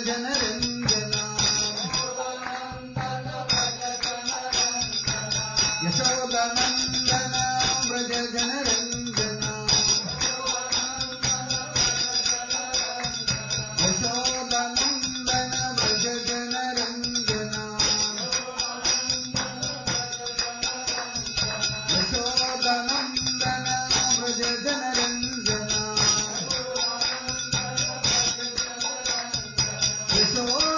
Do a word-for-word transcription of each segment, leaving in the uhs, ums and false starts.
जनरञ्जना यशोदनन्दन Vraj जनरञ्जना यशोदनन्दन Vraj जनरञ्जना यशोदनन्दन Vraj जनरञ्जना यशोदनन्दन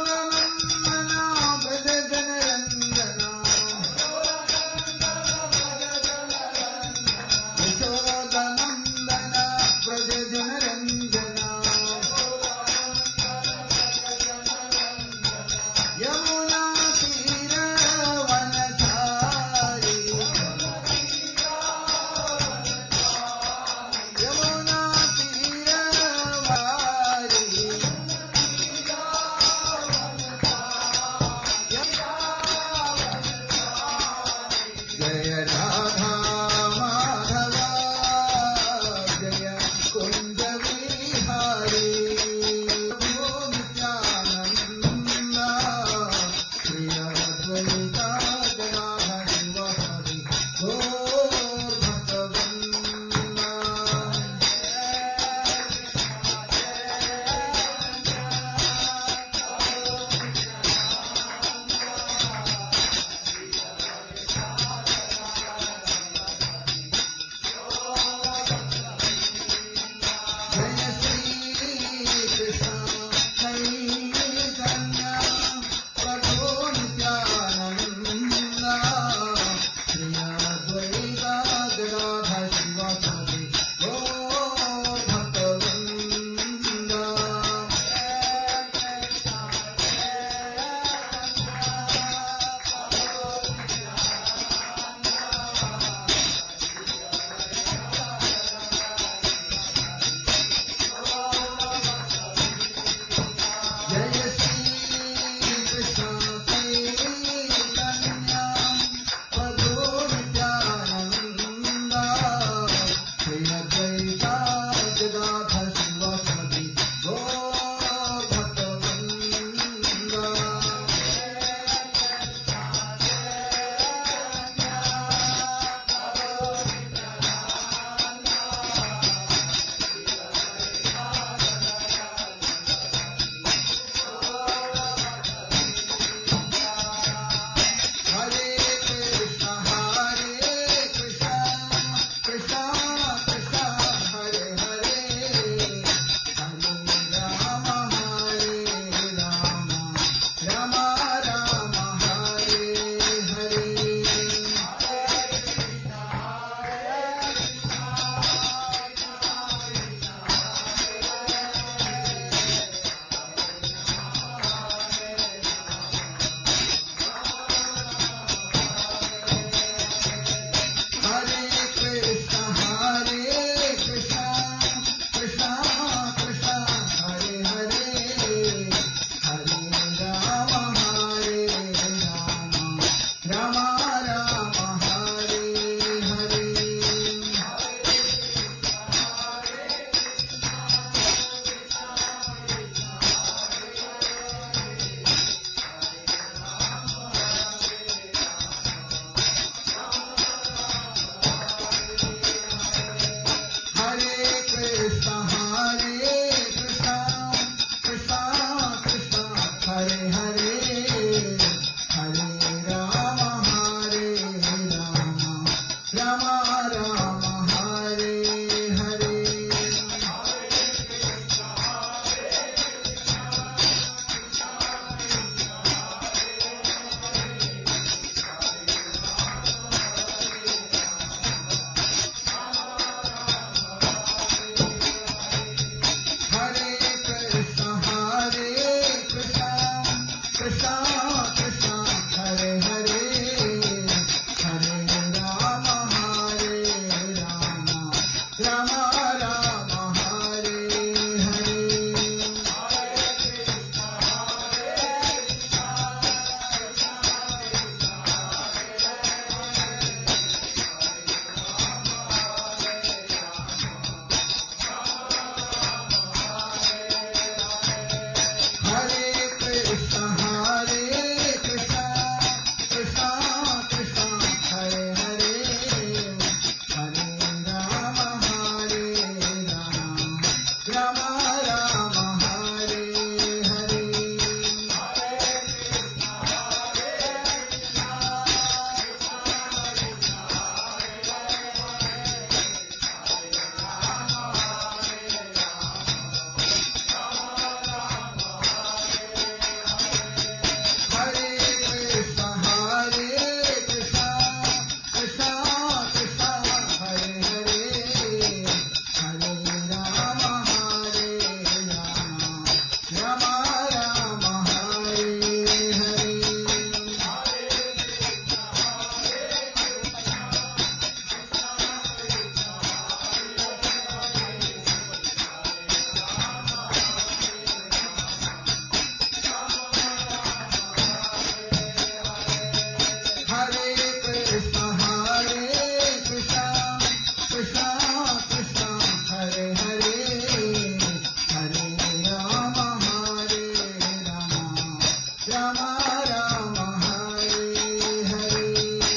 Rama Rama Hare Hare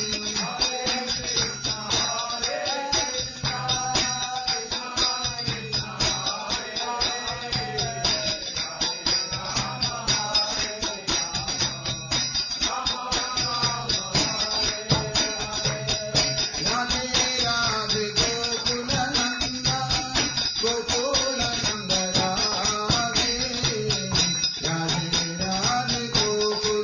Radhe Radhe Gokula Nanda Gokula Nanda Radhe Radhe Radhe Gokula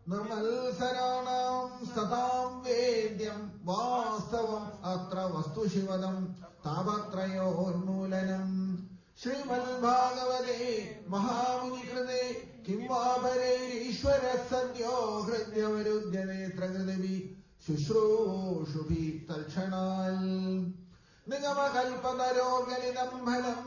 നിർമത്സരാണാം സതാം വേദ്യം വാസ്തവം അത്ര വസ്തുശിവദം താപത്രയോന്മൂലനം. ശ്രീമദ്ഭാഗവതേ മഹാമുനികൃതേ Kim വാ പരൈരീശ്വര സദ്യോ ഹൃദ്യമരുദ്യനേത്രകൃതിഭി ശുശ്രൂഷുഭി തൽക്ഷണാൽ. നിഗമകൽപതരോഗലിതം ഫലം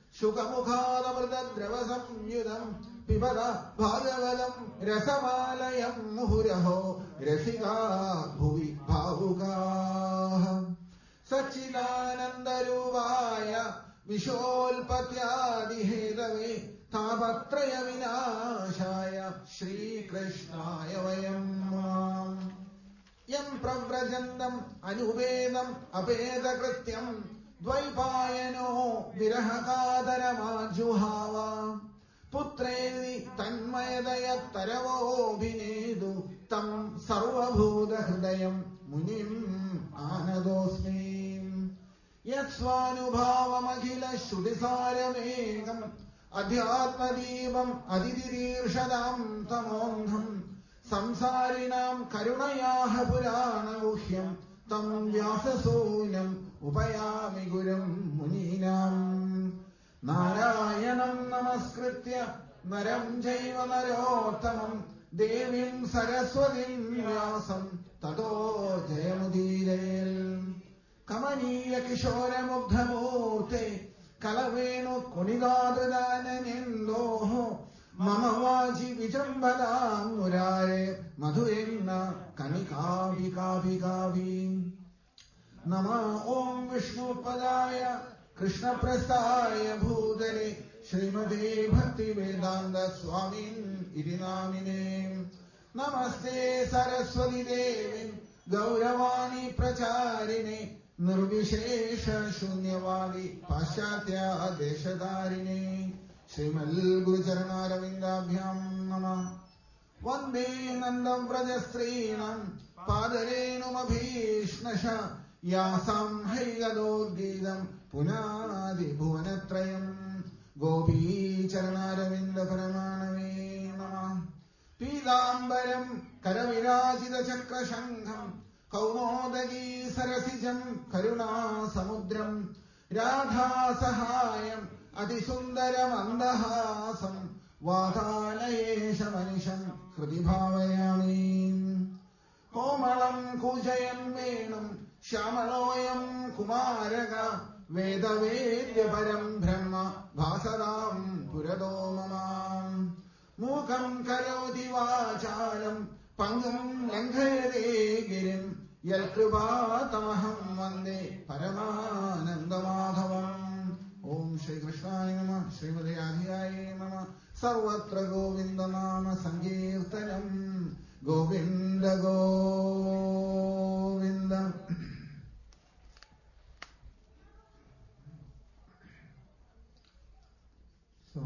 ശുഖമുഖാദമൃതദ്രവസംയുതം പിബത ഭാഗവതം രസമാലയം മുഹുരഹോ രസികാ ഭുവി ഭാവുകാഃ. സച്ചിദാനന്ദരൂപായ വിശോൽപത്യാദിഹേതവേ താപത്രയ വിനാശായ ശ്രീകൃഷ്ണായ വയം നമഃ. യം പ്രവ്രജന്തം അനുവേദം അപേദകൃത്യം ദ്വൈപായനോ വിരഹകാതരമാജുഹാവ. പുത്രേതി തന്മയതയത്തരവോഭിനേതു തം സർവഭൂതഹൃദയം മുനിം ആനതോസ്മി. യസ്വാനുഭാവമഖില ശ്രുതിസാരമേകം അധ്യാത്മദീപം അതിതിരീർഷതാം തമോന്ധം സംസാരിണാം കരുണയാഹ പുരാണഗുഹ്യം തം വ്യാസസൂനം ഉപയാമി ഗുരും മുനീനാം. നാരായണം നമസ്കൃത്യ നരം ചൈവ നരോത്തമം ദേവീം സരസ്വതീം വ്യാസം തതോ ജയമുദീരയേൽ. കമനീയ കിശോരമുഗ്ധമൂർത്തെ കലവേണു കുണിതാദൃദാനനേന്തോഃ മമ വാചി വിചംബദാം മുരാരേ മധുരേന്ന കണികാഭികാഭികാഭി. നമ ഓം വിഷ്ണുപദായ കൃഷ്ണപ്രസ്ഥായ ഭൂതലേ ശ്രീമതേ ഭക്തിവേദാന്ത സ്വാമിൻ ഇതി നാമിനേ. നമസ്തേ സരസ്വതി ദേവി ഗൗരവാണി പ്രചാരിണേ നിർവിശേഷ ശൂന്യവാദി പാശ്ചാത്യ ദേശധാരിണേ. ശ്രീമൽ ഗുരുചരണാരവിന്ദാഭ്യാം നമഃ. വന്ദേ നന്ദവ്രജസ്ത്രീണം പാദരേണുമഭീഷ്ണശ യാസാം ഹൈഗദോദ്ഗീതം പുനാദിഭുവനത്രയം. ഗോപീചരണാരവിന്ദപരമാണവേ നമഃ. പീതാംബരം കരവിരാജിതചക്രശംഖം കൗമോദഗീ സരസിജം കരുണാസമുദ്രം രാധാസഹായം അതിസുന്ദരമന്ദഹാസം വാതാലയേശമനിശം ഹൃദി ഭാവയാമി. കോമളം കൂജയൻ വേണം ശ്യാമളോയം കുമാരക വേദവേദ്യപരം ബ്രഹ്മ ഭാസതാം പുരതോ മമ. മൂകം കരോതി വാചാലം പങ്കും ലംഘയതേ ഗിരിം യൽകൃപാതമഹം വന്ദേ പരമാനന്ദമാധവം. ഓം ശ്രീകൃഷ്ണായ നമഃ. ശ്രീമതേ ആധിയായേ നമഃ. സർവത്ര ഗോവിന്ദനാമ സങ്കീർത്തനം. Govinda Govinda. So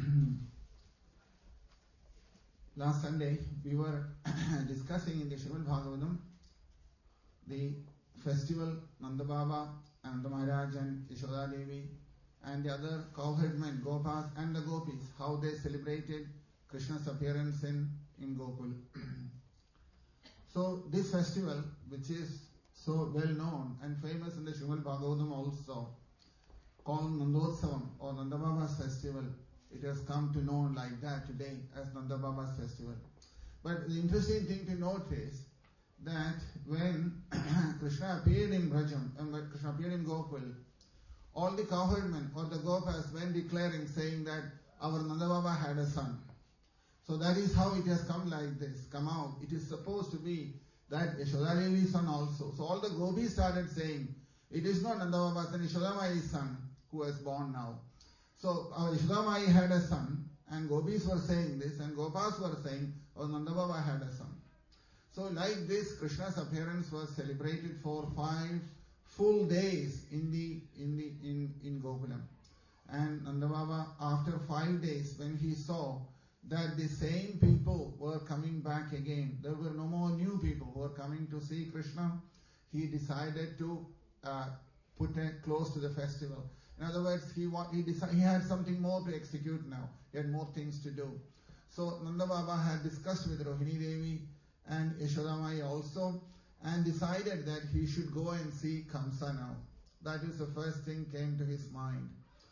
last Sunday we were discussing in the Srimad Bhagavatam the festival Nanda Baba, Nanda Maharaj and Yashoda Devi and the other cowherdmen, Gopas and the Gopis, how they celebrated Krishna's appearance in, in Gokul. So this festival, which is so well known and famous in the Srimad Bhagavatam also, called Nandotsavam or Nanda Baba's festival, it has come to know like that today as Nanda Baba's festival. But the interesting thing to note is that when Krishna appeared in Brajam, and when Krishna appeared in Gokul, all the cowherdmen or the Gopas went declaring, saying that our Nanda Baba had a son. So that is how it has come like this, come out. It is supposed to be that Yashoda Devi's son also. So all the Gopis started saying, it is not Nanda Baba's son, Yashoda Mai's son who was born now. So our Yashoda Mai had a son, and Gopis were saying this, and Gopas were saying, oh, Nanda Baba had a son. So like this, Krishna's appearance was celebrated for five full days in the in the in in Gokulam. And Nanda Baba, after five days, when he saw that the same people were coming back again, there were no more new people who were coming to see Krishna, he decided to uh, put a close to the festival. In other words, he wa- he, decided, he had something more to execute now. He had more things to do. So Nanda Baba had discussed with Rohini Devi and Yashodamai also, and decided that he should go and see Kamsa now. That is the first thing came to his mind.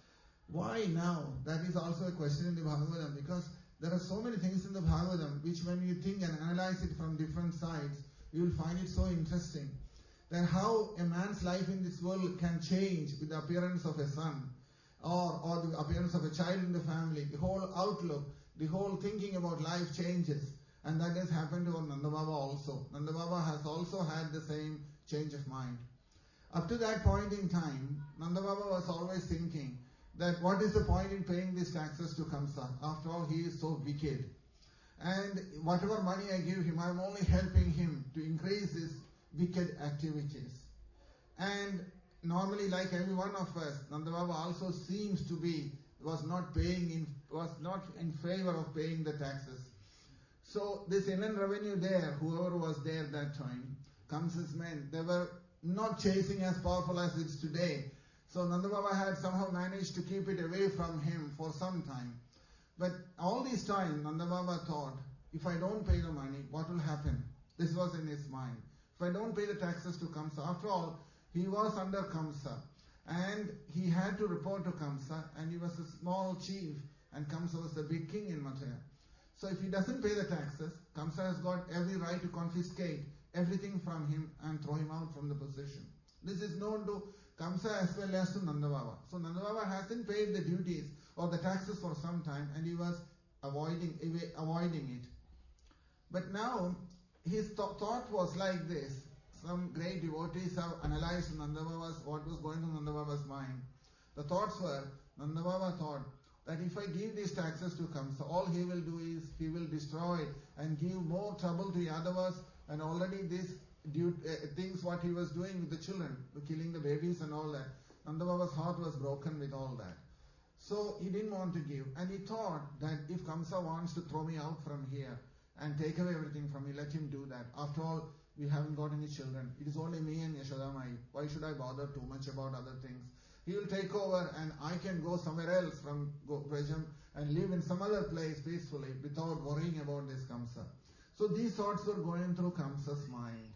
Why now? That is also a question in the Bhagavatam, because there are so many things in the Bhagavatam which when you think and analyze it from different sides, you will find it so interesting. That how a man's life in this world can change with the appearance of a son, or, or the appearance of a child in the family. The whole outlook, the whole thinking about life changes. And that has happened to Nanda Baba also. Nanda Baba has also had the same change of mind. Up to that point in time, Nanda Baba was always thinking that what is the point in paying these taxes to Kamsa? After all, he is so wicked. And whatever money I give him, I am only helping him to increase his wicked activities. And normally, like every one of us, Nanda Baba also seems to be, was not paying in, was not in favor of paying the taxes. So this inland revenue there, whoever was there that time, Kamsa's men, they were not chasing as powerful as it's today. So Nanda Baba had somehow managed to keep it away from him for some time. But all this time, Nanda Baba thought, if I don't pay the money, what will happen? This was in his mind. If I don't pay the taxes to Kamsa, after all, he was under Kamsa. And he had to report to Kamsa, and he was a small chief, and Kamsa was the big king in Mathura. So if he doesn't pay the taxes, Kamsa has got every right to confiscate everything from him and throw him out from the position. This is known to Kamsa as well as to Nanda Baba. So Nanda Baba hasn't paid the duties or the taxes for some time, and he was avoiding avoiding it. But now his th- thought was like this. Some great devotees have analyzed Nanda Baba's, what was going on in Nanda Baba's mind. The thoughts were, Nanda Baba thought that if I give these taxes to Kamsa, all he will do is he will destroy and give more trouble to Yadavas, and already these due, uh, things what he was doing with the children, killing the babies and all that. Nanda Baba's heart was broken with all that. So he didn't want to give, and he thought that if Kamsa wants to throw me out from here and take away everything from me, let him do that. After all, we haven't got any children. It is only me and Yashodamai. Why should I bother too much about other things? He will take over and I can go somewhere else from Brajam and live in some other place peacefully without worrying about this Kamsa. So these thoughts were going through Kamsa's mind.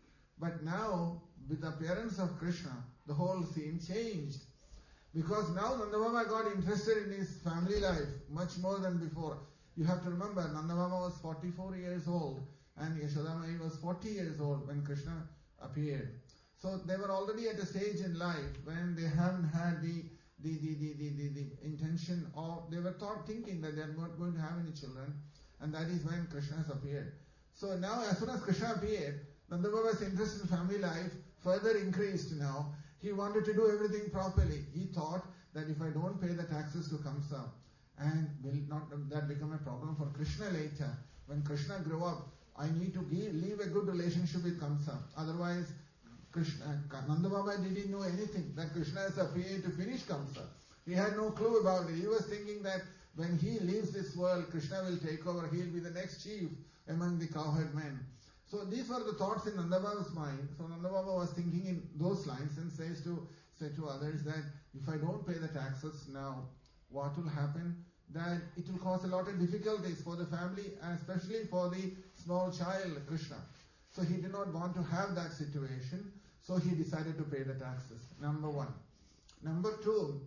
But now, with the appearance of Krishna, the whole scene changed. Because now Nanda Baba got interested in his family life much more than before. You have to remember, Nanda Baba was forty-four years old and Yashodamai was forty years old when Krishna appeared. So they were already at a stage in life when they haven't had the the, the, the, the, the, the intention of, they were thought thinking that they are not going to have any children, and that is when Krishna has appeared. So now as soon as Krishna appeared, Nanda Baba's interest in family life further increased now. He wanted to do everything properly. He thought that if I don't pay the taxes to Kamsa, and will not that become a problem for Krishna later. When Krishna grew up, I need to give, leave a good relationship with Kamsa. Otherwise, Krishna, Nanda Baba didn't know anything that Krishna has appeared to finish Kamsa. He had no clue about it. He was thinking that when he leaves this world, Krishna will take over. He will be the next chief among the cowherd men. So these were the thoughts in Nanda Baba's mind. So Nanda Baba was thinking in those lines and says to say to others that if I don't pay the taxes now, what will happen? That it will cause a lot of difficulties for the family, and especially for the small child Krishna. So he did not want to have that situation. So he decided to pay the taxes. Number one. Number two,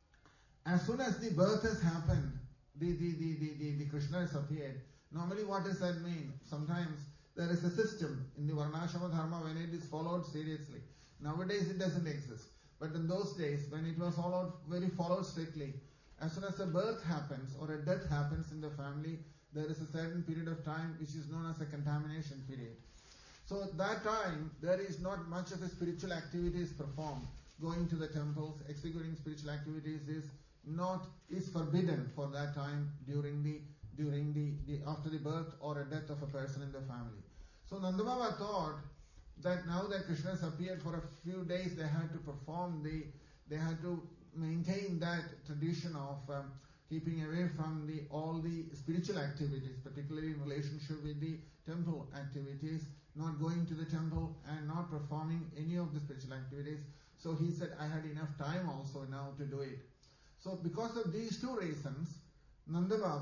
as soon as the birth has happened, the, the, the, the, the, the Krishna has appeared. Normally what does that mean? Sometimes there is a system in the Varnashrama Dharma when it is followed seriously. Nowadays it doesn't exist. But in those days when it was followed, very followed strictly, as soon as a birth happens or a death happens in the family, there is a certain period of time which is known as a contamination period. So that time, there is not much of a spiritual activities performed. Going to the temples, executing spiritual activities is not, is forbidden for that time during the, during the, the after the birth or a death of a person in the family. So Nanda Baba thought that now that Krishna has appeared for a few days, they had to perform the, they had to maintain that tradition of um, keeping away from the all the spiritual activities, particularly in relationship with the temple activities, not going to the temple and not performing any of the spiritual activities. So he said, I had enough time also now to do it. So because of these two reasons, Nanda Baba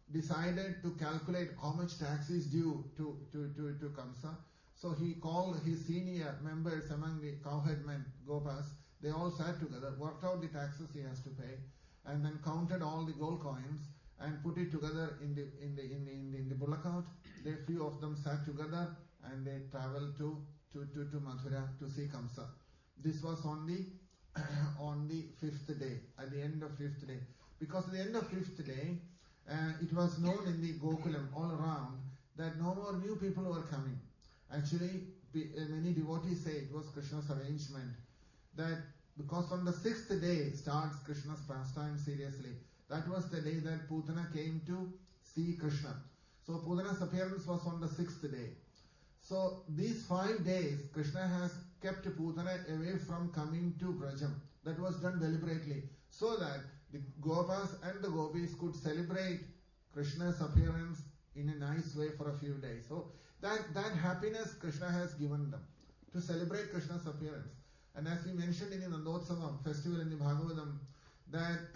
decided to calculate how much tax is due to, to, to, to Kamsa. So he called his senior members among the cowherdmen, Gopas. They all sat together, worked out the taxes he has to pay, and then counted all the gold coins and put it together in the in the in the in the, in the bullock cart. They few of them sat together and they traveled to to to, to Mathura to see Kamsa. This was on the on the fifth day, at the end of fifth day, because at the end of fifth day, uh, it was known in the Gokulam all around that no more new people were coming. Actually, many devotees say it was Krishna's arrangement that because on the sixth day starts Krishna's pastime seriously. That was the day that Putana came to see Krishna. So Putana's appearance was on the sixth day. So these five days, Krishna has kept Putana away from coming to Brajam. That was done deliberately, so that the Gopas and the Gopis could celebrate Krishna's appearance in a nice way for a few days. So that, that happiness Krishna has given them, to celebrate Krishna's appearance. And as we mentioned in the Nandotsavam festival in the Bhagavatam, that,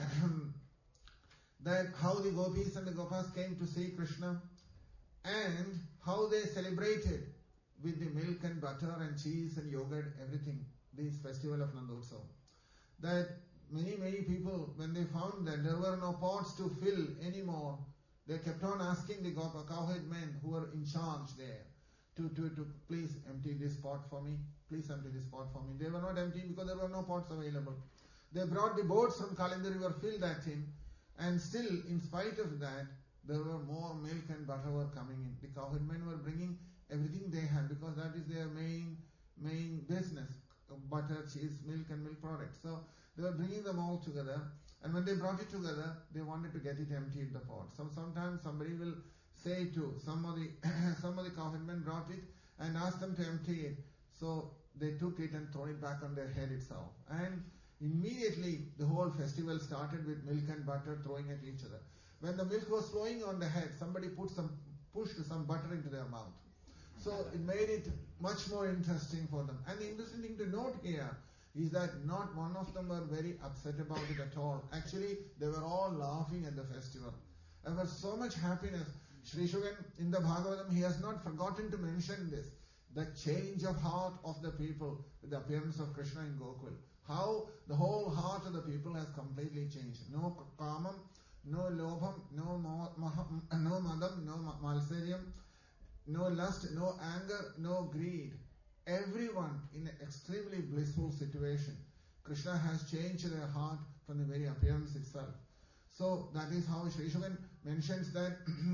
that how the Gopis and the Gopas came to see Krishna, and how they celebrated with the milk and butter and cheese and yogurt, everything, this festival of Nandotsavam. That many, many people, when they found that there were no pots to fill anymore, they kept on asking the cowherd men who were in charge there to, to, to please empty this pot for me, please empty this pot for me. They were not emptying because there were no pots available. They brought the boats from Kalinda river, filled that in, and still, in spite of that, there were more milk and butter were coming in. The cowherd men were bringing everything they had because that is their main main business, butter, cheese, milk and milk products. So they were bringing them all together, and when they brought it together, they wanted to get it emptied, the pot. So sometimes somebody will say to some of the some of the cowherd men brought it and asked them to empty it. So they took it and throw it back on their head itself. And immediately the whole festival started with milk and butter throwing at each other. When the milk was flowing on the head, somebody put some pushed some butter into their mouth. So it made it much more interesting for them. And the interesting thing to note here is that not one of them were very upset about it at all. Actually, they were all laughing at the festival. There was so much happiness. Sri Shugan, in the Bhagavatam, he has not forgotten to mention this. The change of heart of the people with the appearance of Krishna in Gokul. How the whole heart of the people has completely changed. No kamam, no lobham, no mo- no madam, no malsaryam, no lust, no anger, no greed. Everyone in an extremely blissful situation. Krishna has changed their heart from the very appearance itself. So that is how Sri Shugan mentions that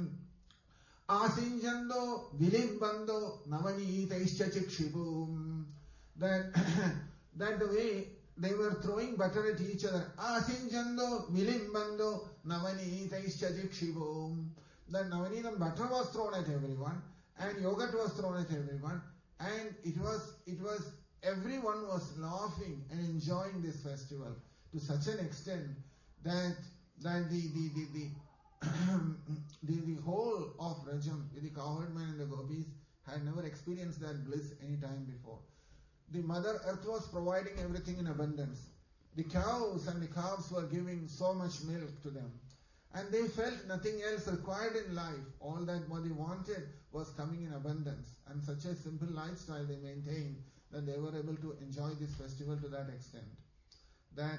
Asinjando vilimbando navanitaischa chikshipum. That that the way they were throwing butter at each other. Asinjando vilimbando navanitaischa chikshipum. That navanitam butter was thrown at everyone, and yogurt was thrown at everyone, and it was it was everyone was laughing and enjoying this festival to such an extent that that the the the, the the, the whole of Rajam, the cowherd men and the gopis, had never experienced that bliss any time before. The Mother Earth was providing everything in abundance. The cows and the calves were giving so much milk to them. And they felt nothing else required in life. All that what they wanted was coming in abundance. And such a simple lifestyle they maintained that they were able to enjoy this festival to that extent. That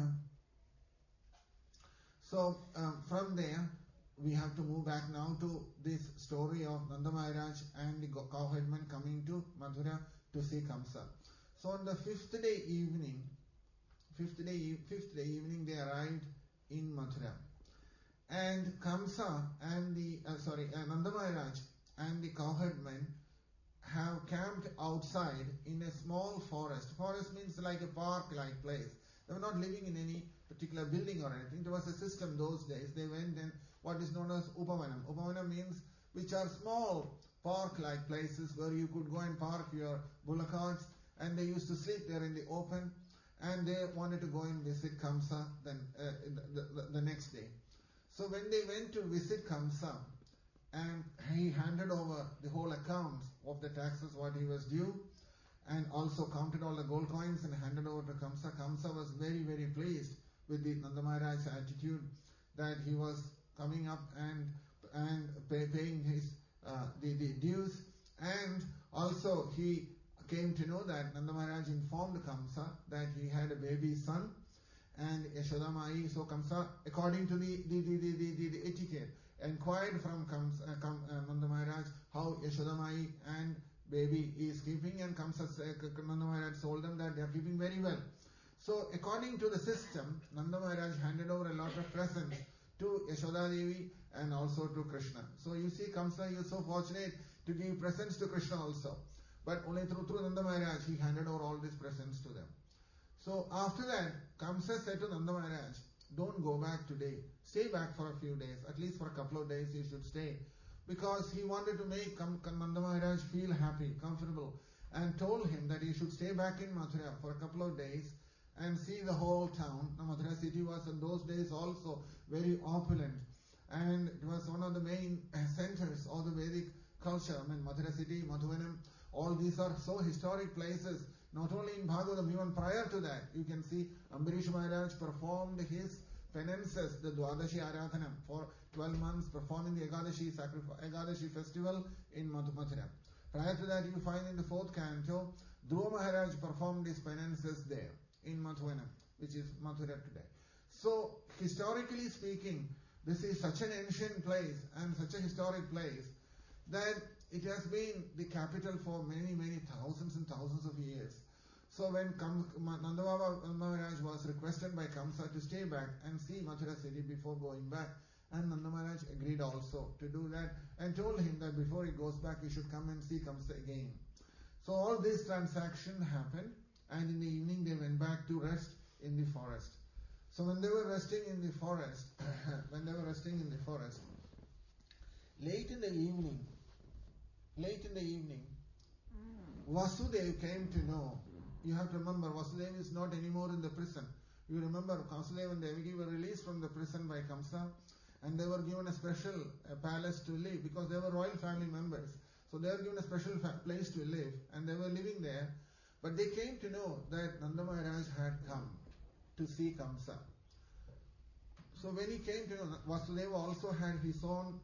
So um, from there, we have to move back now to this story of Nanda Maharaj and the cowherdmen coming to Mathura to see Kamsa. So on the fifth day evening, fifth day, fifth day evening, they arrived in Mathura. And Kamsa and the, uh, sorry, uh, Nanda Maharaj and the cowherdmen have camped outside in a small forest. Forest means like a park-like place. They were not living in any particular building or anything. There was a system those days. They went in what is known as Upavanam. Upavanam means which are small park-like places where you could go and park your bullock carts, and they used to sleep there in the open, and they wanted to go and visit Kamsa then uh, the, the, the next day. So when they went to visit Kamsa, and he handed over the whole account of the taxes, what he was due, and also counted all the gold coins and handed over to Kamsa. Kamsa was very, very pleased with the Nanda Maharaj's attitude, that he was coming up and and pay, paying his uh, the, the dues. And also he came to know that Nanda Maharaj informed Kamsa that he had a baby son, and Yashoda Mai, so Kamsa, according to the the, the, the, the, the etiquette, inquired from Kamsa, uh, Kam, uh, Nanda Maharaj how Yashoda Mai and baby is keeping, and Kamsa, uh, Nanda Maharaj told them that they are keeping very well. So according to the system, Nanda Maharaj handed over a lot of presents to Yashoda Devi and also to Krishna. So you see, Kamsa, he was so fortunate to give presents to Krishna also. But only through, through Nanda Maharaj, he handed over all these presents to them. So after that, Kamsa said to Nanda Maharaj, don't go back today. Stay back for a few days. At least for a couple of days you should stay. Because he wanted to make Nanda Maharaj feel happy, comfortable, and told him that he should stay back in Mathura for a couple of days and see the whole town. Now, Mathura city was in those days also very opulent, and it was one of the main centers of the Vedic culture. I mean, Mathura city, Madhuvanam, all these are so historic places. Not only in Bhagavatam, even prior to that, you can see Ambarish Maharaj performed his penances, the Dwadashi Aradhanam, for twelve months, performing the Ekadashi sacrifice, Ekadashi festival in Mathura. Prior to that, you find in the fourth canto, Dhruva Maharaj performed his penances there in Madhuvanam, which is Mathura today. So, historically speaking, this is such an ancient place and such a historic place that it has been the capital for many, many thousands and thousands of years. So when Kam, Nanda Baba Maharaj was requested by Kamsa to stay back and see Mathura city before going back, and Nanda Maharaj agreed also to do that and told him that before he goes back he should come and see Kamsa again. So all this transaction happened, and in the evening they went back to rest in the forest. So when they were resting in the forest, when they were resting in the forest, late in the evening, late in the evening, Vasudeva came to know. You have to remember, Vasudeva is not anymore in the prison. You remember, Vasudeva and Devaki were released from the prison by Kamsa, and they were given a special a palace to live, because they were royal family members. So they were given a special fa- place to live, and they were living there. But they came to know that Nanda Maharaj had come to see Kamsa. So when he came to know, Vasudeva also had his own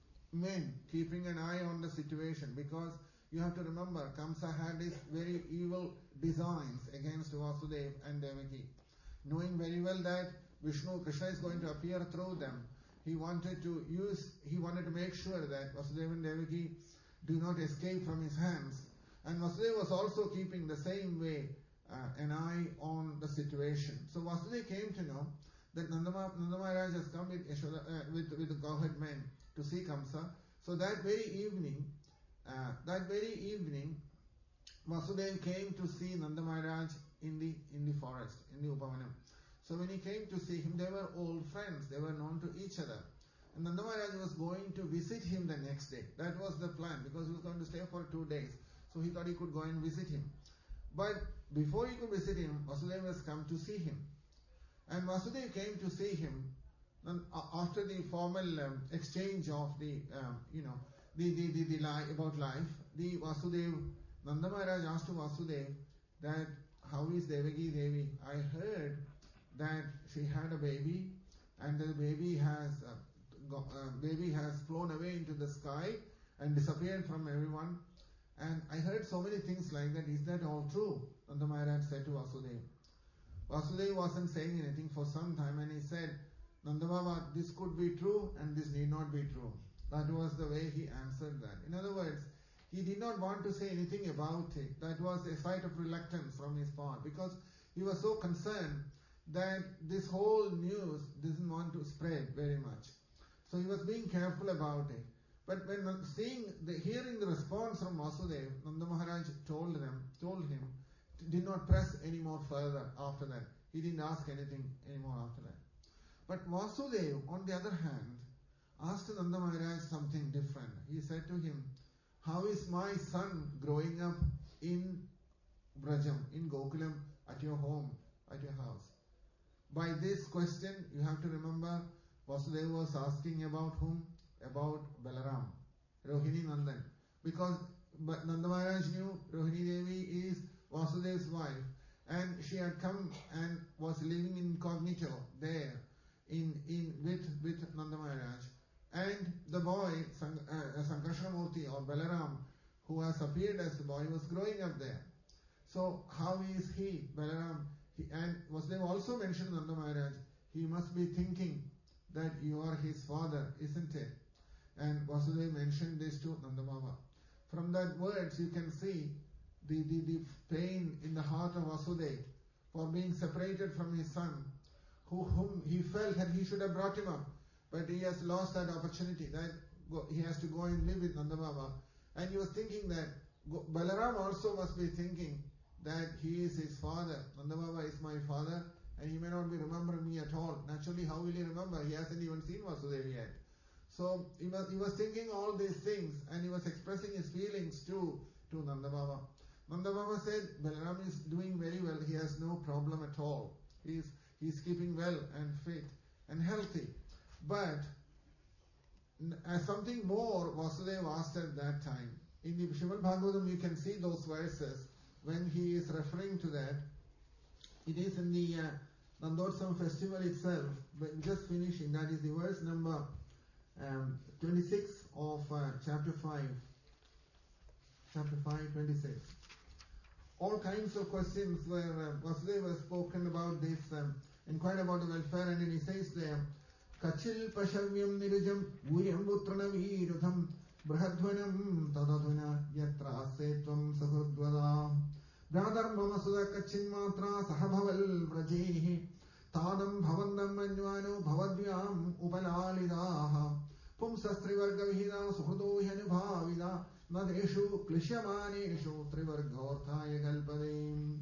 men keeping an eye on the situation, because you have to remember, Kamsa had his very evil designs against Vasudeva and Devaki. Knowing very well that Vishnu, Krishna is going to appear through them, he wanted to use, he wanted to make sure that Vasudeva and Devaki do not escape from his hands. And Vasudeva was also keeping the same way uh, an eye on the situation. So Vasudeva came to know that Nanda, Nanda Maharaj has come with, Yashoda, uh, with, with the Godhead men to see Kamsa. So that very evening, Uh, that very evening, Vasudeva came to see Nanda Maharaj in the in the forest, in the Upavanam. So when he came to see him, they were old friends, they were known to each other. And Nanda Maharaj was going to visit him the next day. That was the plan, because he was going to stay for two days. So he thought he could go and visit him. But before he could visit him, Vasudeva has come to see him. And Vasudeva came to see him after the formal um, exchange of the, um, you know, The, the, the, the lie about life. The Vasudeva, Nanda Maharaj asked to Vasudeva that how is Devaki Devi? I heard that she had a baby, and the baby has uh, go, uh, baby has flown away into the sky and disappeared from everyone. And I heard so many things like that. Is that all true? Nanda Maharaj said to Vasudeva. Vasudeva wasn't saying anything for some time, and he said, Nanda Baba, this could be true and this need not be true. That was the way he answered that. In other words, he did not want to say anything about it. That was a sign of reluctance from his part, because he was so concerned that this whole news didn't want to spread very much. So he was being careful about it. But when seeing, the, hearing the response from Vasudeva, Nanda Maharaj told them, told him, did not press any more further after that. He didn't ask anything anymore after that. But Vasudeva, on the other hand, asked Nanda Maharaj something different. He said to him, how is my son growing up in Brajam, in Gokulam, at your home, at your house? By this question, you have to remember, Vasudeva was asking about whom? About Balaram, Rohini Nandan. Because Nanda Maharaj knew Rohini Devi is Vasudeva's wife, and she had come and was living incognito there in, in with, with Nanda Maharaj. And the boy, Sang, uh, Sankarshamurti or Balaram, who has appeared as the boy, was growing up there. So how is he, Balaram? He, and Vasudeva also mentioned Nanda Maharaj, he must be thinking that you are his father, isn't it? And Vasudeva mentioned this to Nanda Baba. From that words you can see the, the, the pain in the heart of Vasudeva for being separated from his son, who, whom he felt that he should have brought him up. But he has lost that opportunity, that he has to go and live with Nanda Baba. And he was thinking that Balaram also must be thinking that he is his father. Nanda Baba is my father and he may not be remembering me at all. Naturally, how will he remember? He hasn't even seen Vasudeva yet. So he was, he was thinking all these things and he was expressing his feelings too to Nanda Baba. Nanda Baba said, Balaram is doing very well. He has no problem at all. He is, he is keeping well and fit and healthy. But as something more, Vasudeva asked at that time. In the Srimad Bhagavatam, you can see those verses when he is referring to that. It is in the uh, Nandotsavam festival itself, but just finishing, that is the verse number um, twenty-six of uh, chapter five. Chapter five, twenty-six. All kinds of questions were, uh, Vasudeva spoken about this, um, inquired about the welfare, and then he says there, Kachil Pashavyam Nirujam Uyam Putrana Virudham Brahadvanam Tadadhuna Yatra Setvam Sahudvada Bradar Mamasuda Kachin Matra Sahabhaval Vrajehi Tadam Bhavandam Manjvano Bhavadvyam Upalalidaha Pumsastrivarga Vihida Suhudo Yanubhavida Nadeshu Klishamaneshu Trivargorthaya Galpadim.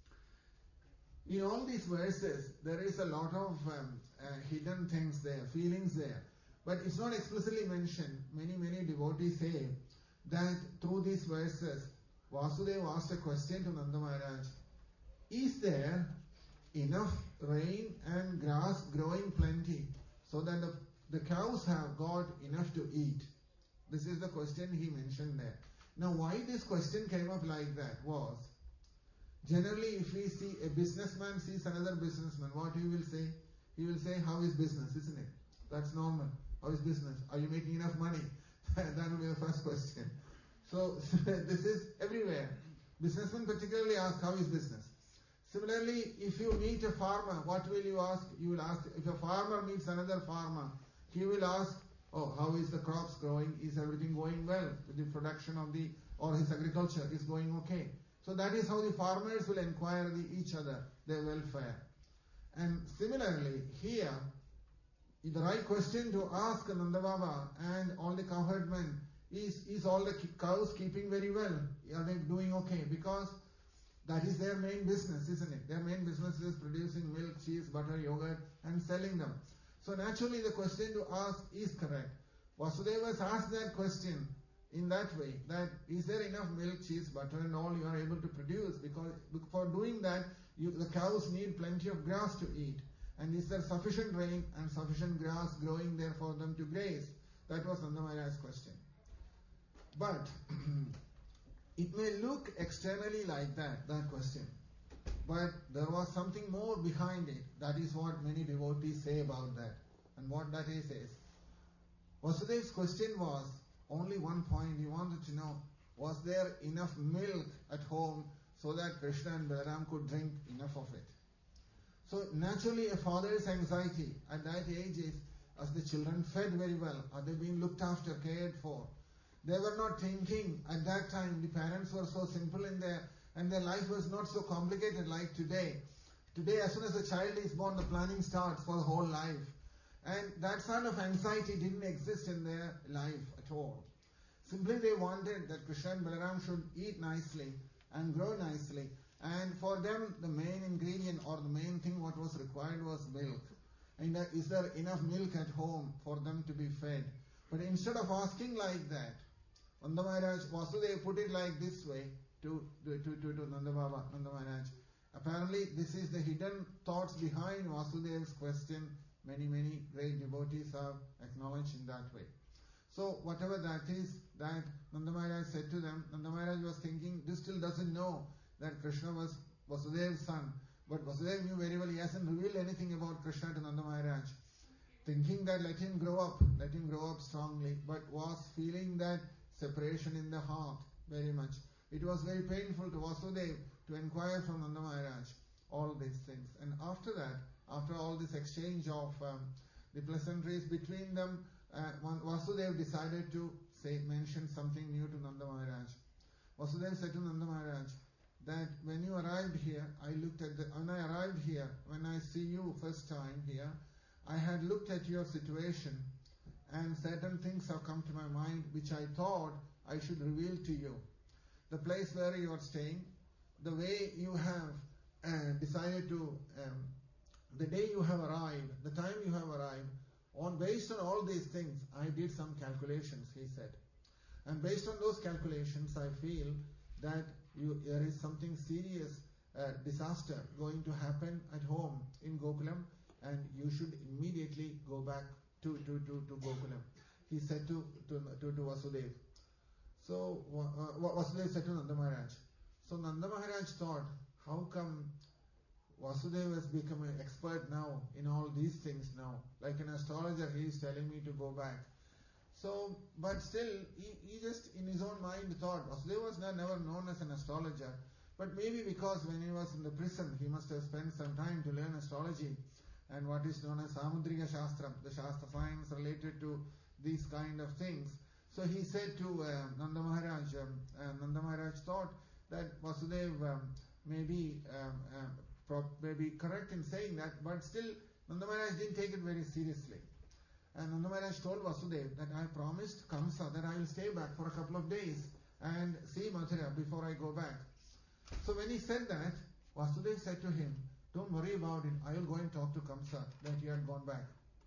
In all these verses, there is a lot of um, uh, hidden things there, feelings there. But it's not explicitly mentioned. Many, many devotees say that through these verses, Vasudeva asked a question to Nanda Maharaj. Is there enough rain and grass growing plenty so that the, the cows have got enough to eat? This is the question he mentioned there. Now, why this question came up like that was, generally, if we see a businessman sees another businessman, what he will say? He will say, how is business, isn't it? That's normal. How is business? Are you making enough money? That will be the first question. So, this is everywhere. Businessmen particularly ask, how is business? Similarly, if you meet a farmer, what will you ask? You will ask, if a farmer meets another farmer, he will ask, oh, how is the crops growing? Is everything going well? The production of the, or his agriculture is going okay? So that is how the farmers will inquire the, each other, their welfare. And similarly, here, the right question to ask Nanda Baba and all the cowherdmen is, is all the cows keeping very well? Are they doing okay? Because that is their main business, isn't it? Their main business is producing milk, cheese, butter, yogurt and selling them. So naturally the question to ask is correct. Vasudeva has asked that question in that way, that is there enough milk, cheese, butter and all you are able to produce? Because for doing that, you, the cows need plenty of grass to eat. And is there sufficient rain and sufficient grass growing there for them to graze? That was Nanda Maharaj's question. But it may look externally like that, that question. But there was something more behind it. That is what many devotees say about that. And what that is is, Vasudeva's question was only one point. He wanted to know, was there enough milk at home so that Krishna and Balaram could drink enough of it? So naturally a father's anxiety at that age is, as the children fed very well? Are they being looked after, cared for? They were not thinking at that time. The parents were so simple in their, and their life was not so complicated like today. Today, as soon as a child is born, the planning starts for the whole life. And that sort of anxiety didn't exist in their life at all. Simply they wanted that Krishna and Balaram should eat nicely and grow nicely. And for them, the main ingredient or the main thing what was required was milk. And is there enough milk at home for them to be fed? But instead of asking like that, Nanda Maharaj, Vasudeva put it like this way to, to, to, to Nanda Baba, Nanda Maharaj. Apparently, this is the hidden thoughts behind Vasudeva's question. Many, many great devotees have acknowledged in that way. So, whatever that is, that Nanda Maharaj said to them, Nanda Maharaj was thinking, this still doesn't know that Krishna was Vasudeva's son. But Vasudeva knew very well, he hasn't revealed anything about Krishna to Nanda Maharaj. thinking that let him grow up, let him grow up strongly, but was feeling that separation in the heart very much. It was very painful to Vasudeva to inquire from Nanda Maharaj all these things. And after that, after all this exchange of um, the pleasantries between them, uh, Vasudeva decided to say, mention something new to Nanda Maharaj. Vasudeva said to Nanda Maharaj that when you arrived here, I looked at the, when I arrived here, when I see you first time here, I had looked at your situation and certain things have come to my mind which I thought I should reveal to you. The place where you are staying, the way you have uh, decided to, um, the day you have arrived, the time you have arrived, on based on all these things, I did some calculations, he said. And based on those calculations, I feel that you, there is something serious uh, disaster going to happen at home in Gokulam, and you should immediately go back to, to, to, to Gokulam. He said to, to, to, to Vasudeva. So uh, Vasudeva said to Nanda Maharaj. So Nanda Maharaj thought, how come Vasudeva has become an expert now in all these things now? Like an astrologer, he is telling me to go back. So, but still, he, he just in his own mind thought, Vasudeva was not, never known as an astrologer, but maybe because when he was in the prison, he must have spent some time to learn astrology and what is known as Samudrika Shastram, the Shastra science related to these kind of things. So he said to uh, Nanda Maharaj, um, uh, Nanda Maharaj thought that Vasudeva um, may be um, um, pro- may be correct in saying that, but still Nanda Maharaj didn't take it very seriously. And Nanda Maharaj told Vasudeva that I promised Kamsa that I will stay back for a couple of days and see Mathura before I go back. So when he said that, Vasudeva said to him, don't worry about it, I will go and talk to Kamsa that you had gone back.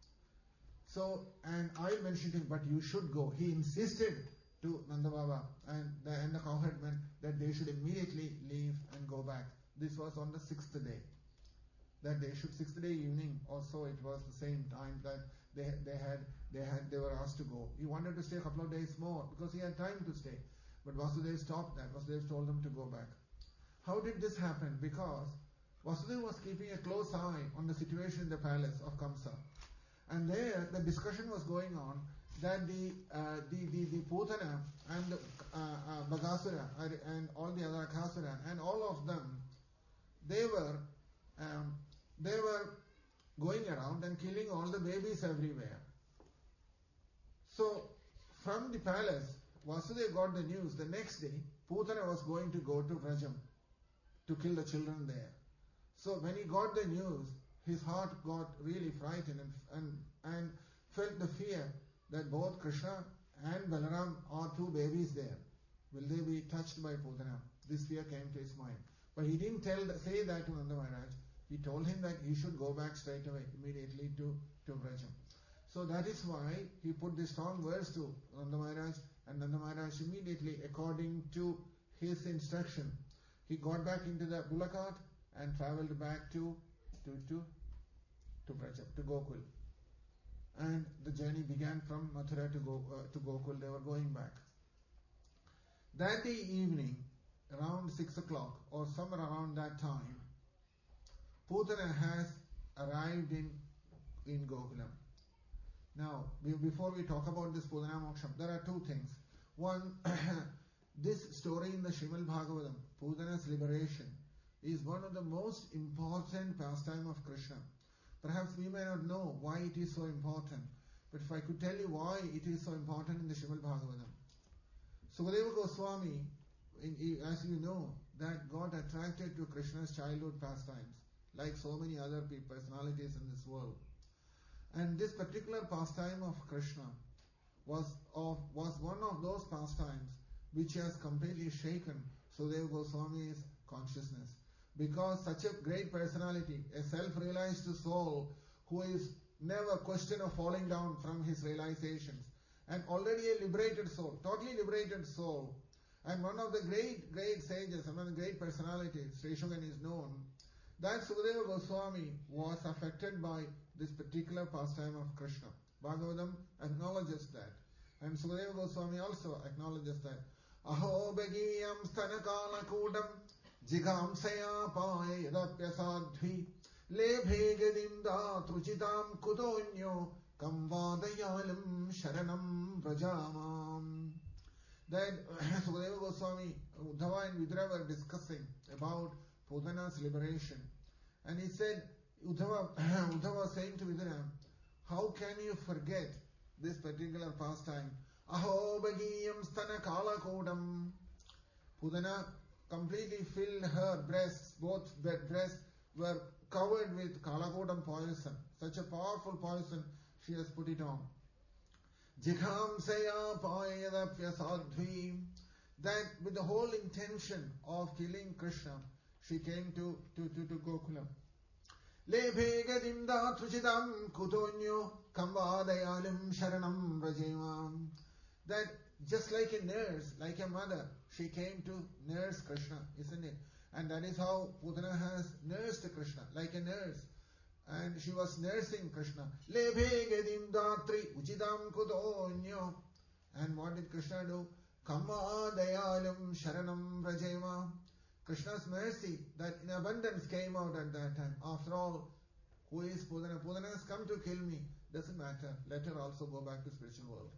So, and I mentioned to him, but you should go. He insisted to Nanda Baba and the, and the cowherdmen that they should immediately leave and go back. This was on the sixth day. That they should, sixth day evening also it was the same time that they they had they had they were asked to go. He wanted to stay a couple of days more because he had time to stay. But Vasudeva stopped that. Vasudeva told them to go back. How did this happen? Because Vasudeva was keeping a close eye on the situation in the palace of Kamsa. And there the discussion was going on that the uh, the, the, the Putana and the, uh, uh, Bagasura and all the other Aghasura and all of them, they were um, they were going around and killing all the babies everywhere. So from the palace, Vasudeva got the news the next day, Putana was going to go to Vrajam to kill the children there. So when he got the news, his heart got really frightened and, and, and felt the fear that both Krishna and Balaram are two babies there. Will they be touched by Putana? This fear came to his mind. But he didn't tell say that to Nanda Maharaj. He told him that he should go back straight away, immediately to, to Vrajam. So that is why he put this strong words to Nanda Maharaj, and Nanda Maharaj immediately, according to his instruction, he got back into the bullock cart and travelled back to to to to Vrajam, to Gokul. And the journey began from Mathura to Go, uh, to Gokul. They were going back. That day evening, around six o'clock or somewhere around that time, Putana has arrived in in Gokulam. Now, before we talk about this Putana Moksham, there are two things. One, this story in the Srimad Bhagavatam, Putana's liberation, is one of the most important pastime of Krishna. Perhaps we may not know why it is so important, but if I could tell you why it is so important in the Srimad Bhagavatam. Sukadeva Goswami, as you know, that got attracted to Krishna's childhood pastimes, like so many other people, personalities in this world. And this particular pastime of Krishna was of was one of those pastimes which has completely shaken Sukadeva Goswami's consciousness. Because such a great personality, a self-realized soul who is never question of falling down from his realizations, and already a liberated soul, totally liberated soul, and one of the great, great sages, one of the great personalities, Sri Shugan is known, that Sukadeva Goswami was affected by this particular pastime of Krishna. Bhagavatam acknowledges that. And Sukadeva Goswami also acknowledges that. Aho begiyam sthanakala kudam jigamsaya pae yadapyasadhi lebhe gadimda truchitam kutonyo Kamvadayalam Sharanam Vrajamam. That Sukadeva Goswami, Uddhava and Vidura were discussing about Putana's liberation. And he said, Uddhava, Uddhava was saying to Vidura, how can you forget this particular pastime? Aho Bhagiyam Stana Kalakodam. Putana completely filled her breasts, both breasts were covered with Kalakodam poison. Such a powerful poison, she has put it on. Jikham Saya Payadapya Sadhvi. That with the whole intention of killing Krishna, she came to, to, to, to Gokula. Lebhegadim da truchidam kutonyo kambadayalim sharanam rajemam. That just like a nurse, like a mother, she came to nurse Krishna, isn't it? And that is how Putana has nursed Krishna, like a nurse. And she was nursing Krishna. Lebhegadim datri uchidam kutonyo. And what did Krishna do? Kambadayalim sharanam rajemam. Krishna's mercy that in abundance came out at that time. After all, who is Putana? Putana has come to kill me. Doesn't matter. Let her also go back to spiritual world.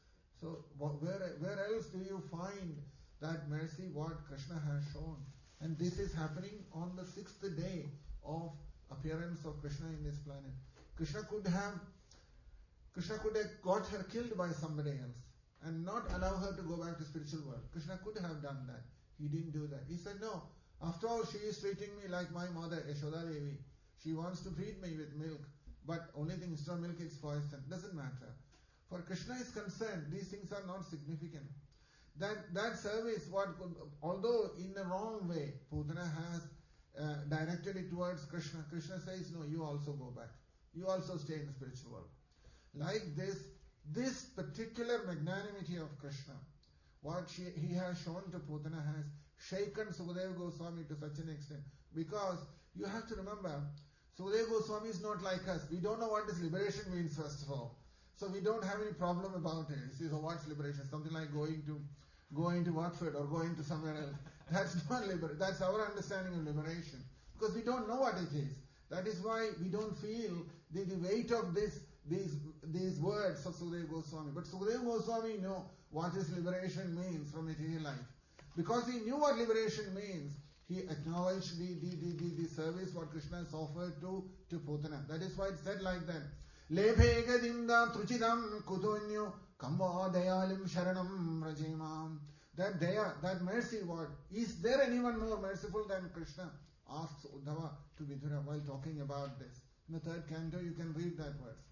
So where, where else do you find that mercy what Krishna has shown? And this is happening on the sixth day of appearance of Krishna in this planet. Krishna could have Krishna could have got her killed by somebody else and not allow her to go back to spiritual world. Krishna could have done that. He didn't do that. He said, no, after all, she is treating me like my mother, Yashoda Devi. She wants to feed me with milk, but only thing instead of milk is poison. Doesn't matter. For Krishna is concerned, these things are not significant. That that service, what could, although in a wrong way, Putana has uh, directed it towards Krishna. Krishna says, no, you also go back. You also stay in the spiritual world. Like this, this particular magnanimity of Krishna, what she, he has shown to Putana has shaken Sukadeva Goswami to such an extent. Because you have to remember, Sukadeva Goswami is not like us. We don't know what this liberation means, first of all. So we don't have any problem about it. You see, so what's liberation? Something like going to going to Watford or going to somewhere else. That's not liberation. That's our understanding of liberation. Because we don't know what it is. That is why we don't feel the, the weight of this these these words of Sukadeva Goswami. But Sukadeva Goswami knew what his liberation means from material life. Because he knew what liberation means, he acknowledged the, the, the, the, the service what Krishna has offered to, to Putana. That is why it's said like that. Lebhegadinda truchidam kutonyo kambadayalim sharanam rajemam. That daya, that mercy word, is there anyone more merciful than Krishna? Asks Uddhava to Vidura while talking about this. In the third canto you can read that verse.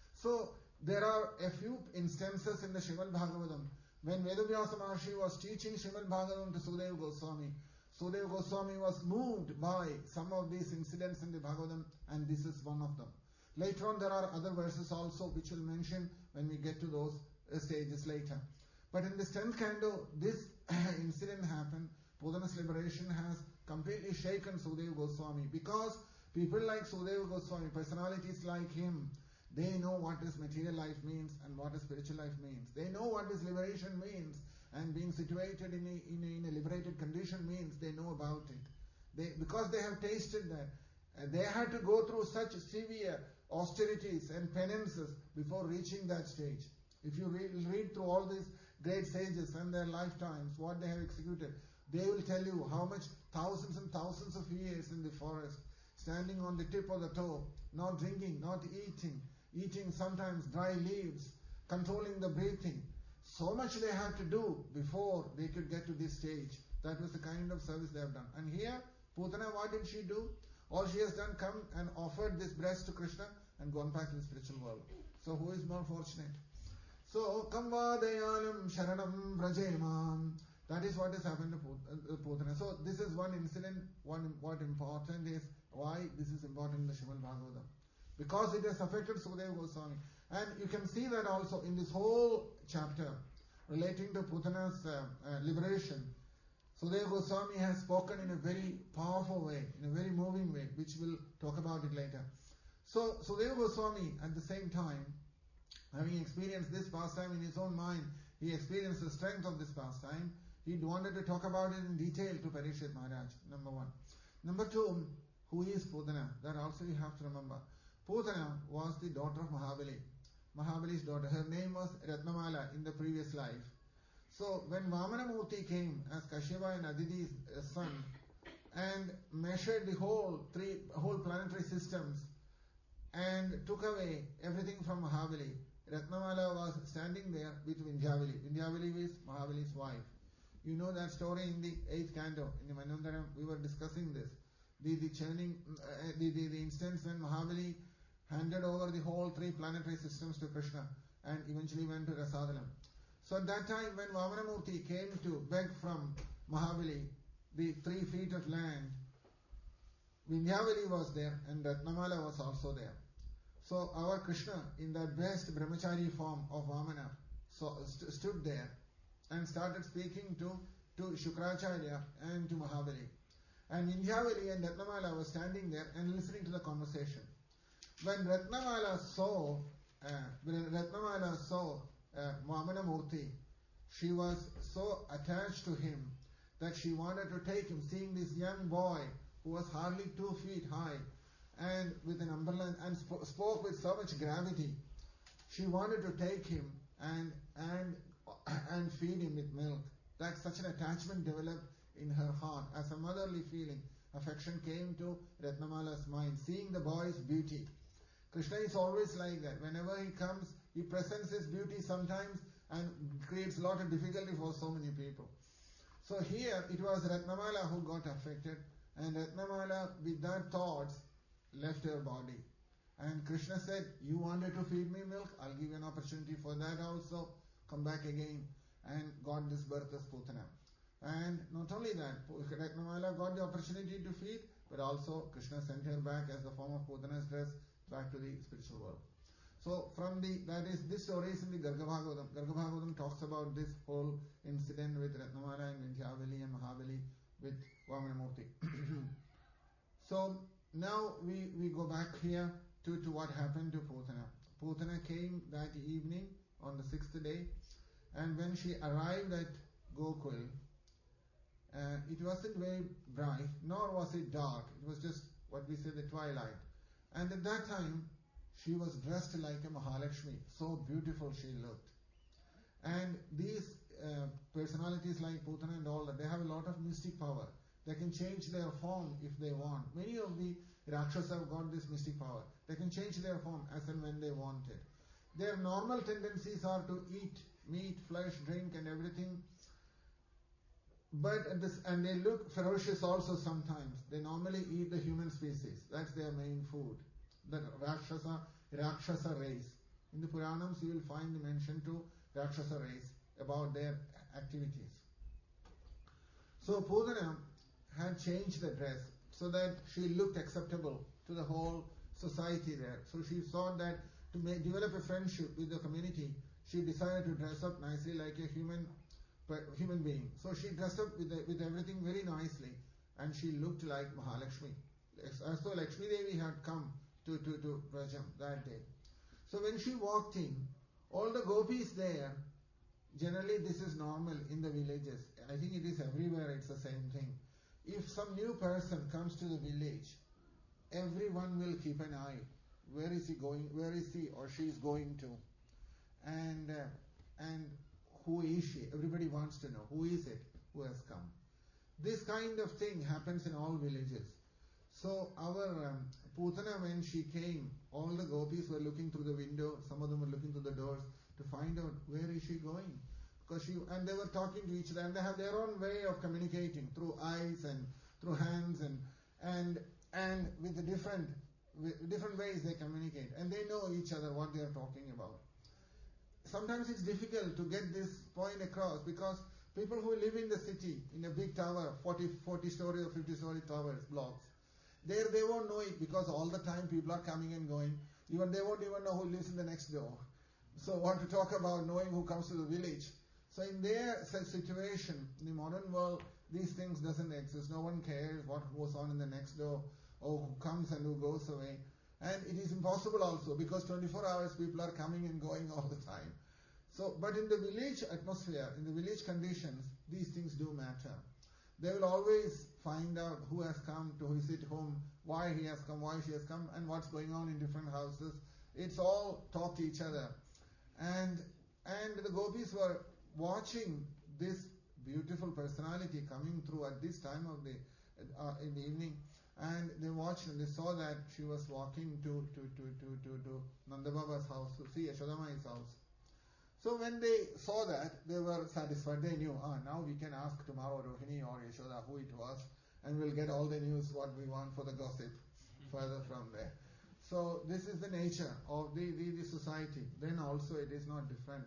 So there are a few instances in the Srimad Bhagavatam when Vedavyasa Maharshi was teaching Srimad Bhagavatam to Sukadeva Goswami. Sukadeva Goswami was moved by some of these incidents in the Bhagavatam, and this is one of them. Later on there are other verses also which we'll mention when we get to those stages later. But in this tenth canto, this incident happened. Putana's liberation has completely shaken Sukadeva Goswami, because people like Sukadeva Goswami, personalities like him, they know what this material life means and what a spiritual life means. They know what this liberation means, and being situated in a, in a, in a liberated condition means. They know about it. They, because they have tasted that. And they had to go through such severe austerities and penances before reaching that stage. If you read, read through all these great sages and their lifetimes, what they have executed, they will tell you how much thousands and thousands of years in the forest, standing on the tip of the toe, not drinking, not eating, eating sometimes dry leaves, controlling the breathing. So much they had to do before they could get to this stage. That was the kind of service they have done. And here, Putana, what did she do? All she has done, come and offered this breast to Krishna and gone back to the spiritual world. So who is more fortunate? So, Kamvadayalam Sharanam Vrajemam. That is what has happened to Putana. So this is one incident. One what important is why this is important in the Srimad Bhagavatam. Because it has affected Sukadeva Goswami. And you can see that also in this whole chapter relating to Putana's uh, uh, liberation. Sukadeva Goswami has spoken in a very powerful way, in a very moving way, which we'll talk about it later. So Sukadeva Goswami at the same time, having experienced this pastime in his own mind, he experienced the strength of this pastime. He wanted to talk about it in detail to Parikshit Maharaj, number one. Number two, who is Putana? That also you have to remember. Putana was the daughter of Mahabali. Mahabali's daughter. Her name was Ratnamala in the previous life. So when Vamanamurti came as Kashyapa and Aditi's son and measured the whole three whole planetary systems and took away everything from Mahabali, Ratnamala was standing there with Vindhyavali. Vindhyavali is Mahabali's wife. You know that story in the eighth canto, in the Manvantaram, we were discussing this. The, the churning, uh, the, the, the instance when Mahabali handed over the whole three planetary systems to Krishna and eventually went to Rasadalam. So at that time when Vamanamurti came to beg from Mahabali the three feet of land, Vindhyavali was there and Ratnamala was also there. So our Krishna in that best brahmachari form of Vamana so, st- stood there and started speaking to, to Shukracharya and to Mahabali. And Vindhyavali and Ratnamala were standing there and listening to the conversation. When Ratnamala saw, uh, when Ratnamala saw uh, Vamanamurti, she was so attached to him that she wanted to take him, seeing this young boy who was hardly two feet high and with an umbrella and sp- spoke with so much gravity. She wanted to take him and and and feed him with milk. That such an attachment developed in her heart as a motherly feeling. Affection came to Ratnamala's mind, seeing the boy's beauty. Krishna is always like that. Whenever he comes, he presents his beauty sometimes and creates a lot of difficulty for so many people. So here it was Ratnamala who got affected, and Ratnamala with that thoughts left her body. And Krishna said, you wanted to feed me milk? I'll give you an opportunity for that also. Come back again. And got this birth as Putana. And not only that, Ratnamala got the opportunity to feed, but also Krishna sent her back as the form of Putana's dress back to the spiritual world. So from the, that is, this story is in the Garga Bhagavatam. Garga Bhagavatam talks about this whole incident with Ratnamala and Vindhyavali and Mahabali with Vamanamurti. So now we, we go back here to, to what happened to Putana. Putana came that evening on the sixth day, and when she arrived at Gokul, uh, it wasn't very bright, nor was it dark. It was just what we say the twilight. And at that time, she was dressed like a Mahalakshmi. So beautiful she looked. And these uh, personalities like Putana and all that, they have a lot of mystic power. They can change their form if they want. Many of the Rakshasas have got this mystic power. They can change their form as and when they want it. Their normal tendencies are to eat meat, flesh, drink and everything. But at this, and they look ferocious also sometimes. They normally eat the human species. That's their main food. The Rakshasa, Rakshasa race. In the Puranams you will find the mention to Rakshasa race about their activities. So Putana had changed the dress so that she looked acceptable to the whole society there. So she thought that to make, develop a friendship with the community, she decided to dress up nicely like a human human being. So she dressed up with the, with everything very nicely, and she looked like Mahalakshmi. As though Lakshmi Devi had come to, to, to Brajam that day. So when she walked in, all the gopis there, generally this is normal in the villages. I think it is everywhere, it's the same thing. If some new person comes to the village, everyone will keep an eye. Where is he going? Where is he or she is going to? And uh, and who is she? Everybody wants to know. Who is it who has come? This kind of thing happens in all villages. So our um, Putana, when she came, all the gopis were looking through the window. Some of them were looking through the doors to find out where is she going. Because she and they were talking to each other, and they have their own way of communicating through eyes and through hands and and and with the different with different ways they communicate, and they know each other what they are talking about. Sometimes it's difficult to get this point across because people who live in the city in a big tower, forty, forty story or fifty story towers, blocks, there they won't know it because all the time people are coming and going. Even they won't even know who lives in the next door. So what to talk about knowing who comes to the village? So in their situation, in the modern world, these things doesn't exist. No one cares what goes on in the next door or who comes and who goes away. And it is impossible also because twenty-four hours people are coming and going all the time. So, but in the village atmosphere, in the village conditions, these things do matter. They will always find out who has come to visit home, why he has come, why she has come, and what's going on in different houses. It's all talk to each other. And and the gopis were watching this beautiful personality coming through at this time of the uh, in the evening, and they watched and they saw that she was walking to to to to to, to Nanda Baba's house, to see Yashoda Mai's house. So when they saw that, they were satisfied. They knew, ah, now we can ask tomorrow Rohini or Yashoda who it was, and we'll get all the news what we want for the gossip further from there. So this is the nature of the, the, the society. Then also it is not different.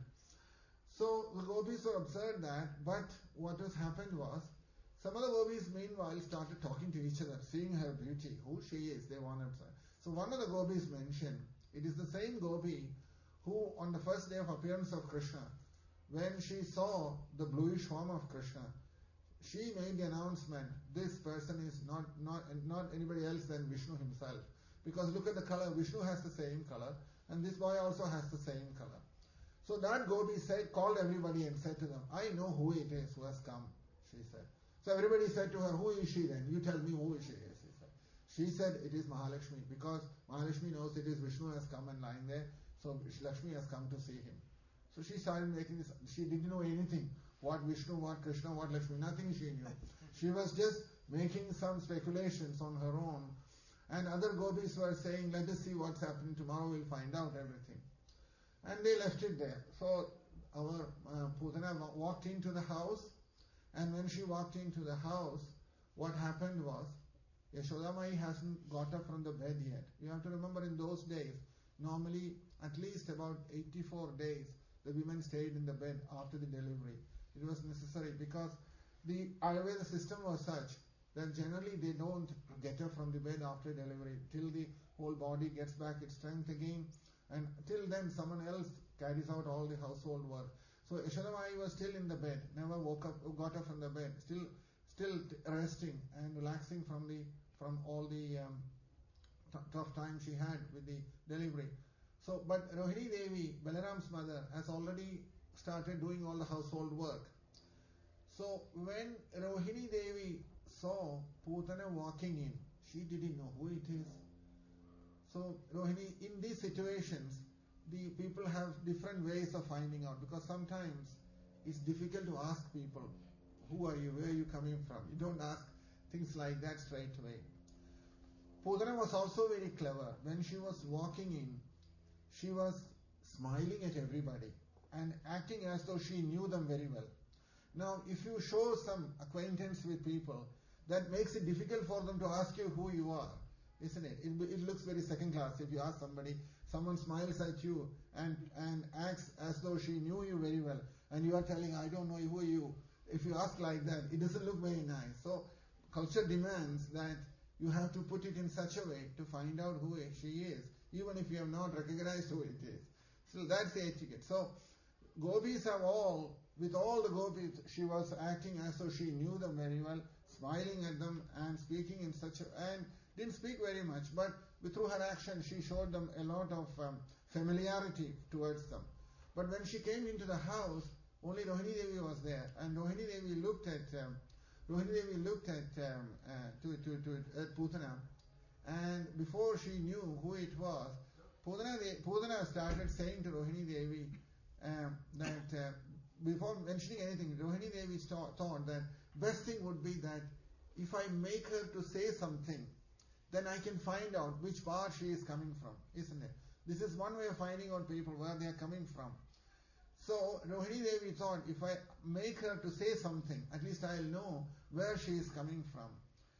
So the gopis were observed that, but what has happened was, some of the gopis meanwhile started talking to each other, seeing her beauty, who she is, they wanted to. So one of the gopis mentioned, it is the same gopi who on the first day of appearance of Krishna, when she saw the bluish form of Krishna, she made the announcement, this person is not, not, not anybody else than Vishnu himself. Because look at the color, Vishnu has the same color, and this boy also has the same color. So that gopi said, called everybody and said to them, I know who it is who has come, she said. So everybody said to her, who is she then? You tell me who she is, she said. She said, it is Mahalakshmi, because Mahalakshmi knows it is Vishnu has come and lying there, so Lakshmi has come to see him. So she started making this, she didn't know anything. What Vishnu, what Krishna, what Lakshmi, nothing she knew. She was just making some speculations on her own. And other gopis were saying, let us see what's happening, tomorrow we'll find out everything. And they left it there. So our uh, Putana walked into the house, and when she walked into the house, what happened was, Yashoda Mai hasn't got up from the bed yet. You have to remember in those days, normally at least about eighty-four days, the women stayed in the bed after the delivery. It was necessary because the Ayurveda system was such that generally they don't get up from the bed after delivery till the whole body gets back its strength again, and till then someone else carries out all the household work. So Yashoda Mai was still in the bed, never woke up, got up from the bed, still still resting and relaxing from the from all the um, t- tough time she had with the delivery. So, but Rohini Devi, Balaram's mother, has already started doing all the household work. So when Rohini Devi saw Putana walking in, she didn't know who it is. So Rohini, in these situations, the people have different ways of finding out, because sometimes it's difficult to ask people, who are you, where are you coming from? You don't ask things like that straight away. Putana was also very clever. When she was walking in, she was smiling at everybody and acting as though she knew them very well. Now, if you show some acquaintance with people, that makes it difficult for them to ask you who you are, isn't it? It, it looks very second class. If you ask somebody, someone smiles at you and, and acts as though she knew you very well, and you are telling, I don't know who you. If you ask like that, it doesn't look very nice. So, culture demands that you have to put it in such a way to find out who she is, even if you have not recognized who it is. So that's the etiquette. So gopis have all, with all the gopis, she was acting as though she knew them very well, smiling at them and speaking in such a, and didn't speak very much, but through her action she showed them a lot of um, familiarity towards them. But when she came into the house, only Rohini Devi was there, and Rohini Devi looked at um, Rohini Devi looked at um, uh, to, to, to at Putana, and before she knew who it was, Putana, Putana started saying to Rohini Devi um, that uh, before mentioning anything, Rohini Devi thought, thought that best thing would be that if I make her to say something, then I can find out which part she is coming from, isn't it? This is one way of finding out people where they are coming from. So Rohini Devi thought, if I make her to say something, at least I'll know where she is coming from.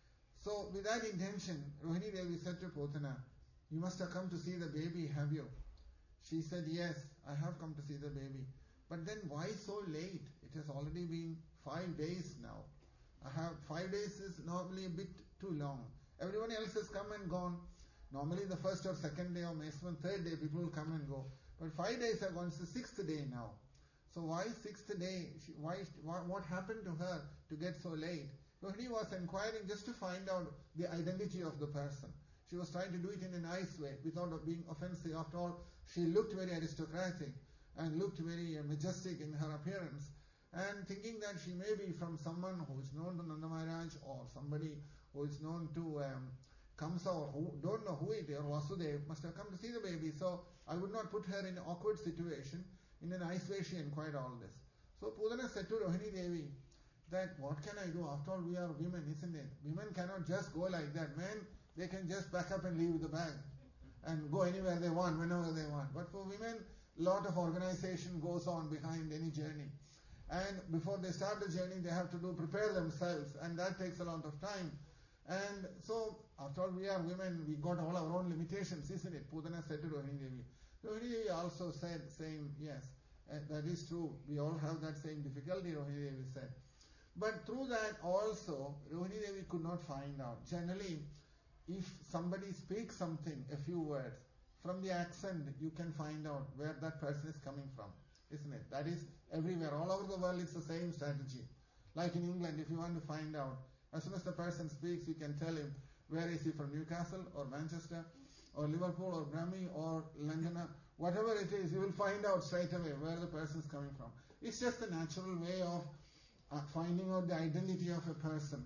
So with that intention, Rohini Devi said to Putana, you must have come to see the baby, have you? She said, yes, I have come to see the baby. But then why so late? It has already been five days now. I have five days is normally a bit too long. Everyone else has come and gone. Normally the first or second day or maximum third day people will come and go. But five days have gone, it's the sixth day now. So why sixth day? She, why, what happened to her to get so late? Rohini was inquiring just to find out the identity of the person. She was trying to do it in a nice way without being offensive. After all, she looked very aristocratic and looked very uh, majestic in her appearance. And thinking that she may be from someone who is known to Nanda Maharaj or somebody who is known to um, comes out, who don't know who it is, or Vasudeva must have come to see the baby, so I would not put her in an awkward situation. In a nice way she inquired all this. So Pudana said to Rohini Devi that what can I do? After all we are women, isn't it? Women cannot just go like that. Men, they can just pack up and leave with the bag and go anywhere they want, whenever they want. But for women, lot of organization goes on behind any journey. And before they start the journey, they have to do prepare themselves, and that takes a lot of time. And so, after all, we are women, we got all our own limitations, isn't it? Pudana said to Rohini Devi. Rohini Devi also said, saying, yes, uh, that is true. We all have that same difficulty, Rohini Devi said. But through that also, Rohini Devi could not find out. Generally, if somebody speaks something, a few words, from the accent, you can find out where that person is coming from, isn't it? That is everywhere. All over the world, it's the same strategy. Like in England, if you want to find out, as soon as the person speaks, you can tell him, where is he from, Newcastle or Manchester or Liverpool or Brammy or London, whatever it is, you will find out straight away where the person is coming from. It's just a natural way of uh, finding out the identity of a person.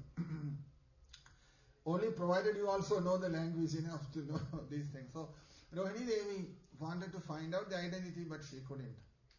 Only provided you also know the language enough to know these things. So Rohini Devi wanted to find out the identity, but she couldn't.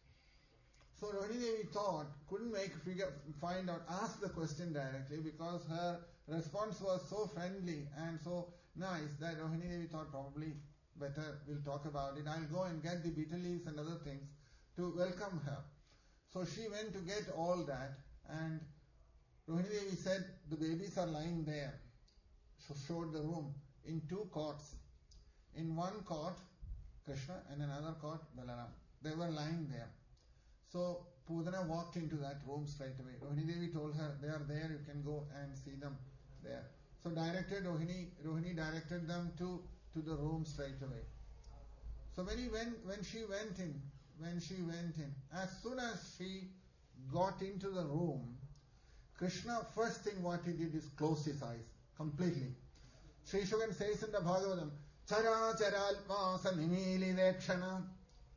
So Rohini Devi thought, couldn't make figure, find out, ask the question directly, because her response was so friendly and so nice that Rohini Devi thought probably better we'll talk about it. I'll go and get the bitter leaves and other things to welcome her. So she went to get all that, and Rohini Devi said the babies are lying there. She showed the room in two cots. In one cot, Krishna, and another cot, Balaram. They were lying there. So Pudana walked into that room straight away. Rohini Devi told her, they are there, you can go and see them there. So directed Rohini, Rohini directed them to, to the room straight away. So when he went, when she went in, when she went in, as soon as she got into the room, Krishna, first thing what he did is close his eyes completely. Sri Shugan says in the Bhagavatam, Chara Charalpa Sanimili Dekshana.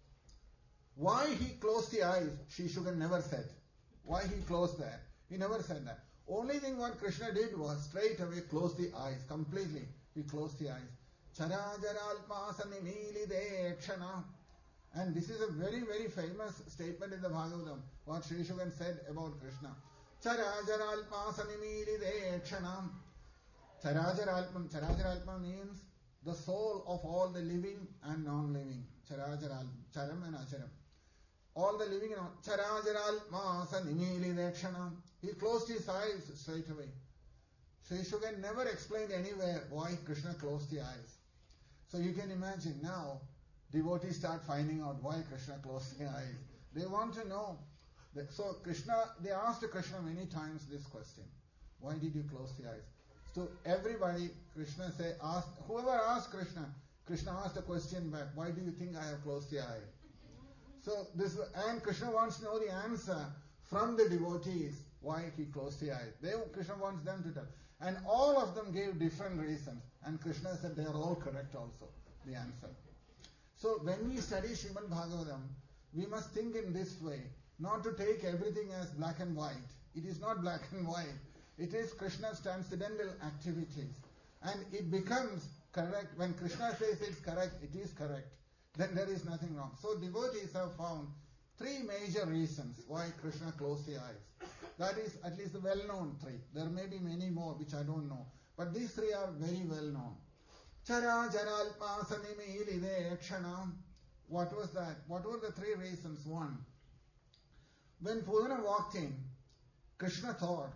Why he closed the eyes, Sri Shugan never said. Why he closed that? He never said that. Only thing what Krishna did was straight away close the eyes completely. He closed the eyes. Chara Charalpa Sanimili Dekshana. And this is a very, very famous statement in the Bhagavatam, what Sri Shugan said about Krishna. Charajaralpa sanimili dekshanam. Charajaralpam. Charajaralpa means the soul of all the living and non-living. Charajaralpam. Charam and acharam. All the living and non Charajaralpa sanimili dekshanam. He closed his eyes straight away. Sri Shugan never explained anywhere why Krishna closed the eyes. So you can imagine now, devotees start finding out why Krishna closed the eyes. They want to know. So Krishna, they asked Krishna many times this question. Why did you close the eyes? So everybody, Krishna say, asked, whoever asked Krishna, Krishna asked a question back. Why do you think I have closed the eye? So this, and Krishna wants to know the answer from the devotees why he closed the eye. They, Krishna wants them to tell. And all of them gave different reasons. And Krishna said they are all correct also, the answer. So when we study Srimad Bhagavatam, we must think in this way, not to take everything as black and white. It is not black and white. It is Krishna's transcendental activities. And it becomes correct. When Krishna says it's correct, it is correct. Then there is nothing wrong. So devotees have found three major reasons why Krishna closed the eyes. That is at least the well-known three. There may be many more which I don't know. But these three are very well-known. Chara Jaralpa Sanimili Dekshanam. What was that? What were the three reasons? One, when Pudana walked in, Krishna thought,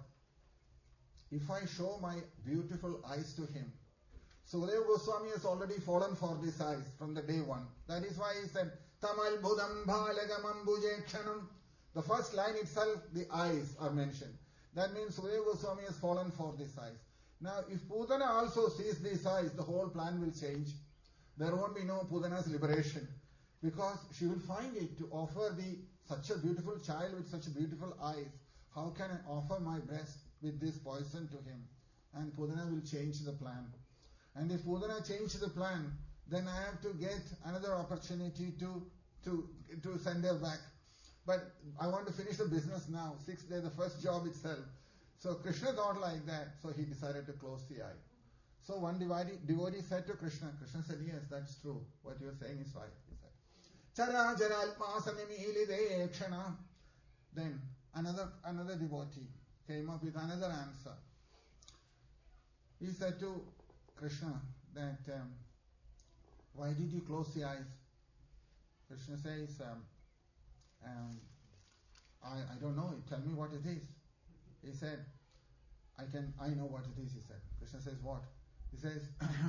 if I show my beautiful eyes to him, Sukadeva Goswami has already fallen for these eyes from the day one. That is why he said, Tamal Budam Bhalagamam Bhujekshanam. The first line itself, the eyes are mentioned. That means Sukadeva Goswami has fallen for these eyes. Now, if Pudana also sees these eyes, the whole plan will change. There won't be no Pudana's liberation. Because she will find it to offer the such a beautiful child with such beautiful eyes. How can I offer my breast with this poison to him? And Pudana will change the plan. And if Pudana changes the plan, then I have to get another opportunity to, to, to send her back. But I want to finish the business now. Sixth day, the first job itself. So Krishna thought like that. So he decided to close the eye. So one devotee, devotee said to Krishna, Krishna said, yes, that's true. What you're saying is right. He said, Chara Jaralpa Sanimili Dekshana. Then another another devotee came up with another answer. He said to Krishna that, um, why did you close the eyes? Krishna says, um, um, I, I don't know, tell me what it is. He said, I can, I know what it is, he said. Krishna says, what? He says,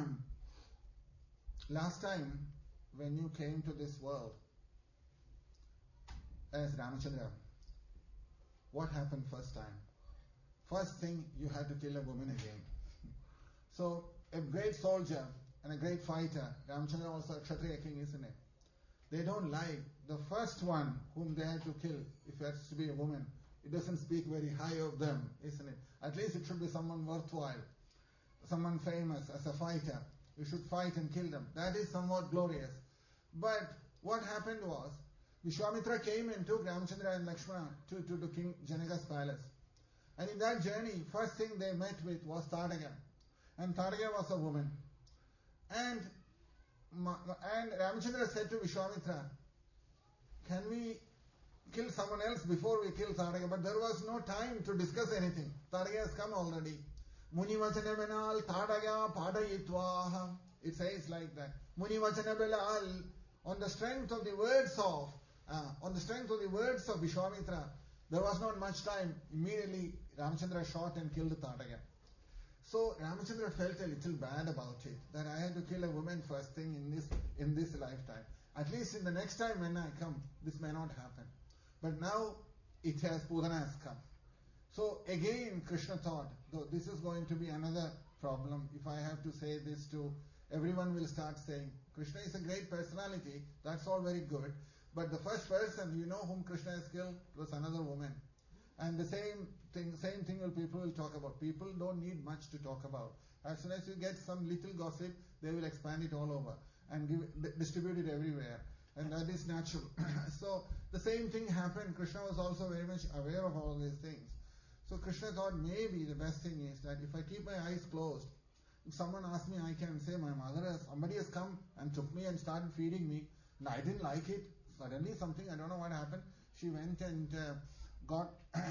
last time when you came to this world as Ramachandra, what happened first time? First thing, you had to kill a woman again. So, a great soldier and a great fighter, Ramachandra also a Kshatriya king, isn't it? They don't like the first one whom they had to kill, if it has to be a woman. It doesn't speak very high of them, isn't it? At least it should be someone worthwhile, someone famous as a fighter. You should fight and kill them. That is somewhat glorious. But what happened was, Vishwamitra came and took Ramachandra and Lakshmana to, to, to King Janaka's palace. And in that journey, first thing they met with was Tadaka. And Tadaka was a woman. And, and Ramachandra said to Vishwamitra, can we kill someone else before we kill Tadaka? But there was no time to discuss anything. Tadaka has come already. Muni vachana benal Tadaka padayitvaha. It says like that. Muni vachana benal, on the strength of the words of, uh, on the strength of the words of Vishwamitra, there was not much time. Immediately Ramachandra shot and killed Tadaka. So Ramachandra felt a little bad about it, that I had to kill a woman first thing in this in this lifetime. At least in the next time when I come, this may not happen. But now it has, Pudana has come. So again Krishna thought, though this is going to be another problem. If I have to say this to, everyone will start saying, Krishna is a great personality, that's all very good. But the first person, you know whom Krishna has killed, was another woman. And the same thing, same thing will people will talk about. People don't need much to talk about. As soon as you get some little gossip, they will expand it all over and give it, distribute it everywhere. And that is natural. So the same thing happened. Krishna was also very much aware of all these things. So Krishna thought maybe the best thing is that if I keep my eyes closed, if someone asks me, I can say, my mother has, somebody has come and took me and started feeding me, and I didn't like it. Suddenly something, I don't know what happened. She went and uh, got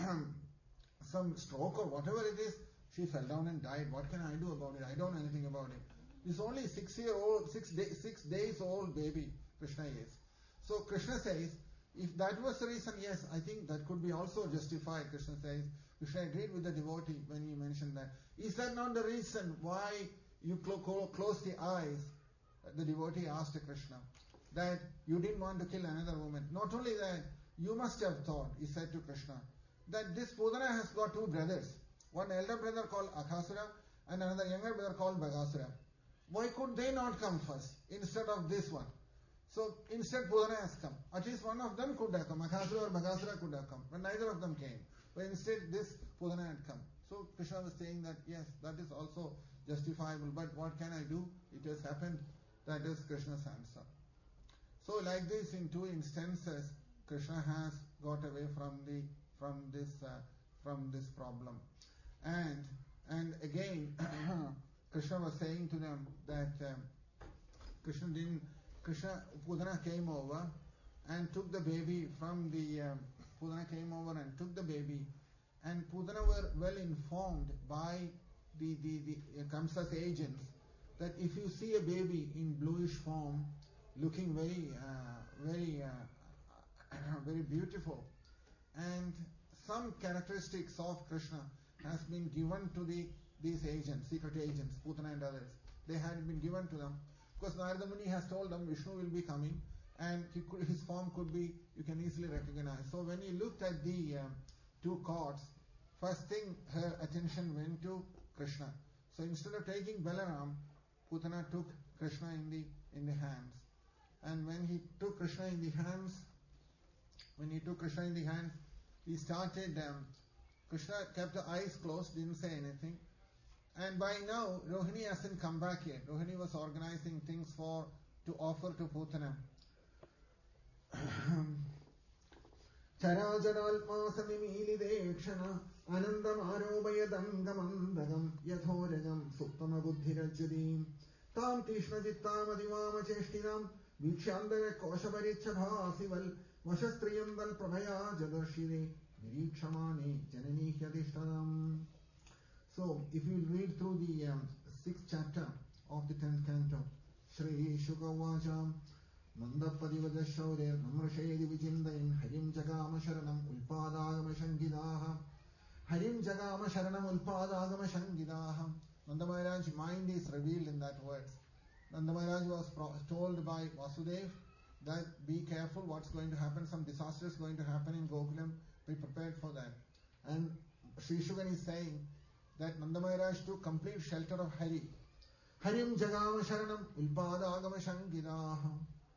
some stroke or whatever it is. She fell down and died. What can I do about it? I don't know anything about it. It's only six year old, six, day, six days old baby Krishna is. So Krishna says, if that was the reason, yes, I think that could be also justified. Krishna says, Krishna agreed with the devotee when he mentioned that. Is that not the reason why you clo- close the eyes? The devotee asked Krishna that you didn't want to kill another woman. Not only that, you must have thought, he said to Krishna, that this Pudana has got two brothers. One elder brother called Aghasura and another younger brother called Bagasura. Why could they not come first instead of this one? So instead Pudana has come. At least one of them could have come. Aghasura or Bagasura could have come. But neither of them came. But instead this Pudana had come. So Krishna was saying that yes, that is also justifiable. But what can I do? It has happened. That is Krishna's answer. So like this, in two instances, Krishna has got away from the from this uh, from this problem. And and again Krishna was saying to them that um, Krishna didn't Krishna Pudana came over and took the baby from the um, Pudana came over and took the baby, and Pudana were well informed by the the, the uh, Kamsa's agents that if you see a baby in bluish form looking very uh, very uh, very beautiful, and some characteristics of Krishna has been given to the these agents, secret agents, Putana and others. They had been given to them. Because Narada Muni has told them Vishnu will be coming, and he could, his form could be, you can easily recognize. So when he looked at the um, two cords, first thing her attention went to Krishna. So instead of taking Balaram, Putana took Krishna in the in the hands. And when he took Krishna in the hands, when he took Krishna in the hands, he started, um, Krishna kept the eyes closed, didn't say anything. And by now, Rohini hasn't come back yet. Rohini was organizing things for, to offer to Putana. Chara Janalpa Samimili Dekshana Anandamarobayadangam yathoragam suptamabuddhirajyadim Tam tishnajittamadivam Vikshandara koshavarichabhasival Vashastriyandal prabhaya jadarshire Nirikshamane janani hyadishtanam. So, if you read through the um, sixth chapter of the tenth canto, Shri Shukavacham Mandapadivada Shaurya Namrashayadi Vijindayin Harim Jagama Sharanam Ulpadagama Shangidaha Harim Jagama Sharanam Ulpadagama Shangidaha. Nanda Maharaj's mind is revealed in that words. Nanda Maharaj was told by Vasudev that be careful what's going to happen, some disaster is going to happen in Gokulam, be prepared for that. And Sri Shugan is saying that Nanda Maharaj took complete shelter of Hari. Harim Jagama Sharanam Ulpadagama Shangidaha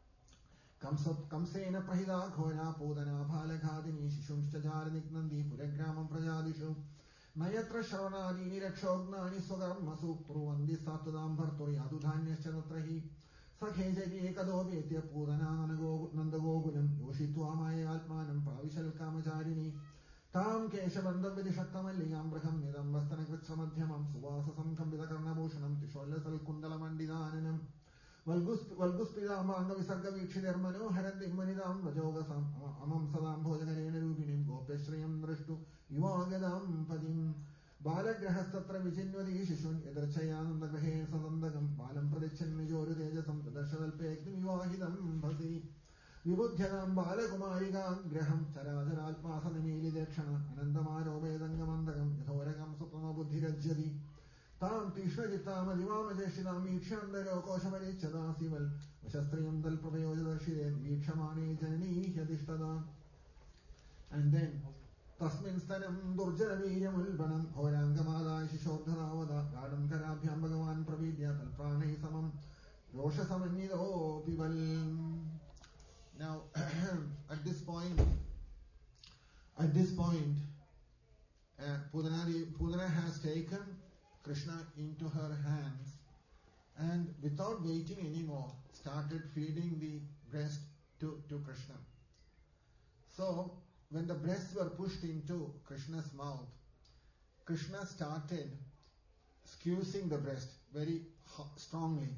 Kamsena Prahida Khora Podana Bhalaghadini Shishumshtajar Niknandi Puragramam Prajadishu Mayatra Sharanadi Nirakshognani Sogam Masu Pruvandi Satadam Bhartori Adudhanya Chanatrahi Sakhejari Ekadobetya Pudana Nandagogulam Yoshitu Amaya Altmanam Pravishal Kamacharini Tam Keshavandam Vidishakamaliyam Braham Nidam Vastanakritsamadhyamam Suvasa Samkam Vidakarnabhushanam Tisholasal Kundalamandidananam Valguspidam Anga Visarga Vikshidermano Harandi Manidam Vajogasam Amam Sadam Bhojanarena Rupinim Gopeshriyam Drashtu Yuvagadam Padim Balagrahastatra Vijinvadi Shishun Edarchayanam Nagahe Sadandagam Balam Pradichan Nijoru Tejasam Tadarshadal Pektim Yuvahidam Bhati Vibudhyanam Balakumariga Graham Charajaral Pasanamili Dekshana Anandamaro Vedangamandagam Yathoragam Supama Buddhirajyadi Tam Tishnajitama Divama Jeshinam Vikshandaro Koshamari Chadasival Vashastriyam Dal Prabhayojadarshire Vikshamani Janani Hyadishtada. And then Tasmin Stanam Durjanaviryam Ulbanam Horangamada Shishodharavada Radam Karabhyam Bhagavan Pravidya Talprane Samam Roshasamanido Pival. Now at this point at this point uh, Pudana, Pudana has taken Krishna into her hands and without waiting anymore started feeding the breast to, to Krishna. So when the breasts were pushed into Krishna's mouth, Krishna started squeezing the breast very strongly.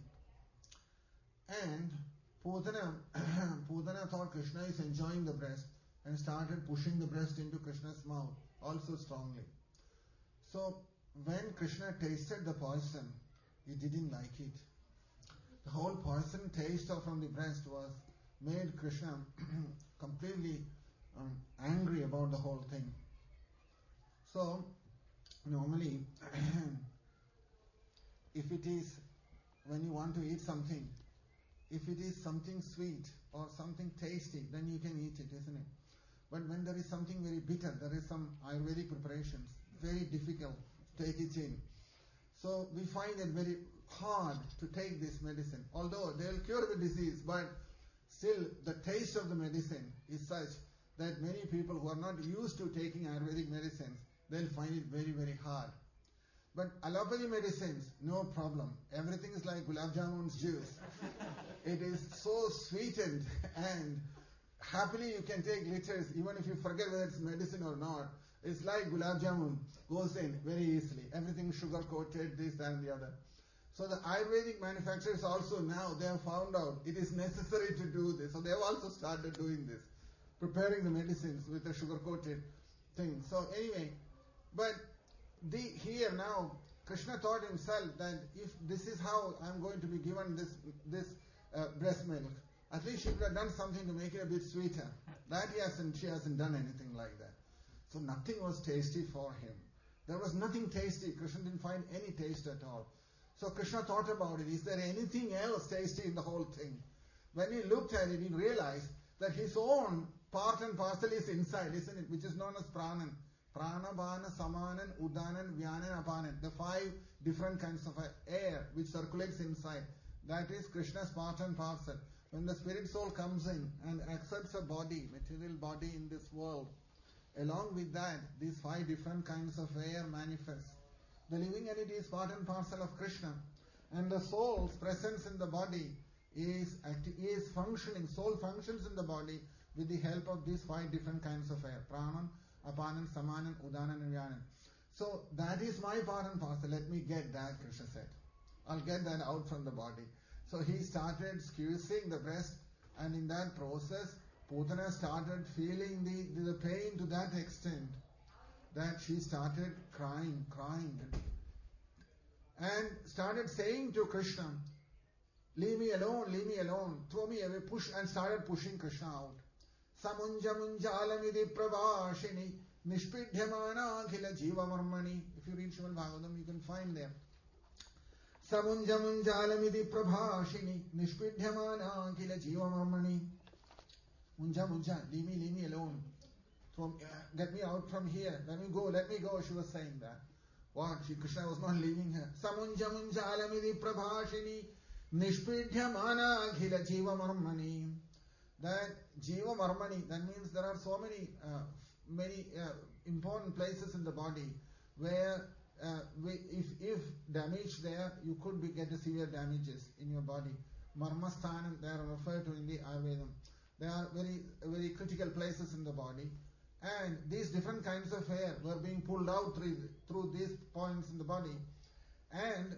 And Pudana, Pudana thought Krishna is enjoying the breast and started pushing the breast into Krishna's mouth also strongly. So when Krishna tasted the poison, he didn't like it. The whole poison taste from the breast was made Krishna completely um, angry about the whole thing. So normally if it is, when you want to eat something, if it is something sweet or something tasty, then you can eat it, isn't it? But when there is something very bitter, there is some Ayurvedic preparations, very difficult to take it in. So we find it very hard to take this medicine. Although they will cure the disease, but still the taste of the medicine is such that many people who are not used to taking Ayurvedic medicines, they'll find it very, very hard. But allopathy medicines, no problem. Everything is like gulab jamun's juice. It is so sweetened and happily you can take liters even if you forget whether it's medicine or not. It's like gulab jamun, goes in very easily. Everything sugar coated, this, that and the other. So the Ayurvedic manufacturers also now, they have found out it is necessary to do this. So they have also started doing this, preparing the medicines with a sugar coated thing. So anyway, but the here now, Krishna thought himself that if this is how I'm going to be given this this uh, breast milk, at least she could have done something to make it a bit sweeter. That he hasn't, she hasn't done anything like that. So nothing was tasty for him. There was nothing tasty. Krishna didn't find any taste at all. So Krishna thought about it. Is there anything else tasty in the whole thing? When he looked at it, he realized that his own part and parcel is inside, isn't it? Which is known as pranan. Prana, Bana, Samanan, Udanan, Vyanan, Apanan. The five different kinds of air which circulates inside. That is Krishna's part and parcel. When the spirit soul comes in and accepts a body, material body in this world, along with that, these five different kinds of air manifest. The living entity is part and parcel of Krishna. And the soul's presence in the body is, is functioning. Soul functions in the body with the help of these five different kinds of air. Pranan, Apanan, Samanan, Udanan and Vyanan. So that is my part and parcel. Let me get that, Krishna said. I'll get that out from the body. So he started squeezing the breast, and in that process, Putana started feeling the, the pain to that extent that she started crying, crying, and started saying to Krishna, leave me alone, leave me alone, throw me away, push, and started pushing Krishna out. Samunja munjalamidi prabhashini nishpidhyamana akhila jiva marmani. If you read Srimad Bhagavatam, you can find there. Samunja munjalamidi prabhashini nishpidhyamana akhila jiva marmani. Munja munja, leave me, leave me alone. From, uh, get me out from here. Let me go, let me go. She was saying that. What? She, Krishna was not leaving her. Samunja munja alamidi prabhashini nishpidhyamana akhila jiva marmani. That jiva marmani, that means there are so many uh, many uh, important places in the body where uh, we, if if damage there, you could be, get severe damages in your body. Marmasthanam, they are referred to in the Ayurvedam. They are very very critical places in the body. And these different kinds of hair were being pulled out through, through these points in the body. And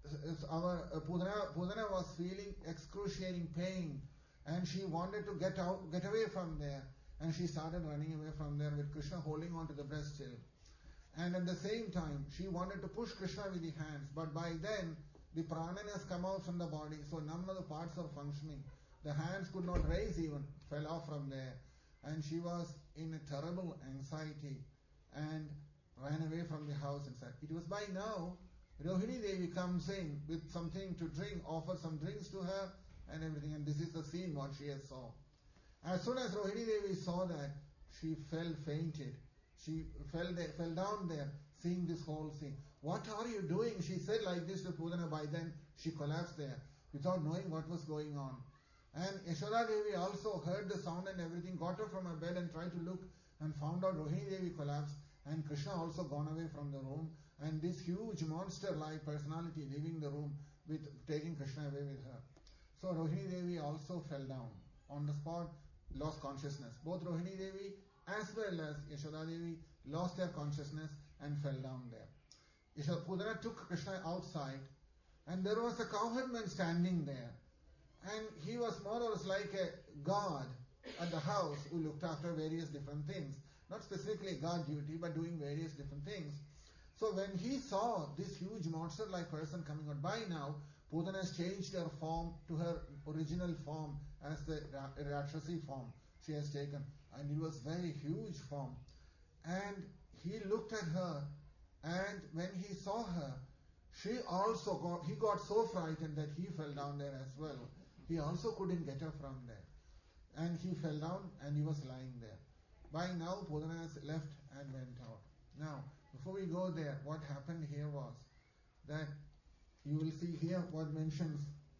our uh, Pudana, Pudana was feeling excruciating pain, and she wanted to get out, get away from there. And she started running away from there with Krishna holding on to the breast still. And at the same time, she wanted to push Krishna with the hands, but by then the prana has come out from the body, so none of the parts are functioning. The hands could not raise even, fell off from there. And she was in a terrible anxiety and ran away from the house and said, it was by now, Rohini Devi comes in with something to drink, offers some drinks to her and everything. And this is the scene what she has saw. As soon as Rohini Devi saw that, she fell fainted. She fell there, fell down there, seeing this whole scene. What are you doing? She said like this to Pudana. By then, she collapsed there without knowing what was going on. And Yashoda Devi also heard the sound and everything, got up from her bed and tried to look and found out Rohini Devi collapsed, and Krishna also gone away from the room, and this huge monster-like personality leaving the room with taking Krishna away with her. So Rohini Devi also fell down on the spot, lost consciousness. Both Rohini Devi as well as Yashoda Devi lost their consciousness and fell down there. Yashoda Pudana took Krishna outside, and there was a cowherdman standing there. And he was more or less like a god at the house who looked after various different things. Not specifically god duty, but doing various different things. So when he saw this huge monster-like person coming out, by now, Pudana has changed her form to her original form as the Rakshasi form she has taken. And it was very huge form. And he looked at her, and when he saw her, she also got, he got so frightened that he fell down there as well. He also couldn't get up from there. And he fell down and he was lying there. By now, Pudana has left and went out. Now, before we go there, what happened here was that you will see here what mentions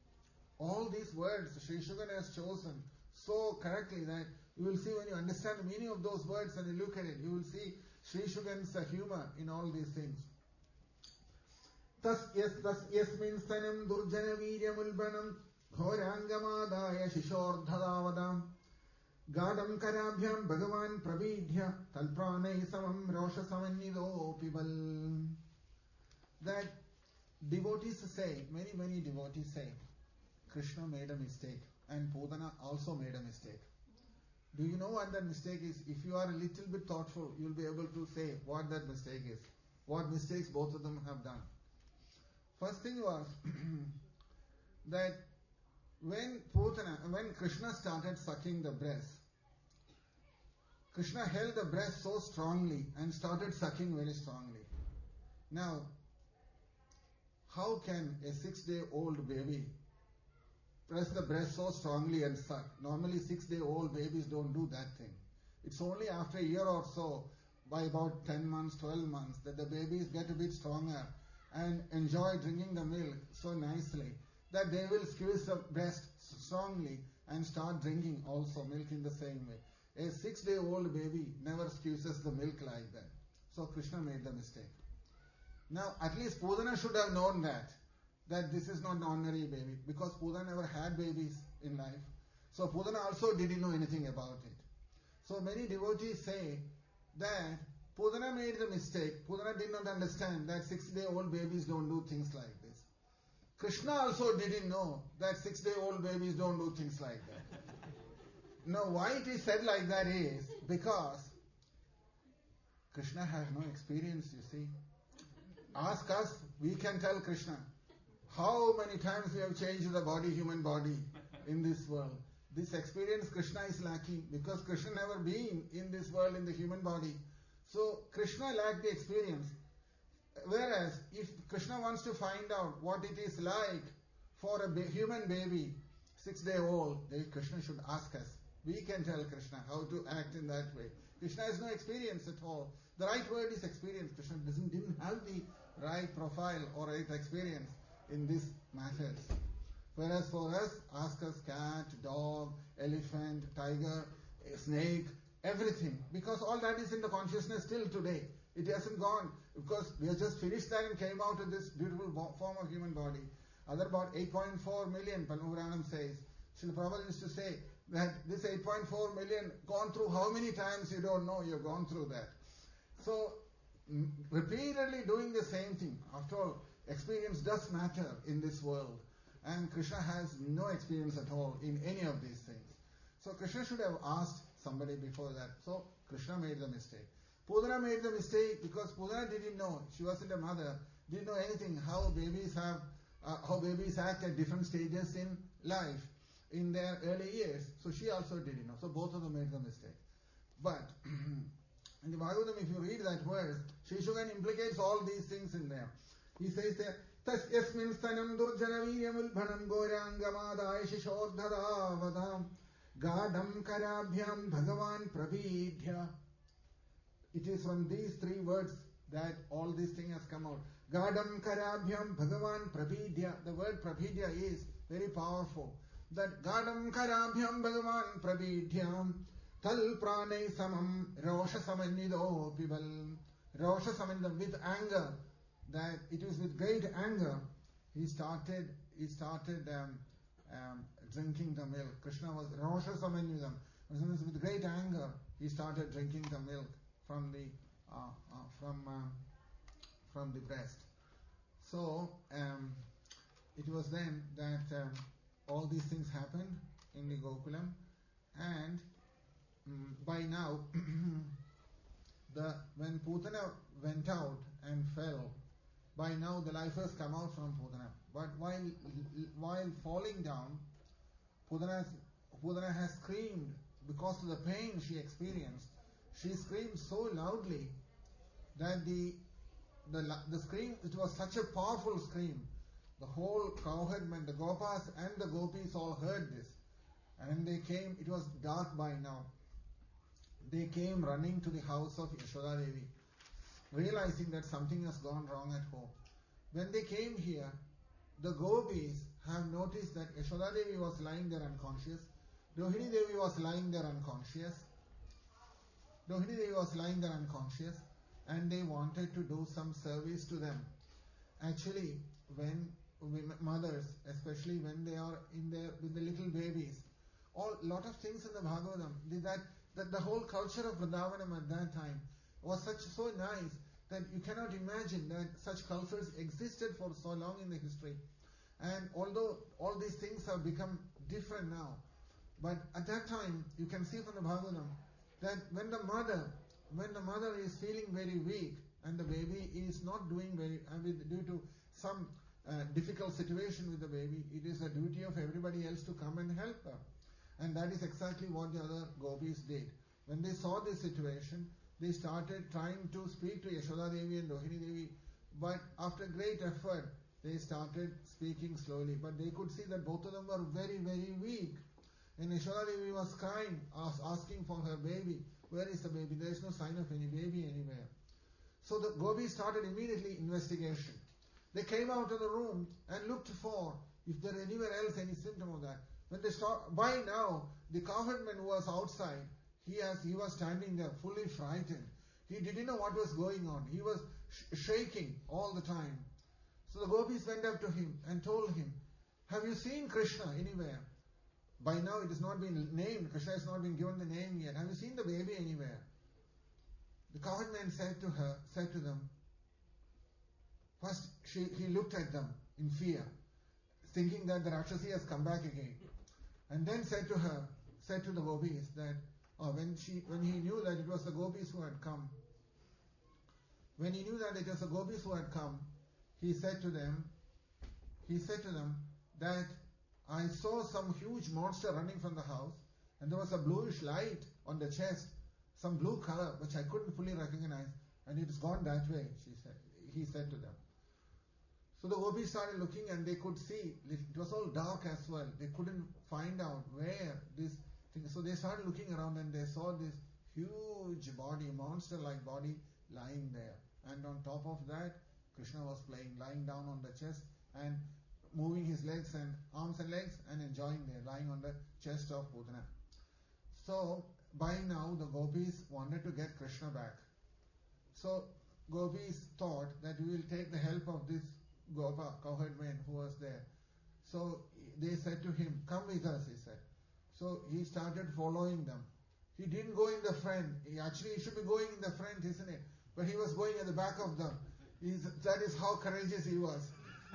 all these words Sri Shugan has chosen so correctly that you will see when you understand the meaning of those words and you look at it, you will see Sri Shugan's uh, humor in all these things. Tas yes tas yasmin sanam durjana viryamuldhanam Ghorangamadaya Shishordhadavadam Gadam Karabhyam Bhagavan Prabhidhya Talpranai Samam Rosha Samannido Pibal. That devotees say, many, many devotees say, Krishna made a mistake and Pudana also made a mistake. Do you know what that mistake is? If you are a little bit thoughtful, you will be able to say what that mistake is. What mistakes both of them have done. First thing was that When Putana, when Krishna started sucking the breast, Krishna held the breast so strongly and started sucking very strongly. Now, how can a six-day-old baby press the breast so strongly and suck? Normally, six-day-old babies don't do that thing. It's only after a year or so, by about ten months, twelve months, that the babies get a bit stronger and enjoy drinking the milk so nicely that they will squeeze the breast strongly and start drinking also milk in the same way. A six-day-old baby never squeezes the milk like that. So Krishna made the mistake. Now, at least Pudana should have known that, that this is not an ordinary baby, because Pudana never had babies in life. So Pudana also didn't know anything about it. So many devotees say that Pudana made the mistake. Pudana did not understand that six-day-old babies don't do things like this. Krishna also didn't know that six-day-old babies don't do things like that. Now, why it is said like that is because Krishna has no experience, you see. Ask us, we can tell Krishna how many times we have changed the body, human body in this world. This experience Krishna is lacking because Krishna never been in this world in the human body. So Krishna lacked the experience. Whereas if Krishna wants to find out what it is like for a ba- human baby, six-day-old, then Krishna should ask us. We can tell Krishna how to act in that way. Krishna has no experience at all. The right word is experience. Krishna doesn't didn't have the right profile or right experience in these matters. Whereas for us, ask us cat, dog, elephant, tiger, snake, everything. Because all that is in the consciousness still today. It hasn't gone. Because we have just finished that and came out of this beautiful form of human body. Other about eight point four million, Padma says. Srila Prabhupada used to say that this eight point four million gone through how many times you don't know, you've gone through that. So, m- repeatedly doing the same thing. After all, experience does matter in this world. And Krishna has no experience at all in any of these things. So Krishna should have asked somebody before that. So Krishna made the mistake. Pudana made the mistake because Pudana didn't know. She wasn't a mother. Didn't know anything how babies have, uh, how babies act at different stages in life in their early years. So she also didn't know. So both of them made the mistake. But in the Bhagavatam, if you read that verse, Shishukan implicates all these things in there. He says that Tasyasmin stanam durjanaviryamulbhanam gorangamadaya shishordhadavadam gadam karabhyam bhagavan prabhidhya. It is from these three words that all this thing has come out. Gadam karabhyam bhagavan prabhidhya. The word prabhidhya is very powerful. That gadam karabhyam bhagavan prabhidhyam tal pranay samam rosha samannido pibal. Rosha samannidam, with anger. That it was with great anger he started he started um, um, drinking the milk. Krishna was Rosha Samanyudam. With great anger he started drinking the milk from the uh, uh, from um, from the breast. So um, it was then that um, all these things happened in the Gokulam, and um, by now the when Putana went out and fell, by now the life has come out from Pudana. But while while falling down, Pudana, Pudana has screamed because of the pain she experienced. She screamed so loudly that the the the scream, it was such a powerful scream. The whole cowherdmen, the Gopas and the Gopis all heard this. And they came, it was dark by now. They came running to the house of Yashoda Devi, realizing that something has gone wrong at home. When they came here, the Gopis have noticed that Yashoda Devi was lying there unconscious, Rohini Devi was lying there unconscious, Rohini Devi was lying there unconscious, and they wanted to do some service to them. Actually, when women, mothers, especially when they are in their with the little babies, all lot of things in the Bhagavatam, that that the whole culture of Vrindavanam at that time was such so nice that you cannot imagine that such cultures existed for so long in the history. And although all these things have become different now, but at that time you can see from the Bhagavatam that when the mother, when the mother is feeling very weak and the baby is not doing very, I mean, due to some uh, difficult situation with the baby, it is a duty of everybody else to come and help her. And that is exactly what the other gopis did. When they saw this situation, they started trying to speak to Yashoda Devi and Rohini Devi, but after great effort, they started speaking slowly. But they could see that both of them were very, very weak. And Yashoda Devi was crying, asking for her baby. Where is the baby? There is no sign of any baby anywhere. So the gopis started immediately investigation. They came out of the room and looked for if there anywhere else any symptom of that. When they start, by now, the cowherdman who was outside, he has he was standing there fully frightened. He didn't know what was going on. He was sh- shaking all the time. So the gopis went up to him and told him, have you seen Krishna anywhere? By now it has not been named. Krishna has not been given the name yet. Have you seen the baby anywhere? The cowherd man said to her, said to them, first she, he looked at them in fear, thinking that the Rakshasi has come back again. And then said to her, said to the gopis that, or when she, when he knew that it was the gopis who had come, when he knew that it was the gopis who had come, he said to them, he said to them that I saw some huge monster running from the house, and there was a bluish light on the chest, some blue color which I couldn't fully recognize, and it has gone that way, she said, he said to them. So the gopis started looking and they could see, it was all dark as well, they couldn't find out where this thing, so they started looking around and they saw this huge body, monster-like body lying there. And on top of that, Krishna was playing, lying down on the chest and moving his legs and arms and legs and enjoying there, lying on the chest of Putana. So by now the gopis wanted to get Krishna back. So gopis thought that we will take the help of this Gopa, cowherd man who was there. So they said to him, come with us, he said. So he started following them. He didn't go in the front. He actually he should be going in the front, isn't it? But he was going at the back of them. He's, that is how courageous he was.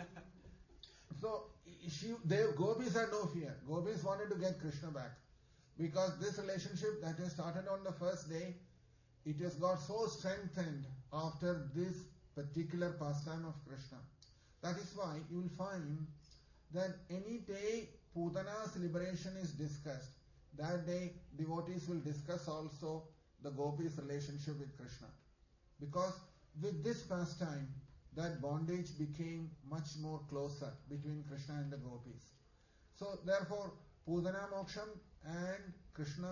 So she, they, gopis had no fear. Gopis wanted to get Krishna back. Because this relationship that has started on the first day, it has got so strengthened after this particular pastime of Krishna. That is why you will find that any day Putana's liberation is discussed, that day devotees will discuss also the gopis' relationship with Krishna. Because with this pastime, that bondage became much more closer between Krishna and the gopis. So therefore, Putana Moksham and Krishna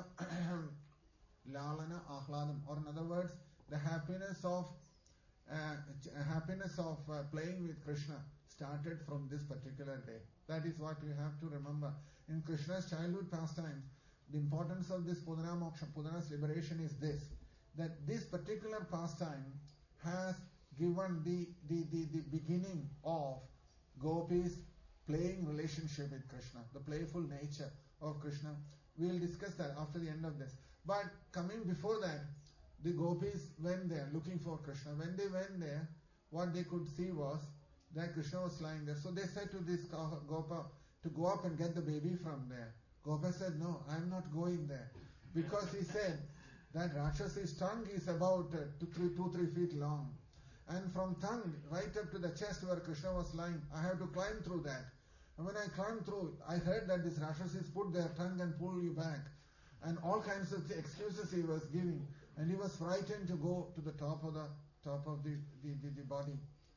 Lalana Ahladam, or in other words, the happiness of uh, happiness of uh, playing with Krishna started from this particular day. That is what you have to remember. In Krishna's childhood pastimes, the importance of this Putana Moksham, Putana's liberation is this, that this particular pastime has given the, the, the, the beginning of gopis playing relationship with Krishna, the playful nature of Krishna. We will discuss that after the end of this. But coming before that, the gopis went there looking for Krishna. When they went there, what they could see was that Krishna was lying there. So they said to this Gopa to go up and get the baby from there. Gopa said, no, I am not going there. Because he said that Rakshasi's tongue is about uh, two, three, two, three feet long. And from tongue right up to the chest where Krishna was lying, I have to climb through that. And when I climbed through, I heard that these Rakshasis put their tongue and pull you back. And all kinds of excuses he was giving. And he was frightened to go to the top of the top of the, the, the, the body.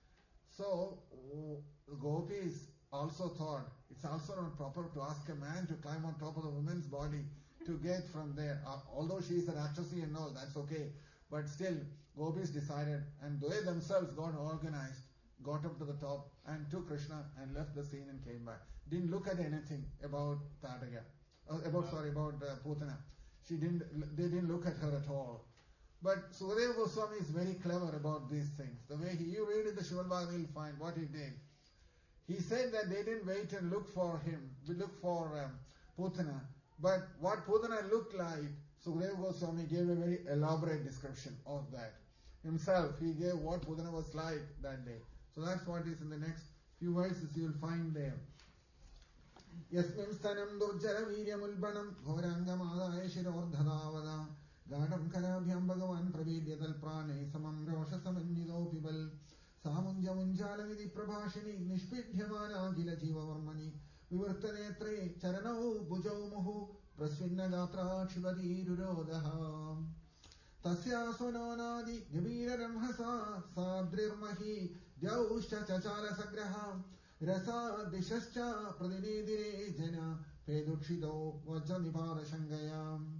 So oh, the gopis also thought it's also not proper to ask a man to climb on top of the woman's body to get from there. Uh, although she is a Rakshasi and all, that's okay. But still, gopis decided, and they themselves got organized, got up to the top and took Krishna and left the scene and came back. Didn't look at anything about Tadagya, uh, about sorry about uh, Putana. She didn't. They didn't look at her at all. But Sukadeva Goswami is very clever about these things. The way he, you read in the Srimad Bhagavatam, you'll find what he did. He said that they didn't wait and look for him, look for um, Putana. But what Putana looked like, Sukadeva Goswami gave a very elaborate description of that. Himself, he gave what Putana was like that day. So that's what is in the next few verses you will find there. Yasmim stanam durjara viryamulbanam ghorangamadaya shirordhadavada Gadam karabhyam bhagavan pravedyadal prane samam rosha samanyido pibal samunja munjala vidhi prabhashini nishpidhyamana gila jiva varmani vivartanetre charanau bhujau muhu prasvinna gatra shivadi rurodaha tasya sonanadi gabira ramhasa sadrirmahi dyauscha chachala sagraha rasa dishascha pradinidire jana pedukshido vajranipara shangayam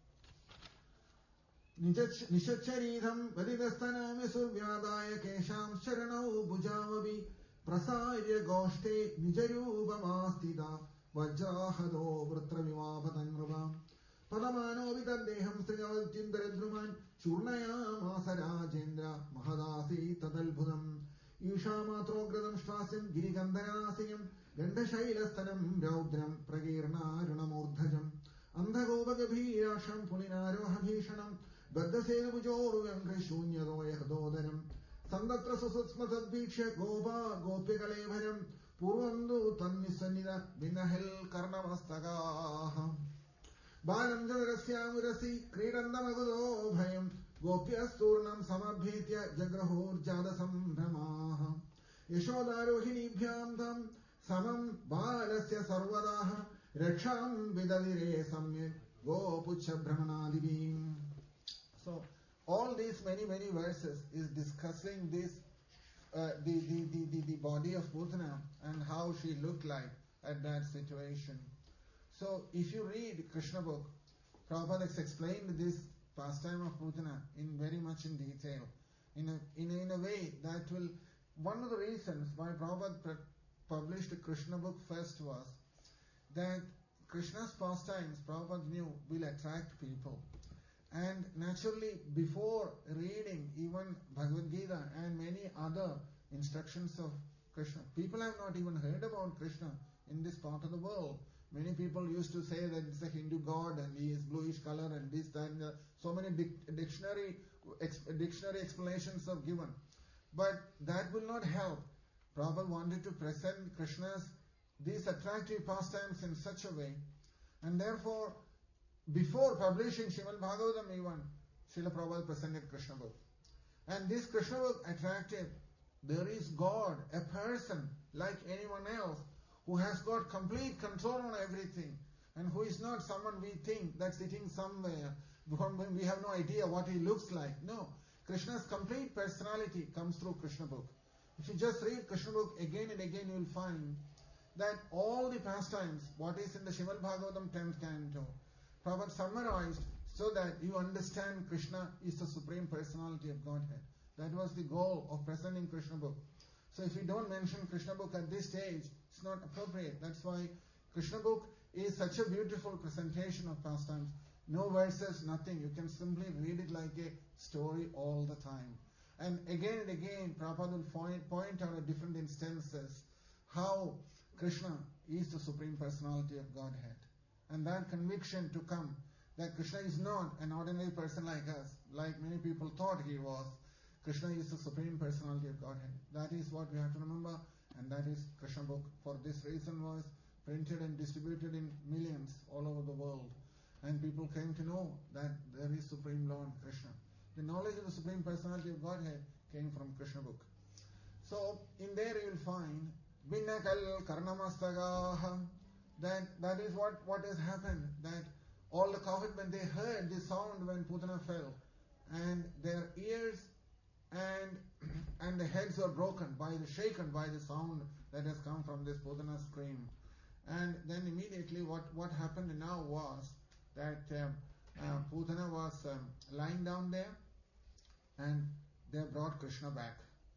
Nishacharidham Vadidastanami Survyadaya Kesham Sharanau Bhujavavi Prasarya Goshte Nijarubamastida Vajrahado Vrtravimapatan Padamano Vitadeham Sriyaval Chindaradruman Churnaya Masara Jendra Mahadasi Tadalbhudam Yushamatogradam Shvasim Girigandhanasiyam Gandashailastanam Raudram Pragirna Runamurdhajam Andhagobagabhirasham Pulinarohabhishanam ബദ്ധസേതുപുജോറുവ്യങ്കശൂന്യതോയ ഹൃദോദരം സന്തത്ര സുസൂക്ഷ്മസദ്ഭീക്ഷ്യ ഗോപാ ഗോപ്യകളേഭരം പൂർവന്തു തന്നിസന്നിധ വിനഹൽ കർണമസ്തകാഃ Balam ചതുരസ്യാമുരസി ക്രീഡന്തമകുതോ ഭയം ഗോപ്യസ്തൂർണം സമഭീത്യ ജഗ്രഹോർജാതസംഭ്രമാഃ യശോദാരോഹിണീഭ്യാം തം സമം ബാലസ്യ സർവദാഃ രക്ഷാം വിദതിരേ സമ്യക് ഗോപുച്ഛഭ്രമണാദിഭീം. So all these many many verses is discussing this uh, the, the, the, the, the body of Putana and how she looked like at that situation. So if you read Krishna book, Prabhupada has explained this pastime of Putana in very much in detail, in a, in a, in a way that will, one of the reasons why Prabhupada published the Krishna book first was that Krishna's pastimes, Prabhupada knew, will attract people. And naturally, before reading even Bhagavad Gita and many other instructions of Krishna, people have not even heard about Krishna in this part of the world. Many people used to say that it's a Hindu god and he is bluish color and this, that, and that. So many dictionary, ex- dictionary explanations are given. But that will not help. Prabhupada wanted to present Krishna's these attractive pastimes in such a way, and therefore, before publishing Srimad Bhagavatam even, Srila Prabhupada presented Krishna book. And this Krishna book attractive. There is God, a person like anyone else, who has got complete control on everything, and who is not someone we think that's sitting somewhere, when we have no idea what he looks like. No, Krishna's complete personality comes through Krishna book. If you just read Krishna book again and again, you will find that all the pastimes, what is in the Srimad Bhagavatam tenth canto, Prabhupada summarized so that you understand Krishna is the Supreme Personality of Godhead. That was the goal of presenting Krishna book. So if you don't mention Krishna book at this stage, it's not appropriate. That's why Krishna book is such a beautiful presentation of pastimes. No verses, nothing. You can simply read it like a story all the time. And again and again, Prabhupada will point, point out at different instances how Krishna is the Supreme Personality of Godhead. And that conviction to come that Krishna is not an ordinary person like us, like many people thought he was. Krishna is the Supreme Personality of Godhead. That is what we have to remember, and that is Krishna book. For this reason was printed and distributed in millions all over the world. And people came to know that there is Supreme Lord Krishna. The knowledge of the Supreme Personality of Godhead came from Krishna book. So in there you will find Vinnakal Karnamastagaha. That that is what, what has happened. That all the cowherd, when they heard the sound when Putana fell, and their ears and and the heads were broken by the shaken by the sound that has come from this Putana scream. And then immediately what, what happened now was that um, uh, Putana was um, lying down there, and they brought Krishna back.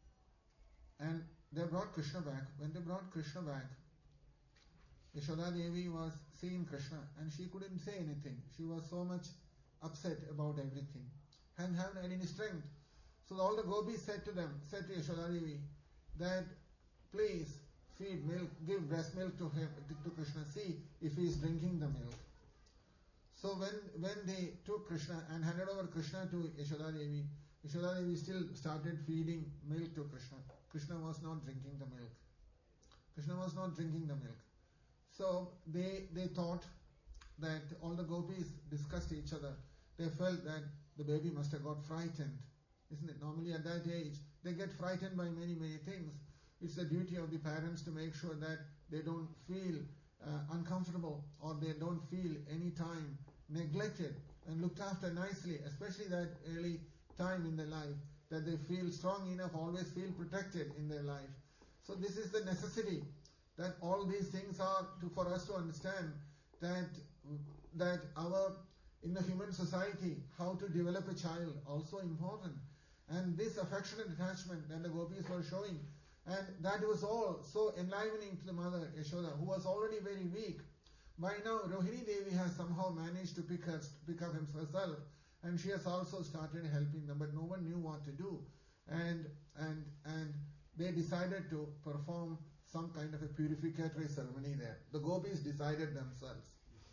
And they brought Krishna back. When they brought Krishna back, Yashoda Devi was seeing Krishna and she couldn't say anything. She was so much upset about everything. Hadn't had any strength. So all the gopis said to them, said to Yashoda Devi, that please feed milk, give breast milk to him, to Krishna. See if he is drinking the milk. So when when they took Krishna and handed over Krishna to Yashoda Devi, Yashoda Devi still started feeding milk to Krishna. Krishna was not drinking the milk. Krishna was not drinking the milk. So they they thought that all the gopis discussed each other. They felt that the baby must have got frightened. Isn't it? Normally at that age, they get frightened by many, many things. It's the duty of the parents to make sure that they don't feel uh, uncomfortable or they don't feel any time neglected and looked after nicely, especially that early time in their life, that they feel strong enough, always feel protected in their life. So this is the necessity that all these things are to, for us to understand that that our in the human society, how to develop a child also important. And this affectionate attachment that the gopis were showing, and that was all so enlivening to the mother Yashoda, who was already very weak. By now Rohini Devi has somehow managed to pick her pick up herself, and she has also started helping them, but no one knew what to do. And and and they decided to perform some kind of a purificatory ceremony there. The gopis decided themselves.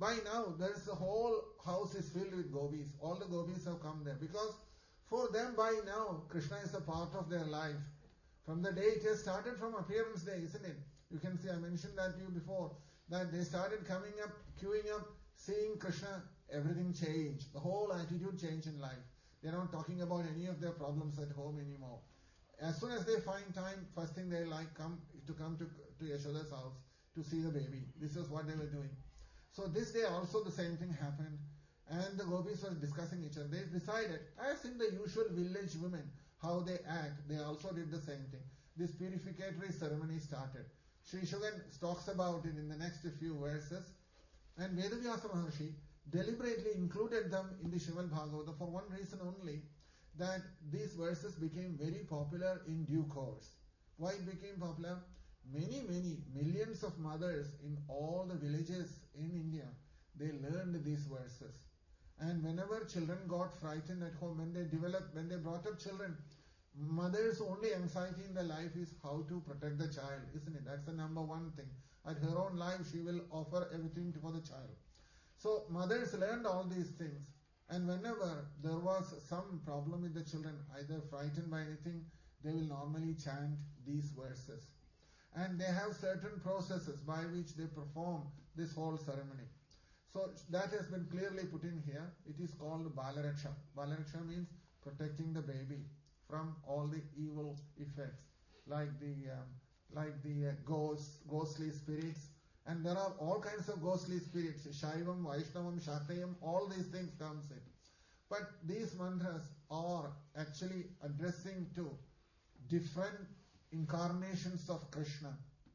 By now, there is the whole house is filled with gopis. All the gopis have come there because for them by now, Krishna is a part of their life. From the day it has started from appearance day, isn't it? You can see, I mentioned that to you before, that they started coming up, queuing up, seeing Krishna, everything changed. The whole attitude changed in life. They're not talking about any of their problems at home anymore. As soon as they find time, first thing they like come to come to, to Yashoda's house to see the baby. This is what they were doing. So this day also the same thing happened. And the gopis were discussing each other. They decided, as in the usual village women, how they act, they also did the same thing. This purificatory ceremony started. Sri Shugan talks about it in the next few verses. And Vedavyasa Maharshi deliberately included them in the Srimad Bhagavata for one reason only, that these verses became very popular in due course. Why it became popular? Many, many, millions of mothers in all the villages in India, they learned these verses. And whenever children got frightened at home, when they developed, when they brought up children, mother's only anxiety in their life is how to protect the child, isn't it? That's the number one thing. At her own life, she will offer everything for the child. So mothers learned all these things. And whenever there was some problem with the children, either frightened by anything, they will normally chant these verses. And they have certain processes by which they perform this whole ceremony. So that has been clearly put in here. It is called Balaraksha. Balaraksha means protecting the baby from all the evil effects, like the um, like the uh, ghosts, ghostly spirits. And there are all kinds of ghostly spirits, Shaivam, Vaishnavam, Shaktayam, all these things comes in. But these mantras are actually addressing to different incarnations of Krishna,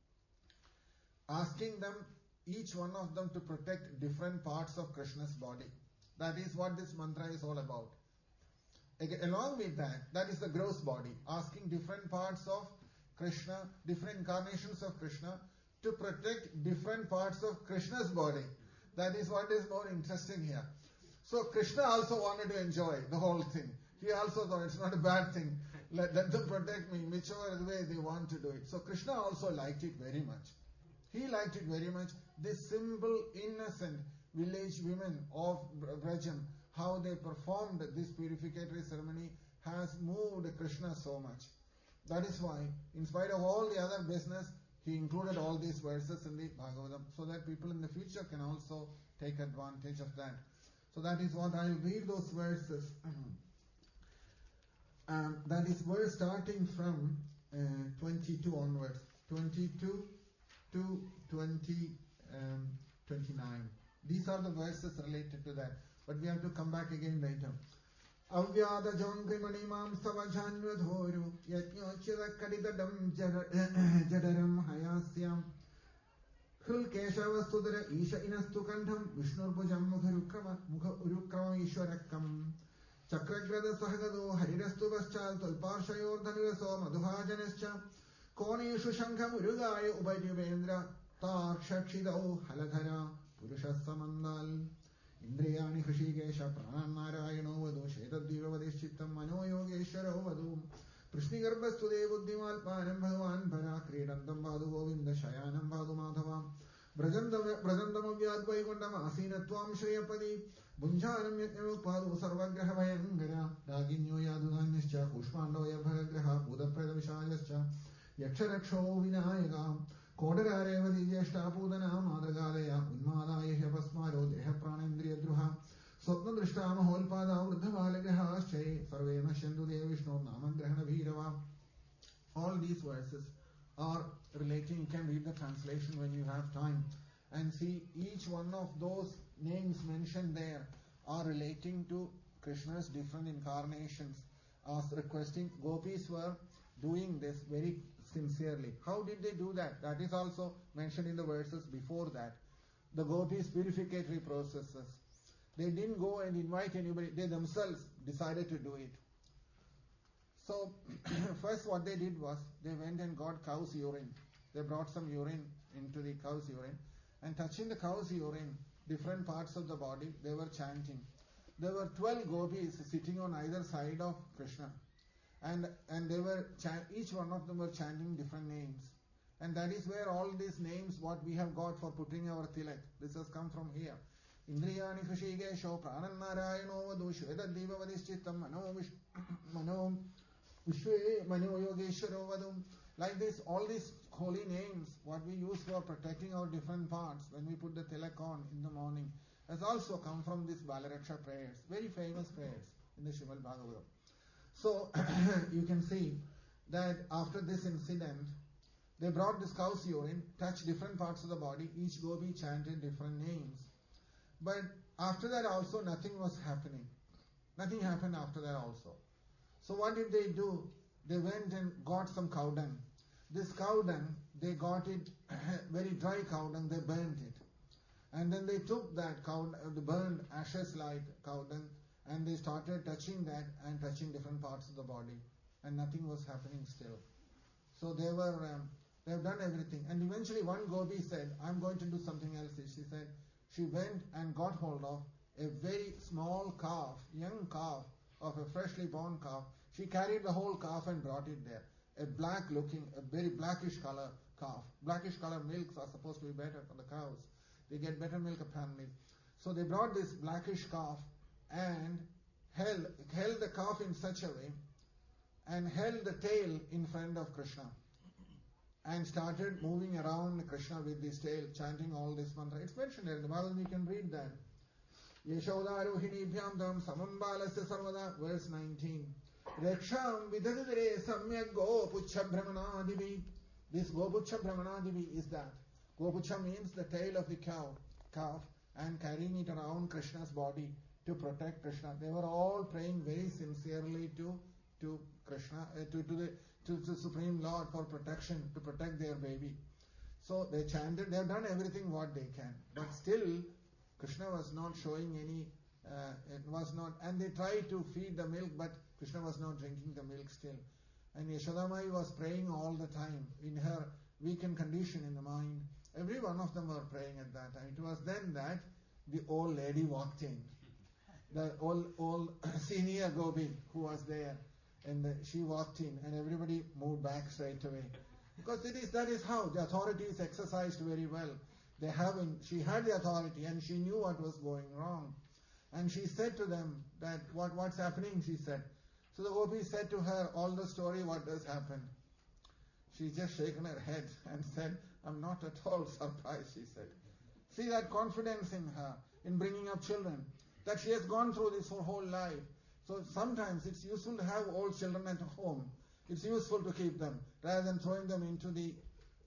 asking them, each one of them to protect different parts of Krishna's body. That is what this mantra is all about. Again, along with that, that is the gross body, asking different parts of Krishna, different incarnations of Krishna, to protect different parts of Krishna's body. That is what is more interesting here. So Krishna also wanted to enjoy the whole thing. He also thought it's not a bad thing. Let, let them protect me, whichever way they want to do it. So Krishna also liked it very much. He liked it very much. This simple, innocent village women of Brajam, how they performed this purificatory ceremony has moved Krishna so much. That is why, in spite of all the other business, he included all these verses in the Bhagavatam so that people in the future can also take advantage of that. So that is what I'll read those verses. Um, that is verse starting from uh, twenty-two onwards. twenty-two to twenty, um, twenty-nine. These are the verses related to that. But we have to come back again later. Avyada jangrimanimam savajanyadhoru yajñochira kadidadam jadaram hayasyam Khul keshavastudara isha inastu kantham vishnurpujam mukha urukrama ishwarakam Chakragrada sahagado harirastu paschal tulparshayor dhaniraso madhuhajanascha Koneshu shankam urugaya ubayubendra tarshakshidau haladhara purushassamandal Indriyani Hrishikesha Pranarayano Vadu Shetadivavadishchitam Mano Yogeshwaro Vadu Prishnigarbhastude Buddhimal Param Bhagavan Para Kridantam Vadu Govinda Shayanam Vadu Madhava Brajandam Avyadvaikundam Asinatvam Shriyapadi Bunjanam Yatnam Padu Sarvagraha Vayangara Daginyo Yadudanyascha Kushmandoya Bhagagraha Buddhapreda Vishayascha Yaksharaksho Vinayagam Kodarareva Dijeshta Pudana Madragalaya Unmadaya Hepasmaro Deha Pranendriya Druha Swapna Drishtama Holpada Vruddhavalagраha Shai Sarvena Shendu Devishno Namagrahana Bhirava. All these verses are relating. You can read the translation when you have time and see each one of those names mentioned there are relating to Krishna's different incarnations, as requesting. Gopis were doing this very sincerely. How did they do that? That is also mentioned in the verses before that. The gopis' purificatory processes. They didn't go and invite anybody. They themselves decided to do it. So, first what they did was, they went and got cow's urine. They brought some urine into the cow's urine. And touching the cow's urine, different parts of the body, they were chanting. There were twelve gopis sitting on either side of Krishna. And and they were each one of them were chanting different names, and that is where all these names, what we have got for putting our tilak, this has come from here. Indriyani Hrishikesho Pranan Narayano Vadu Shvedadiva Vadishchitam Mano Vish Mano Vishwe Mano Yogeshwaro Vadum. Like this, all these holy names, what we use for protecting our different parts when we put the tilak on in the morning, has also come from these Balaraksha prayers, very famous prayers in the Srimad Bhagavatam. So, you can see that after this incident, they brought this cow's urine, touched different parts of the body, each gopi chanted different names. But after that also, nothing was happening. Nothing happened after that also. So what did they do? They went and got some cow dung. This cow dung, they got it, very dry cow dung, they burnt it. And then they took that cow, the burned ashes-like cow dung, and they started touching that and touching different parts of the body. And nothing was happening still. So they were, um, they have done everything. And eventually one gopi said, I'm going to do something else. She said, she went and got hold of a very small calf, young calf, of a freshly born calf. She carried the whole calf and brought it there. A black looking, a very blackish color calf. Blackish color milks are supposed to be better for the cows. They get better milk apparently. So they brought this blackish calf and held, held the calf in such a way and held the tail in front of Krishna and started moving around Krishna with this tail, chanting all this mantra. It's mentioned there in the Bhagavatam, you can read that. Yeshodaruhinibhyam tam samam balasya sarvada, verse nineteen. Reksham vidadire samyak gopuchha brahmanadivi. This gopuchha brahmanadivi is that. Gopuchha means the tail of the cow, calf, and carrying it around Krishna's body to protect Krishna. They were all praying very sincerely to to Krishna, uh, to, to, the, to the Supreme Lord for protection, to protect their baby. So they chanted, they have done everything what they can. But still, Krishna was not showing any, uh, it was not, and they tried to feed the milk, but Krishna was not drinking the milk still. And Yashodamai was praying all the time in her weakened condition in the mind. Every one of them were praying at that time. It was then that the old lady walked in. The old, old senior gopi who was there. And the, she walked in and everybody moved back straight away. Because it is, that is how the authority is exercised very well. They haven't, she had the authority and she knew what was going wrong. And she said to them that, what, what's happening, she said. So the gopi said to her all the story, what has happened. She just shaken her head and said, I'm not at all surprised, she said. See that confidence in her, in bringing up children, that she has gone through this her whole life. So sometimes it's useful to have old children at home. It's useful to keep them rather than throwing them into the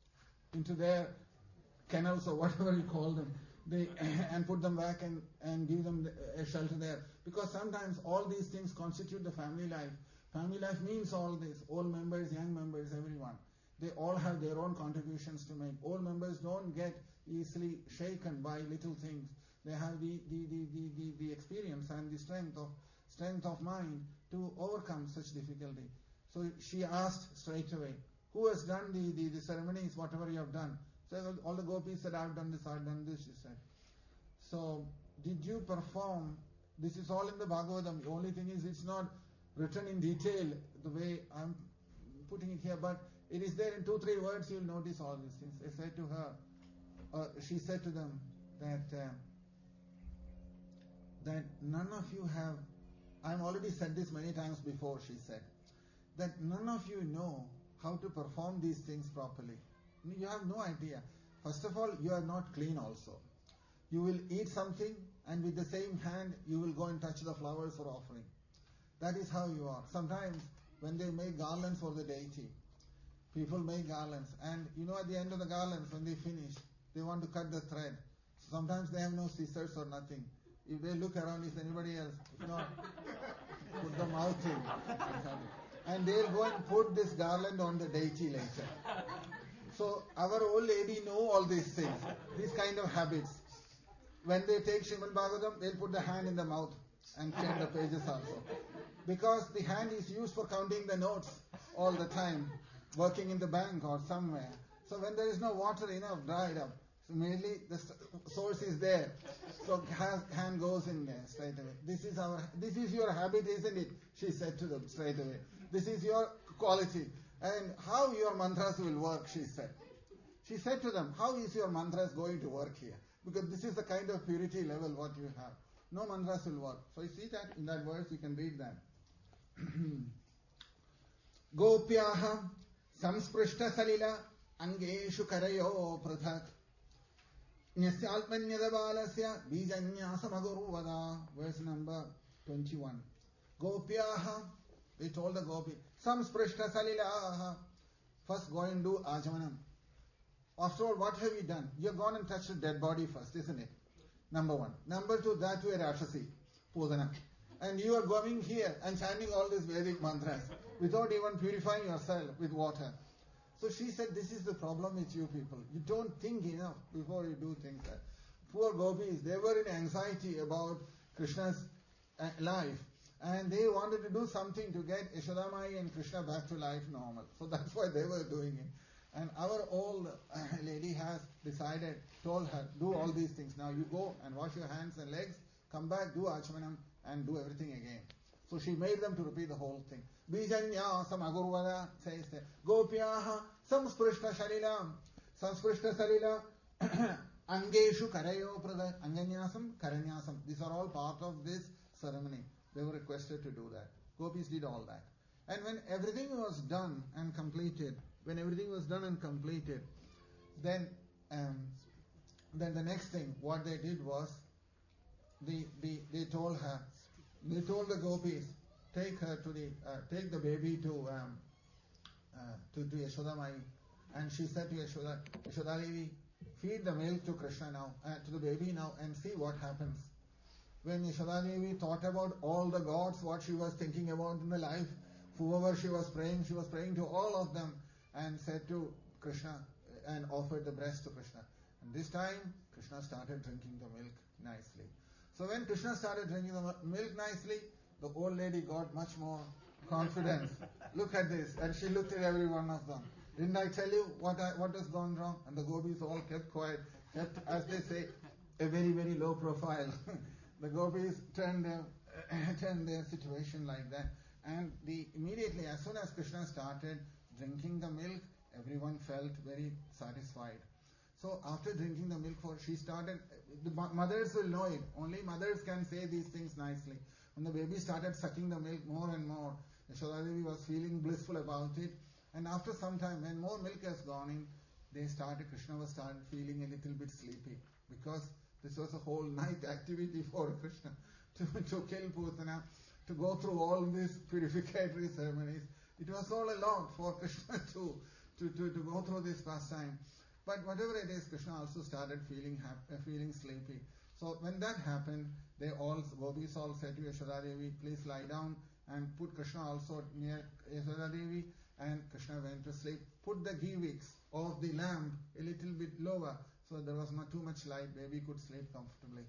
into their kennels or whatever you call them, they, and put them back and, and give them a shelter there. Because sometimes all these things constitute the family life. Family life means all this. Old members, young members, everyone. They all have their own contributions to make. Old members don't get easily shaken by little things. They have the, the, the, the, the, the experience and the strength of strength of mind to overcome such difficulty. So she asked straight away, who has done the, the, the ceremonies, whatever you have done? So all the gopis said, I've done this, I've done this, she said. So, did you perform, this is all in the Bhagavatam, the only thing is it's not written in detail the way I'm putting it here, but it is there in two, three words, you'll notice all these things. I said to her, uh, she said to them that, uh, that none of you have, I've already said this many times before, she said, that none of you know how to perform these things properly. You have no idea. First of all, you are not clean also. You will eat something and with the same hand you will go and touch the flowers for offering. That is how you are. Sometimes when they make garlands for the deity, people make garlands and you know at the end of the garlands when they finish, they want to cut the thread. So sometimes they have no scissors or nothing. If they look around, is anybody else? If not, put the mouth in. And they'll go and put this garland on the deity later. So our old lady know all these things, these kind of habits. When they take Srimad Bhagavatam, they'll put the hand in the mouth and change the pages also. Because the hand is used for counting the notes all the time, working in the bank or somewhere. So when there is no water enough, dried up, so immediately the source is there. So hand goes in there straight away. This is our, this is your habit, isn't it? She said to them straight away. This is your quality. And how your mantras will work, she said. She said to them, how is your mantras going to work here? because this is the kind of purity level what you have. No mantras will work. So you see that in that verse, you can read that. Gopyaha samsprishta salila angeshu karayo prathak Nyasyalpanyada balasya bijanyasamaguruva. Verse number twenty-one. Gopyaha, they told the gopi, samsprishta salilaha. First go and do ajamanam. After all, what have you done? You have gone and touched a dead body first, isn't it? Number one. Number two, that to a Rakshasi, Pudana. And you are going here and chanting all these Vedic mantras without even purifying yourself with water. So she said, this is the problem with you people. You don't think enough before you do things. Like poor gopis, they were in anxiety about Krishna's life. And they wanted to do something to get Yashodamai and Krishna back to life normal. So that's why they were doing it. And our old uh, lady has decided, told her, do all these things. Now you go and wash your hands and legs, come back, do Achamanam, and do everything again. So she made them to repeat the whole thing. Bijanya samagurvada says that. Gopyaha samsprishta shalilam. Samsprishta salila. Angeshu karayo prada. Anganyasam, karanyasam. These are all part of this ceremony. They were requested to do that. Gopis did all that. And when everything was done and completed, when everything was done and completed, then um, then the next thing, what they did was, the, the, they told her, they told the gopis, take her to the, uh, take the baby to um, uh, to, to Yashodamai. And she said to Yashoda, Yashodadevi, feed the milk to Krishna now, uh, to the baby now, and see what happens. When Yashodadevi thought about all the gods, what she was thinking about in the life, whoever she was praying, she was praying to all of them, and said to Krishna, and offered the breast to Krishna. And this time, Krishna started drinking the milk nicely. So when Krishna started drinking the milk nicely, the old lady got much more confidence. Look at this. And she looked at every one of them. Didn't I tell you what I, what has gone wrong? And the gopis all kept quiet, kept, as they say, a very, very low profile. The gopis turned their, turned their situation like that. And the immediately, as soon as Krishna started drinking the milk, everyone felt very satisfied. So after drinking the milk, for she started, the mothers will know it. Only mothers can say these things nicely. When the baby started sucking the milk more and more, Yashodadevi was feeling blissful about it. And after some time, when more milk has gone in, they started, Krishna was started feeling a little bit sleepy, because this was a whole night activity for Krishna to, to kill Putana, to go through all these purificatory ceremonies. It was all a lot for Krishna to, to, to, to go through this pastime. But whatever it is, Krishna also started feeling happy, feeling sleepy. So when that happened, they all, gopis all said to Yashodadevi, please lie down, and put Krishna also near Yashodadevi, and Krishna went to sleep. Put the ghee wicks of the lamp a little bit lower, so there was not too much light, baby could sleep comfortably.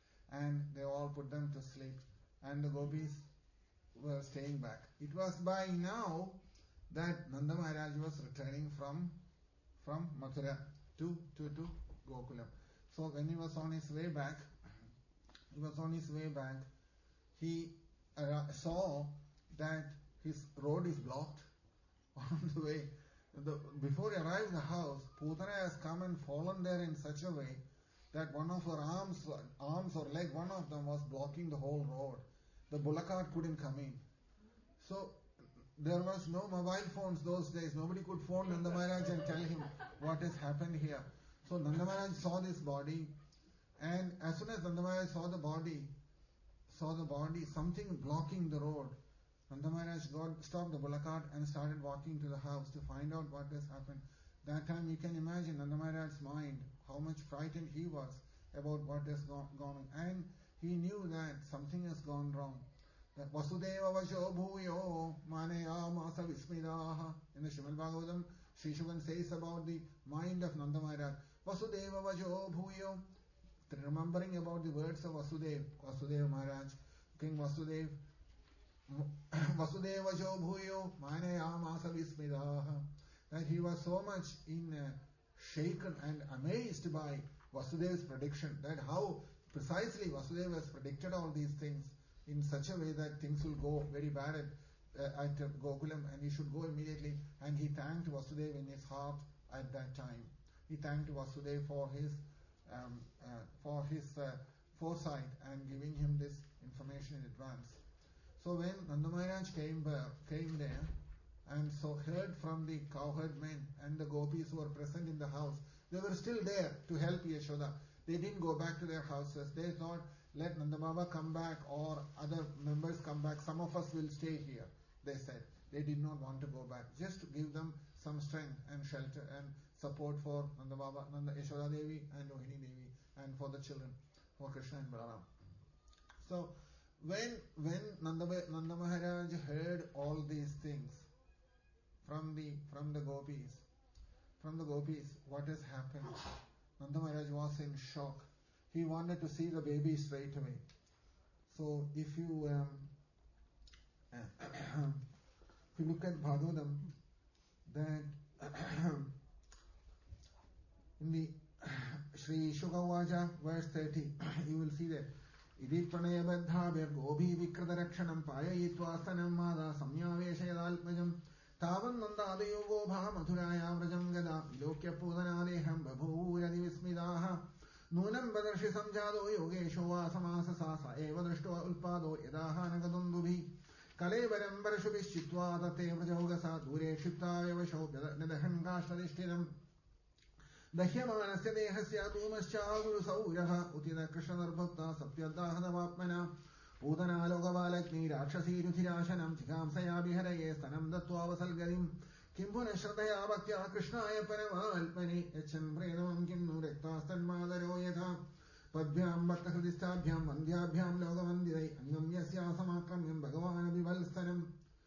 And they all put them to sleep. And the gopis were staying back. It was by now that Nanda Maharaj was returning from from Mathura to, to, to Gokulam. So when he was on his way back, he was on his way back, he uh, saw that his road is blocked on the way. The, before he arrived at the house, Putana has come and fallen there in such a way that one of her arms, arms or leg, one of them was blocking the whole road. The bullock cart couldn't come in. So there was no mobile phones those days. Nobody could phone Nanda Maharaj and tell him what has happened here. So Nanda Maharaj saw this body, and as soon as Nanda Maharaj saw the body, saw the body, something blocking the road, Nanda Maharaj got, stopped the bullock cart and started walking to the house to find out what has happened. That time you can imagine Nanda Maharaj's mind, how much frightened he was about what has gone on. And he knew that something has gone wrong. That Vasudeva Vajo Bhuyo Manayamasa Vismidaha. In the Srimad Bhagavatam, Sri Shukan says about the mind of Nanda Maharaj. Vasudeva Vajo Bhuyo. Remembering about the words of Vasudeva, Vasudeva Maharaj, King Vasudeva. Vasudeva Vajo Bhuyo Manayamasa Vismidaha. That he was so much in uh, shaken and amazed by Vasudeva's prediction. That how precisely Vasudeva has predicted all these things in such a way that things will go very bad at, uh, at Gokulam, and he should go immediately. And he thanked Vasudeva in his heart at that time. He thanked Vasudeva for his um, uh, for his uh, foresight and giving him this information in advance. So when Nanda Maharaj came, uh, came there and so heard from the cowherd men and the gopis who were present in the house, they were still there to help Yashoda. They didn't go back to their houses. They thought, let Nanda Baba come back or other members come back. Some of us will stay here, they said. They did not want to go back. Just to give them some strength and shelter and support for Nanda Baba, Nanda Yashoda Devi and Rohini Devi and for the children, for Krishna and Balaram. So when when Nanda, Nanda Maharaj heard all these things from the from the gopis, from the gopis, what has happened? Nanda Maharaj was in shock. He wanted to see the baby straight away. So if you um, if you look at Bhagavatam, that in the Sri Shukavaja verse thirty, you will see that Idi pranayabadhabhyar gobi vikrata payayitvastanam mada samyaveshayadalpajam tavan nandadayo gobha madhuraya vrajam gada vilokya pudanadeham babhuradi vismidaha nunam badarshi samjado yogesho vasamasa sa eva drishto ulpado yadaha nagadundubhi kalevaram barashubhischitva tate vrajogasa dure kshiptayavasho nadahankashtadishtiram दह्यमानस्य देहस्य धूमश्चागुरुसौरः उतिन कृष्णनिर्भक्ता सत्यदाहनवात्मना पूतनालोकबालग्नि राक्षसीरुधिराशनम् जिघांसया विहरये स्तनम् दत्त्वावसल्गतिम् किम् पुनः श्रद्धया भक्त्या कृष्णाय परमात्मने यच्छन् प्रेमम् किम् नु रक्तास्तन्मादरो यथा पद्भ्याम् भक्तहृदिस्थाभ्याम् वन्द्याभ्याम् लोकवन्दितै अङ्गम् यस्यासमाक्रम्यम् भगवानभिवल्स्तनम्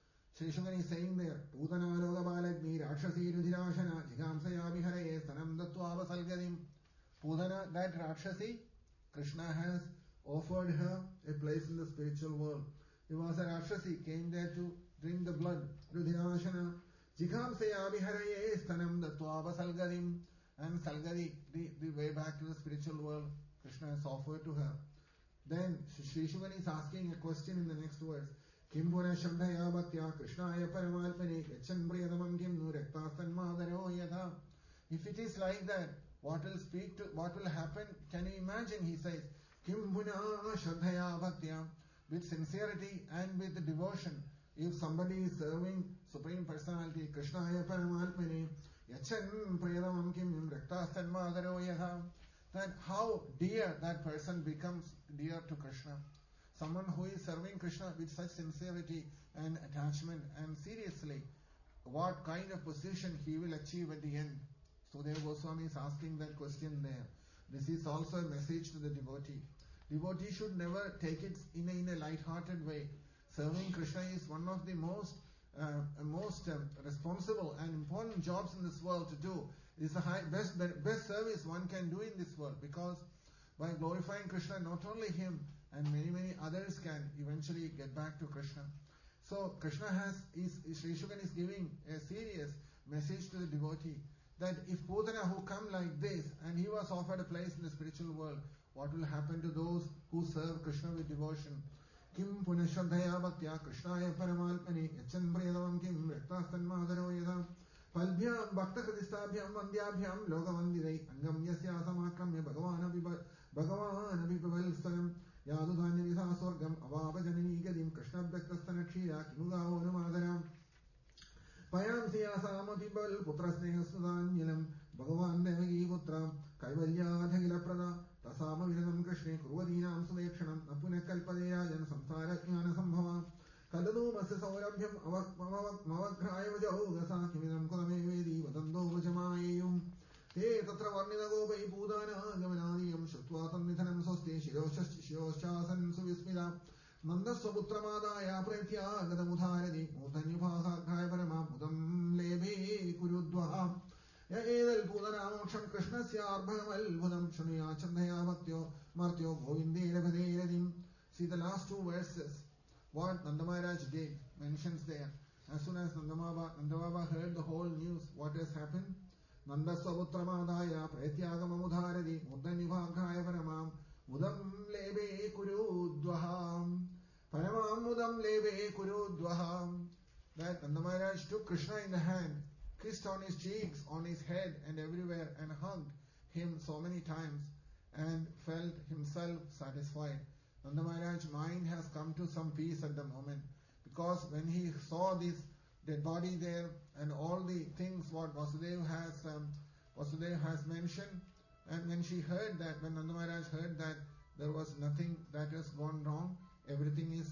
Shri is saying there, Putana Logabalagni, Rakshasi Rudirashana, Jigamsaya Viharaye, Stanam Dattva Vasalgadim. Putana, that Rakshasi, Krishna has offered her a place in the spiritual world. He was a Rakshasi, came there to drink the blood, Rudirashana, Jigamsaya Viharaye, Stanam Dattva Vasalgadim. And Salgadi, the, the way back to the spiritual world, Krishna has offered to her. Then Shri Shugani is asking a question in the next verse. Kim puna shraddhaya bhaktya krishnaya paramatmane yachan priyadamam kim nu rektastanmadaro yatha. If it is like that, what will speak to, what will happen? Can you imagine? He says, Kim puna shraddhaya bhaktya, with sincerity and with devotion. If somebody is serving Supreme Personality, Krishnaya paramatmane yachan priyadamam kim rektastanmadaro yatha, then how dear that person becomes dear to Krishna. Someone who is serving Krishna with such sincerity and attachment and seriously, what kind of position he will achieve at the end. Sudeva Goswami is asking that question there. This is also a message to the devotee. Devotee should never take it in a, in a light-hearted way. Serving Krishna is one of the most uh, most uh, responsible and important jobs in this world to do. It is the high, best, best service one can do in this world, because by glorifying Krishna, not only him and many, many others can eventually get back to Krishna. So Krishna has, is, Sri Shukan is giving a serious message to the devotee that if Putana who come like this and he was offered a place in the spiritual world, what will happen to those who serve Krishna with devotion? Kim punah shraddhaya bhaktya krishnaya paramatmane yachan priyadavam kim rektastanmadaro yadam palbhyam bhakta kridistabhyam vandyabhyam lokavandidai angam yasya samakramya bhagavan abhiva bhagavan abhivavalstanam yadudhanya vidha swargam avapajanini gadim krishna bhaktasthana kshira kimugavo numadharam payam siyasam abhibal putra snehasudhanyalam bhagavan devagi putra kaivalyadhagila prada tasama viranam krishne kurvadinam sudekshanam napuna kalpadeyajan samsara jnana sambhava kaladu masya saurabhyam mavagraya vajahogasa kimidam kudame vedi vadando vajamayum te tatra varnida gopai pudana gamanadiyam shrutva tannithanam soste shiroschasan suvismida nandasvaputramadaya pretya gadamudharadi mudanyupasagraya paramam mudam lebhe kurudvaha ya edal pudanamoksham krishnasya arbhagamalbhudam shunuya chandaya bhaktyo martyo govindera bhadeiradim. See the last two verses. What Nanda Maharaj did, mentions there. As soon as Nanda Baba, Nanda Baba heard the whole news, what has happened? Nanda Swaputramadaya Pratyagama Mudanyubhagraya Paramam Mudam Lebe Kurudvaham Paramam Mudam Lebe Kurudvaham. That Nanda Maharaj took Krishna in the hand, kissed on his cheeks, on his head and everywhere, and hugged him so many times. and felt himself satisfied. Nanda Maharaj's mind has come to some peace at the moment, because when he saw this dead body there and all the things what Vasudeva has um, Vasudeva has mentioned, and when she heard that, when Nanda Maharaj heard that there was nothing that has gone wrong, everything is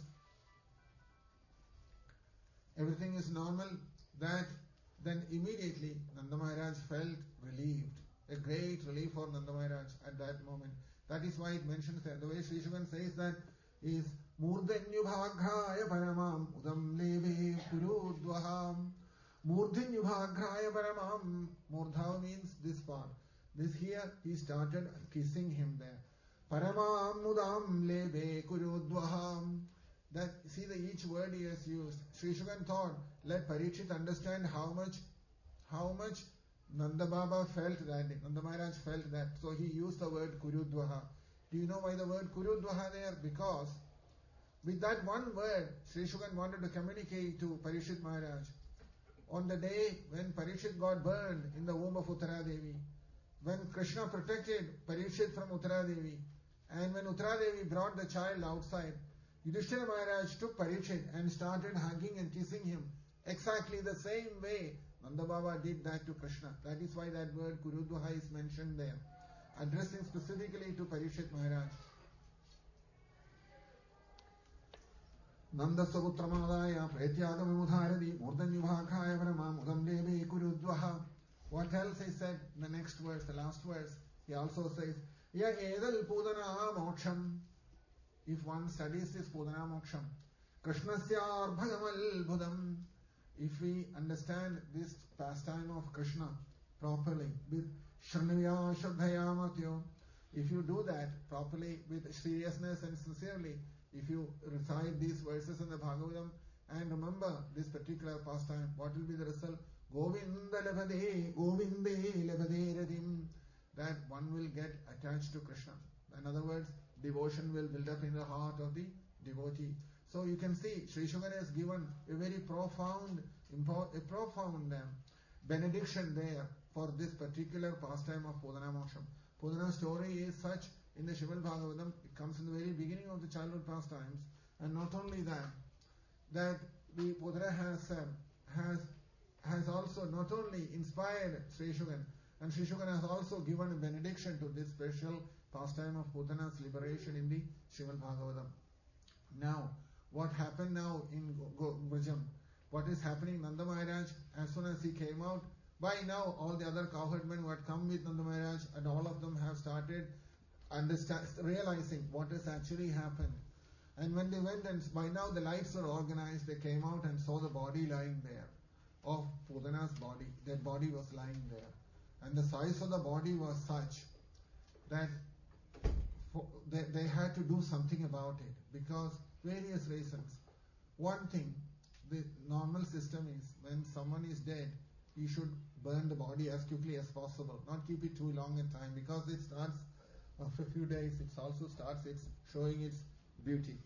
everything is normal, that then immediately Nanda Maharaj felt relieved. A great relief for Nanda Maharaj at that moment. That is why it mentions there. The way Sri Shukan says that is Murdanyubhagraya Paramam Udam Leve Purudvaham. Murdanyubhagraya Paramam. Murdha means this part. This here, he started kissing him there. Paramam Udam Leve Kurudvaham. That, see the each word he has used. Sri Shukan thought, let Parikshit understand how much, how much Nanda Baba felt that day. Nanda Maharaj felt that. So he used the word Kurudvaha. Do you know why the word Kurudvaha there? Because with that one word, Sri Shukan wanted to communicate to Parikshit Maharaj. On the day when Parikshit got burned in the womb of Uttara Devi, when Krishna protected Parikshit from Uttara Devi, and when Uttara Devi brought the child outside, Yudhishthira Maharaj took Parikshit and started hugging and kissing him. Exactly the same way Nanda Baba did that to Krishna. That is why that word Kurudvaha is mentioned there, addressing specifically to Parikshit Maharaj. Nanda Saputramadaya Pretyagam Murdanyubhagraya Paramam Udam Leve Kurudvaha. What else he said in the next verse, the last verse? He also says, Ya Edal Pudana Moksham. If one studies this Pudana Moksham, Krishnasya Bhagamal Budam. If we understand this pastime of Krishna properly, with Shranavya Shraddhaya Matyo, if you do that properly with seriousness and sincerely, if you recite these verses in the Bhagavatam and remember this particular pastime, what will be the result? Govinda Lavade, Govinde Lavade Radim. That one will get attached to Krishna. In other words, devotion will build up in the heart of the devotee. So you can see, Sri Shukan has given a very profound, a profound um, benediction there for this particular pastime of Pudana Moksham. Pudana's story is such in the Srimad Bhagavatam, it comes in the very beginning of the childhood pastimes, and not only that, that the Pudana has um, has has also not only inspired Sri Shukan, and Sri Shukan has also given a benediction to this special pastime of Pudana's liberation in the Srimad Bhagavatam. Now, what happened now in Brajam? What is happening? Nanda Maharaj, as soon as he came out, by now all the other cowherdmen who had come with Nanda Maharaj, and all of them have started understand, realizing what has actually happened. And when they went, and by now the lights were organized, they came out and saw the body lying there, of Pudana's body. That body was lying there. And the size of the body was such that they, they had to do something about it, because various reasons. One thing, the normal system is when someone is dead, you should burn the body as quickly as possible, not keep it too long in time, because it starts after a few days, it also starts its showing its beauty.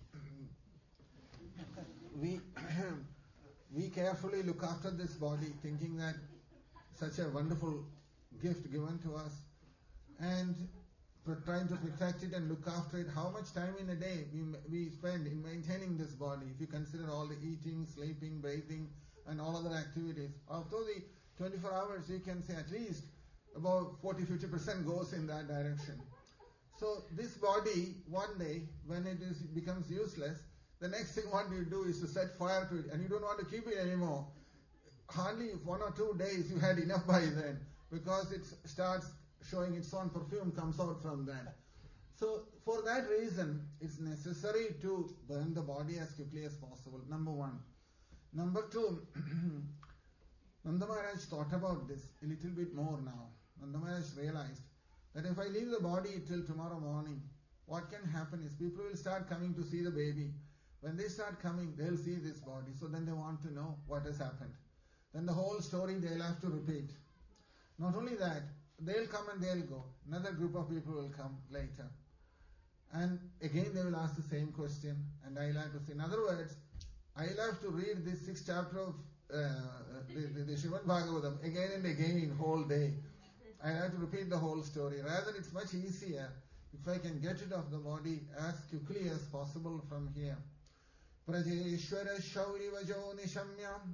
we we carefully look after this body, thinking that such a wonderful gift given to us, and trying to protect it and look after it. How much time in a day we we spend in maintaining this body? If you consider all the eating, sleeping, bathing, and all other activities, after the twenty-four hours, you can say at least about forty to fifty percent goes in that direction. So this body, one day, when it is becomes useless, the next thing what you do is to set fire to it, and you don't want to keep it anymore. Hardly one or two days you had enough by then, because it starts showing its own perfume comes out from that. So for that reason, it's necessary to burn the body as quickly as possible, number one. Number two, Nanda Maharaj thought about this a little bit more now. Nanda Maharaj realized that if I leave the body till tomorrow morning, what can happen is people will start coming to see the baby. When they start coming, they'll see this body. So then they want to know what has happened. Then the whole story they'll have to repeat. Not only that, they'll come and they'll go. Another group of people will come later. And again they will ask the same question, and I'll have to say. In other words, I'll have to read this sixth chapter of uh, the, the, the Srimad Bhagavatam again and again, whole day. I'll have to repeat the whole story. Rather, it's much easier if I can get rid of the body as quickly as possible from here. Prajeshwara Shauri Vajo Nishamyam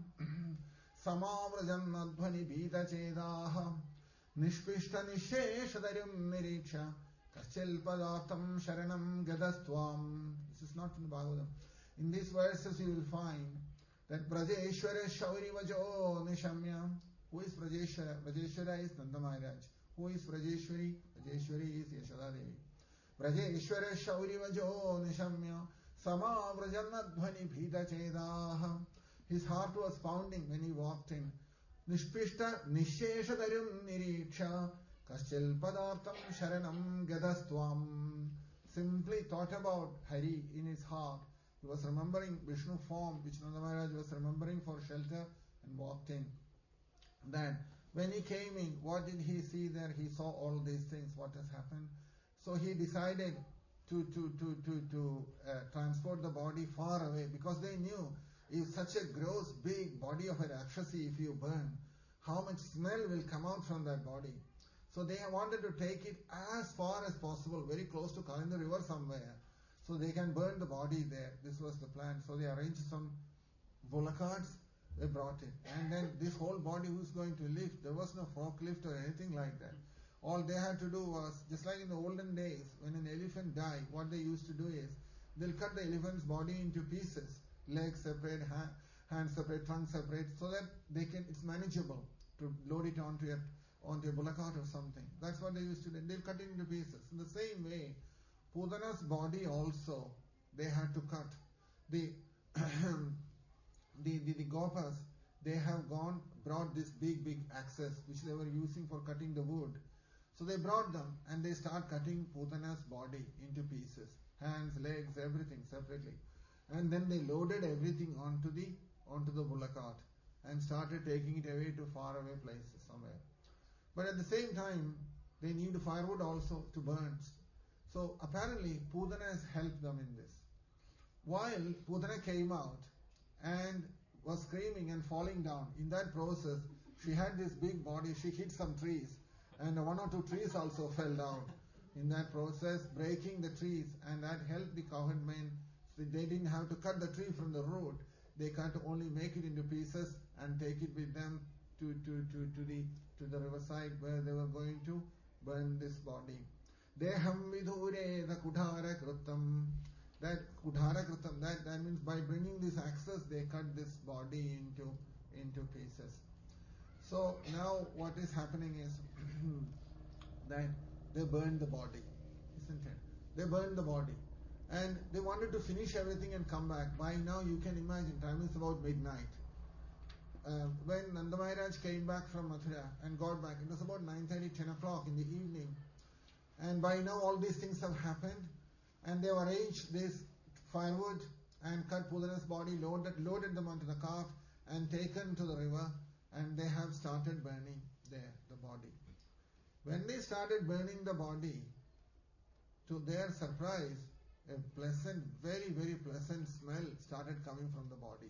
Samavrajannadhvani Bhita Chedaha Nishpishta Nisheshadarim Niriksha Kachil Padatam Sharanam Gadastwam. This is not from the Bhagavatam. In these verses you will find that Prajeshwara Shauri Vajo Nishamyam. Who is Prajeshwara? Prajeshwara is Nanda Maharaj. Who is Prajeshwari? Prajeshwari is Yashoda Devi. Prajeshwara Shauri Vajo Nishamya Samavrajannadhvani Bhita Chedaha. His heart was pounding when he walked in. Nishpishta Nisheshadarum Niriksha Kaschil Padartam Sharanam Gadastwam. Simply thought about Hari in his heart. He was remembering Vishnu form which Nanda Maharaj was remembering for shelter and walked in. Then when he came in, what did he see there? He saw all these things, what has happened. So he decided to to to to, to uh, transport the body far away, because they knew if such a gross big body of a Rakshasi, if you burn, how much smell will come out from that body. So they wanted to take it as far as possible, very close to Kalindi river somewhere, so they can burn the body there. This was the plan. So they arranged some bullock carts. They brought it. And then this whole body, who's going to lift? There was no forklift or anything like that. All they had to do was, just like in the olden days, when an elephant died, what they used to do is, they'll cut the elephant's body into pieces, legs separate, hand, hands separate, trunk separate, so that they can, it's manageable to load it onto a, onto a bullock cart or something. That's what they used to do. They'll cut it into pieces. In the same way, Pudana's body also, they had to cut. The The, the, the Gopas, they have gone, brought this big, big axes which they were using for cutting the wood. So they brought them and they start cutting Putana's body into pieces. Hands, legs, everything separately. And then they loaded everything onto the, onto the bullock cart and started taking it away to far away places somewhere. But at the same time, they need firewood also to burn. So apparently, Putana has helped them in this. While Putana came out and was screaming and falling down, in that process, she had this big body, she hit some trees, and one or two trees also fell down. In that process, breaking the trees, and that helped the cowherd men. So they didn't have to cut the tree from the root. They had to only make it into pieces and take it with them to, to, to, to the to the riverside where they were going to burn this body. Deham vidhure the kudhara krutam. That kudhara krutam, that, that means by bringing these axes, they cut this body into, into pieces. So now what is happening is that they burned the body, isn't it? They burned the body. And they wanted to finish everything and come back. By now you can imagine, time is about midnight. Uh, when Nanda Maharaj came back from Mathura and got back, it was about nine thirty, ten o'clock in the evening. And by now all these things have happened. And they have arranged this firewood and cut Pudana's body, loaded, loaded them onto the cart and taken to the river, and they have started burning there, the body. When they started burning the body, to their surprise, a pleasant, very, very pleasant smell started coming from the body.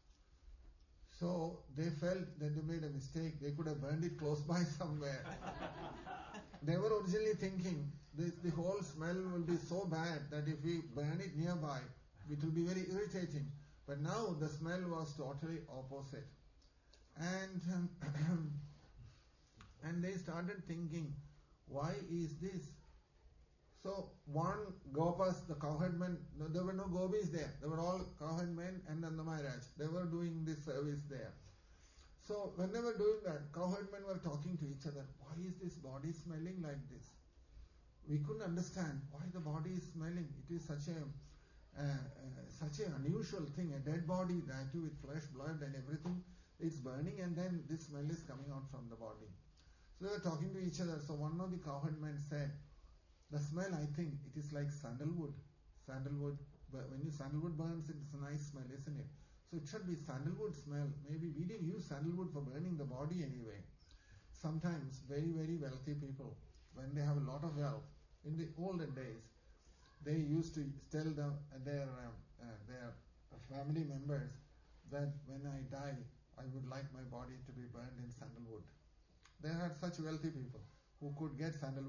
So they felt that they made a mistake. They could have burned it close by somewhere. They were originally thinking this, the whole smell will be so bad that if we burn it nearby, it will be very irritating. But now the smell was totally opposite. And um, and they started thinking, why is this? So one Gopas, the cowherd men, no, there were no gopis there. They were all cowherd men and Nanda Maharaj. They were doing this service there. So when they were doing that, cowherd men were talking to each other. Why is this body smelling like this? We couldn't understand why the body is smelling. It is such a uh, uh, such an unusual thing. A dead body, that too with flesh, blood and everything. It's burning and then this smell is coming out from the body. So they were talking to each other. So one of the cowherd men said, the smell, I think, it is like sandalwood. Sandalwood, but when you sandalwood burns, it's a nice smell, isn't it? So it should be sandalwood smell. Maybe we didn't use sandalwood for burning the body anyway. Sometimes very, very wealthy people, when they have a lot of wealth, in the olden days, they used to tell them, their uh, uh, their family members that when I die, I would like my body to be burned in sandalwood. They had such wealthy people who could get sandalwood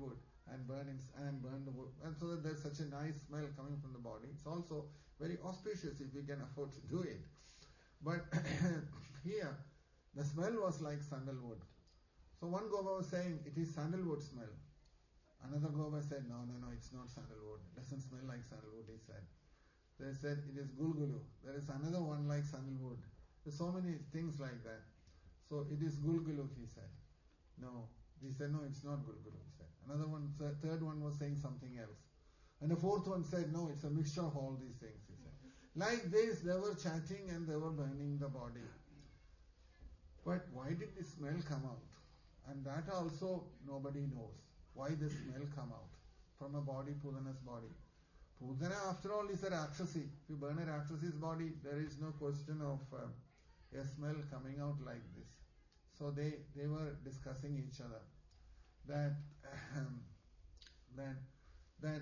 and burn in, and burn the wood, and so that there's such a nice smell coming from the body. It's also very auspicious if we can afford to do it. But here, the smell was like sandalwood. So one Gopa was saying, it is sandalwood smell. Another Gopa said, no, no, no, it's not sandalwood. It doesn't smell like sandalwood, he said. They said, it is gulgulu. There is another one like sandalwood. There's so many things like that. So it is gulgulu, he said. No. He said, no, it's not gulgulu, he said. Another one, third one was saying something else. And the fourth one said, no, it's a mixture of all these things, he said. Like this, they were chatting and they were burning the body. But why did the smell come out? And that also nobody knows. Why the smell come out from a body, Pudana's body. Pudana, after all, is a Rakshasi. If you burn a Rakshasi's body, there is no question of uh, a smell coming out like this. So they, they were discussing each other. That, um, that, that,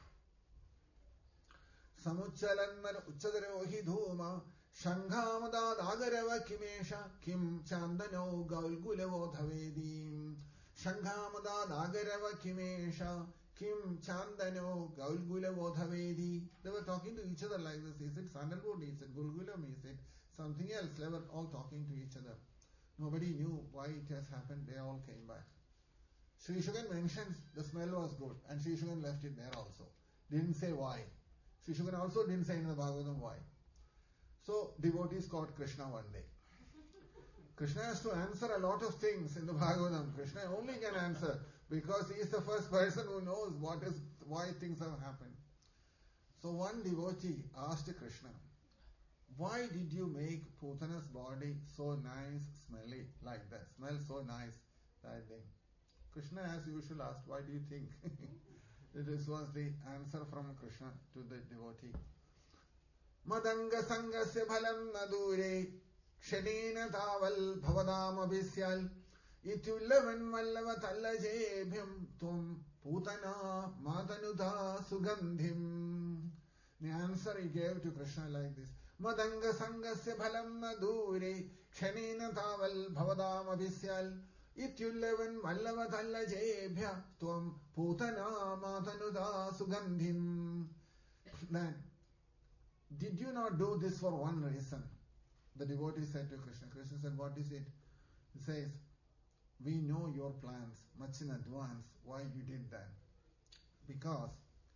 Samuchalanman Uchadarohi Dhuma, Shankhamadad Agarava Kimesha, Kim Chandano Gaulgulevo Dhavedim, Shankhamadad Agarava Kimesha, Kim Chandano Gaulgulevo Dhavedi. They were talking to each other like this. He said sandalwood, he said Gulgulam, he said something else. They were all talking to each other. Nobody knew why it has happened. They all came back. Sri Shugan mentions the smell was good, and Sri Shugan left it there also. Didn't say why. Sri Shugan also didn't say in the Bhagavatam why. So devotees caught Krishna one day. Krishna has to answer a lot of things in the Bhagavatam. Krishna only can answer because he is the first person who knows what is why things have happened. So one devotee asked Krishna, why did you make Putana's body so nice, smelly like that? Smell so nice that day. Krishna, as usual, asked, why do you think? This was the answer from Krishna to the devotee. Madanga sangasya bhalam nadure kshanena taval bhavadam abhisyal itullavan vallava tallajebhyam tum putana madanuda sugandhim. The answer he gave to Krishna like this. Madanga sangasya bhalam nadure kshanena taval bhavadam abhisyal Ityullavan vallava tallajebhya tvam putana matanuda sugandhim. Then, did you not do this for one reason? The devotee said to Krishna. Krishna said, what is it? He says, we know your plans much in advance why you did that. Because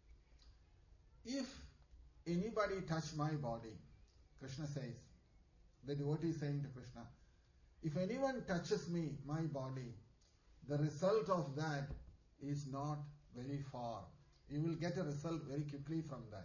if anybody touch my body, Krishna says, the devotee is saying to Krishna, if anyone touches me, my body, the result of that is not very far. You will get a result very quickly from that.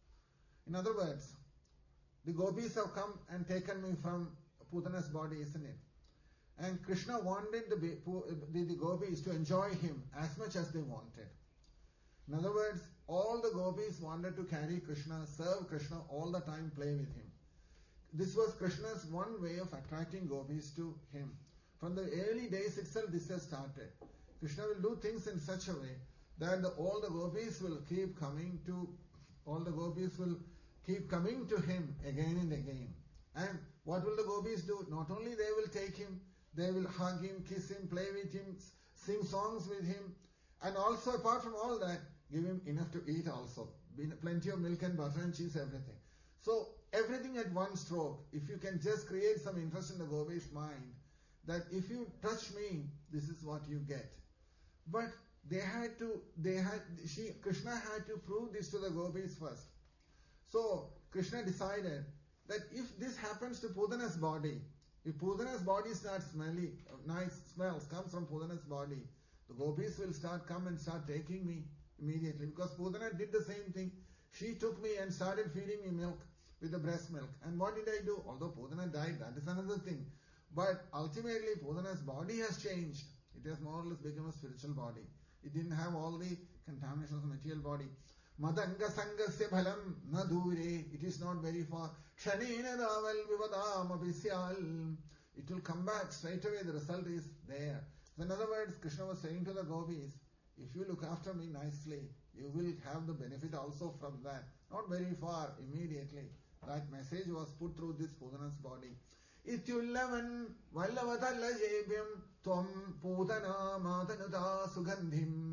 In other words, the gopis have come and taken me from Putana's body, isn't it? And Krishna wanted the, the, the gopis to enjoy him as much as they wanted. In other words, all the gopis wanted to carry Krishna, serve Krishna all the time, play with him. This was Krishna's one way of attracting gopis to him. From the early days itself, this has started. Krishna will do things in such a way that the, all the gopis will keep coming to, all the gopis will keep coming to him again and again. And what will the gopis do? Not only they will take him, they will hug him, kiss him, play with him, sing songs with him, and also apart from all that, give him enough to eat also. Plenty of milk and butter and cheese, everything. So, everything at one stroke. If you can just create some interest in the gopis' mind, that if you touch me, this is what you get. But they had to, they had, she, Krishna had to prove this to the gopis first. So, Krishna decided that if this happens to Putana's body, if Putana's body starts smelly, nice smells comes from Putana's body, the gopis will start come and start taking me immediately. Because Putana did the same thing. She took me and started feeding me milk with the breast milk. And what did I do? Although Putana died, that is another thing. But ultimately, Putana's body has changed. It has more or less become a spiritual body. It didn't have all the contamination of the material body. Madanga sangasya bhalam nadure. It is not very far. Kshanena daval vivadam abhisyal. It will come back straight away. The result is there. So in other words, Krishna was saying to the gopis, if you look after me nicely, you will have the benefit also from that. Not very far, immediately. That message was put through this Putana's body. Ityullavan vallavatallajebhyam tvam putana matanuta sugandhim.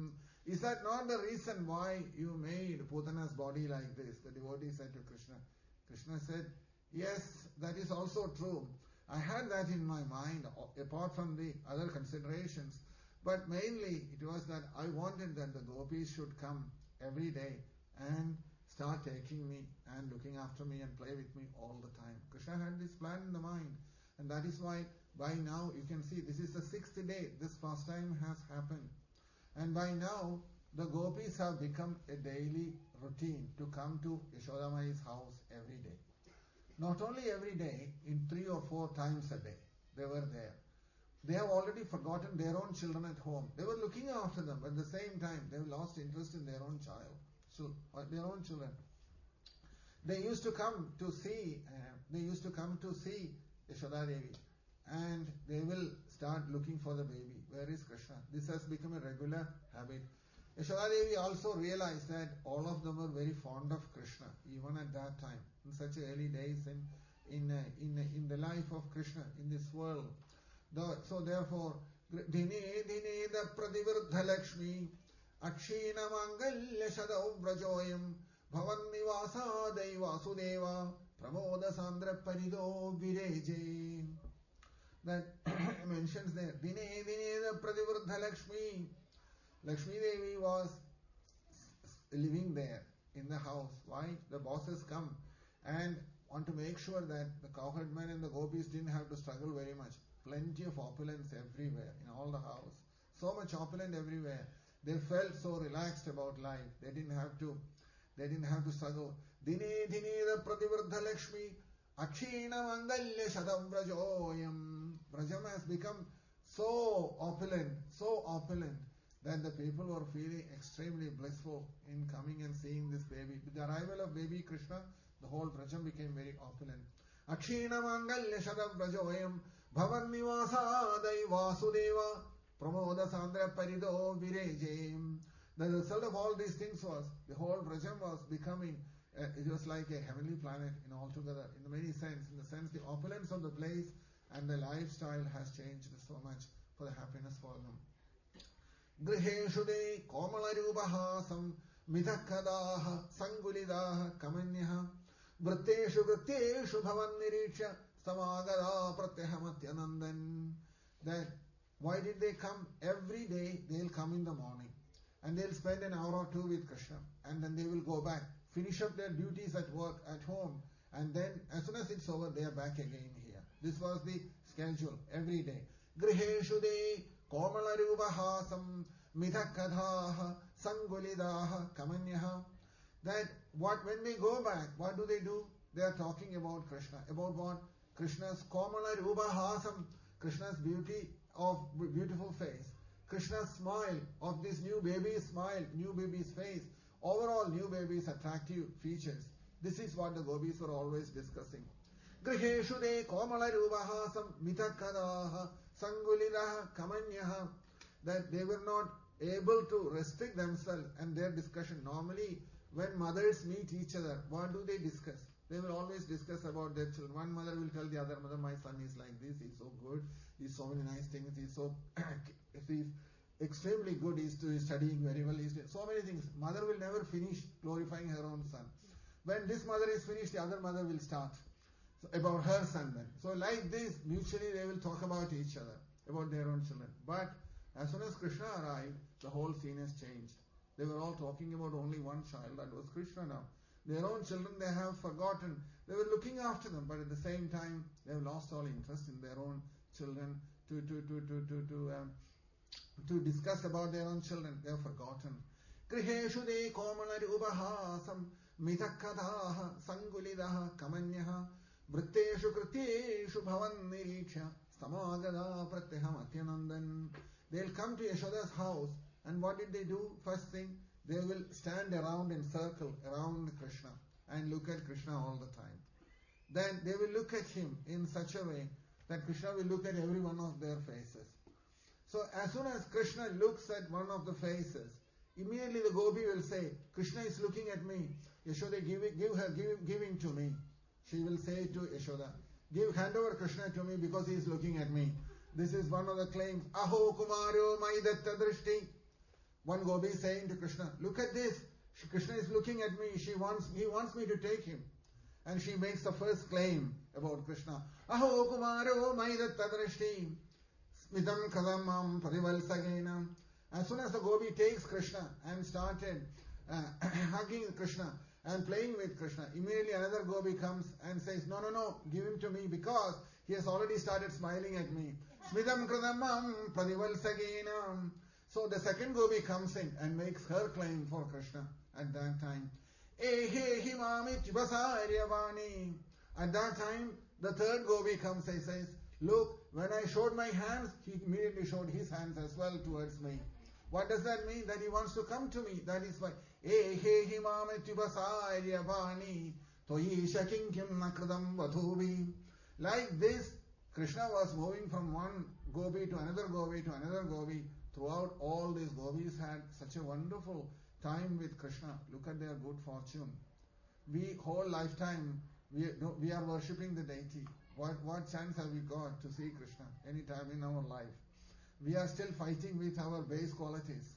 Is that not the reason why you made Putana's body like this? The devotee said to Krishna. Krishna said, yes, that is also true. I had that in my mind, apart from the other considerations. But mainly, it was that I wanted that the gopis should come every day and start taking me and looking after me and play with me all the time. Krishna had this plan in the mind. And that is why by now you can see this is the sixth day this pastime has happened. And by now the gopis have become a daily routine to come to Yashoda Mai's house every day. Not only every day, in three or four times a day they were there. They have already forgotten their own children at home. They were looking after them, but at the same time they have lost interest in their own child, so their own children. They used to come to see. Uh, they used to come to see Yashoda Devi, and they will start looking for the baby. Where is Krishna? This has become a regular habit. Yashoda Devi also realized that all of them were very fond of Krishna, even at that time, in such early days in in uh, in uh, in the life of Krishna in this world. The, so therefore, Dine Dine the Pradivardha Lakshmi Akshina Mangalya Shadav Vrajoyam Bhavan Nivasa Devasudeva Pramoda Sandra Parido Vireje. That mentions there. Dine Dine the Pradivardha Lakshmi. Lakshmi Devi was living there in the house. Why? The bosses come and want to make sure that the cowherdmen and the gopis didn't have to struggle very much. Plenty of opulence everywhere, in all the house. So much opulence everywhere. They felt so relaxed about life. They didn't have to, they didn't have to struggle. Dine Dine the Pradivardha Lakshmi Akshina Mangalya Shadam Vrajoyam. Vrajam has become so opulent, so opulent, that the people were feeling extremely blissful in coming and seeing this baby. With the arrival of baby Krishna, the whole Vrajam became very opulent. Akshina Mangalya Shadam Vrajoyam Bhavan Nivasa Vasudeva Pramoda Sandra Parido Vireje. The result of all these things was the whole Vrajam was becoming, uh, it was like a heavenly planet in altogether, in many sense, in the sense the opulence of the place and the lifestyle has changed so much for the happiness for them. Griheshu de Komalarubahasam Midakadaha Sangulidaha Kamanyaha Vriteshu Vriteshu Bhavan Niriksha Samagada Pratyahamatyanandan. That why did they come? Every day they'll come in the morning and they'll spend an hour or two with Krishna, and then they will go back, finish up their duties at work, at home, and then as soon as it's over they are back again here. This was the schedule every day. Griheshu de Komalarubahasam Midakadaha Sangulidaha Kamanyaha. That what when they go back, what do they do? They are talking about Krishna. About what? Krishna's Komala Rubahasam, Krishna's beauty of beautiful face, Krishna's smile, of this new baby's smile, new baby's face, overall new baby's attractive features. This is what the gopis were always discussing. Griheshu de Komala Rubahasam Mitakadaha Sangulidaha Kamanyaha. That they were not able to restrict themselves and their discussion. Normally, when mothers meet each other, what do they discuss? They will always discuss about their children. One mother will tell the other mother, my son is like this, he's so good, he's so many nice things, he's so he's extremely good, he's, he's studying very well, he's doing so many things. Mother will never finish glorifying her own son. When this mother is finished, the other mother will start so about her son then. So like this, mutually they will talk about each other, about their own children. But as soon as Krishna arrived, the whole scene has changed. They were all talking about only one child, that was Krishna now. Their own children they have forgotten. They were looking after them, but at the same time they have lost all interest in their own children to to to to to to, um, to discuss about their own children. They have forgotten. Griheshu de komalari ubahasam mitakadaha sangulidaha kamanyaha vritteshu krityeshu bhavan niriksha samagada pratyahamatyanandan. They'll come to Yashoda's house, and what did they do? First thing, they will stand around in circle around Krishna and look at Krishna all the time. Then they will look at him in such a way that Krishna will look at every one of their faces. So as soon as Krishna looks at one of the faces, immediately the gopi will say, Krishna is looking at me. Yashoda, give, it, give, her, give, give him to me. She will say to Yashoda, give, hand over Krishna to me because he is looking at me. This is one of the claims. Aho Kumario Maidatta Drishti. One gopi is saying to Krishna, look at this. Krishna is looking at me. She wants, he wants me to take him. And she makes the first claim about Krishna. Aho kumaro maidattadrashti smidam kadamam parivalsagena. As soon as the gopi takes Krishna and started uh, hugging Krishna and playing with Krishna, immediately another gopi comes and says, no, no, no, give him to me because he has already started smiling at me. Smidam kadamam parivalsagena. So the second gopi comes in and makes her claim for Krishna at that time. Ehe himami tibasaryavani. At that time, the third gopi comes and says, look, when I showed my hands, he immediately showed his hands as well towards me. What does that mean? That he wants to come to me. That is why. Ehe himami tibasaryavani. Toyi shaking kim nakradam vadhubi. Like this, Krishna was moving from one gopi to another gopi to another gopi. Throughout all these gopis had such a wonderful time with Krishna. Look at their good fortune. We whole lifetime we we are worshipping the deity. What what chance have we got to see Krishna any time in our life? We are still fighting with our base qualities,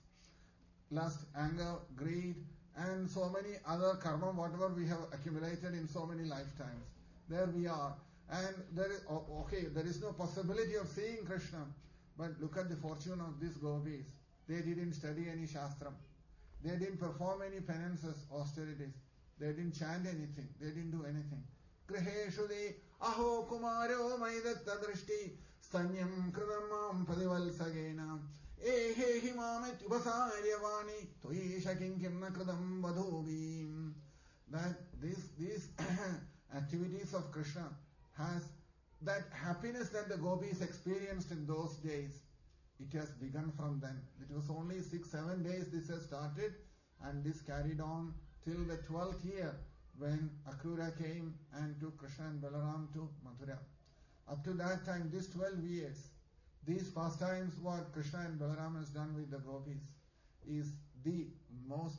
lust, anger, greed, and so many other karma, whatever we have accumulated in so many lifetimes. There we are, and there is okay. There is no possibility of seeing Krishna. But look at the fortune of these gopis. They didn't study any shastram. They didn't perform any penances, austerities. They didn't chant anything. They didn't do anything. Griheshu de aho kumaro maidattadrishti stanyam kridamam padivalsagena ehe himamet upasaryavani toisha kinkim nakridam vadhubi. That these, these activities of Krishna has that happiness that the gopis experienced in those days, it has begun from then. It was only six, seven days this has started, and this carried on till the twelfth year when Akrura came and took Krishna and Balaram to Mathura. Up to that time, these twelve years, these pastimes, what Krishna and Balaram has done with the gopis, is the most,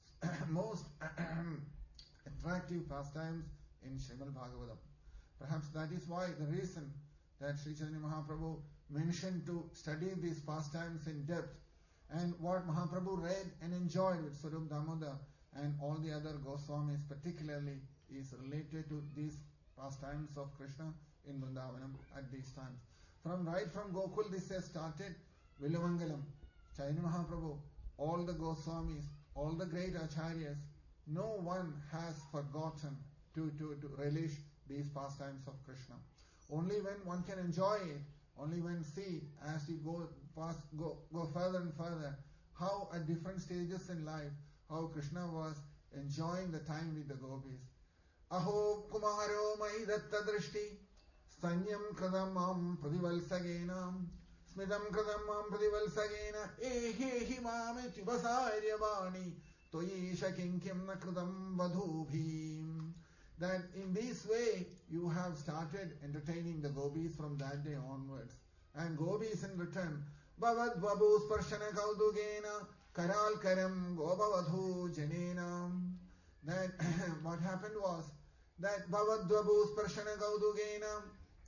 most attractive pastimes in Srimad Bhagavatam. Perhaps that is why, the reason that Sri Chaitanya Mahaprabhu mentioned to study these pastimes in depth, and what Mahaprabhu read and enjoyed with Swarup Damodar and all the other Goswamis particularly is related to these pastimes of Krishna in Vrindavanam at these times. From right from Gokul this has started, Vilavangalam, Chaitanya Mahaprabhu, all the Goswamis, all the great Acharyas, no one has forgotten to, to, to relish these pastimes of Krishna. Only when one can enjoy it, only when see as you go past, go, go further and further, how at different stages in life, how Krishna was enjoying the time with the gopis. Aho kumaro maidattadrishti stanyam kradamam padivalsagena smidam kradamam padivalsagena ehe himame tivasaryavani toyisha kinkim nakradam vadhubhim. That in this way you have started entertaining the gopis from that day onwards. And gopis in return, Bhavad Babu Sparshana Kaudugena Karal Karam Gopavadhu Janena. That what happened was that Bhavad Babu Sparshana Kaudugena,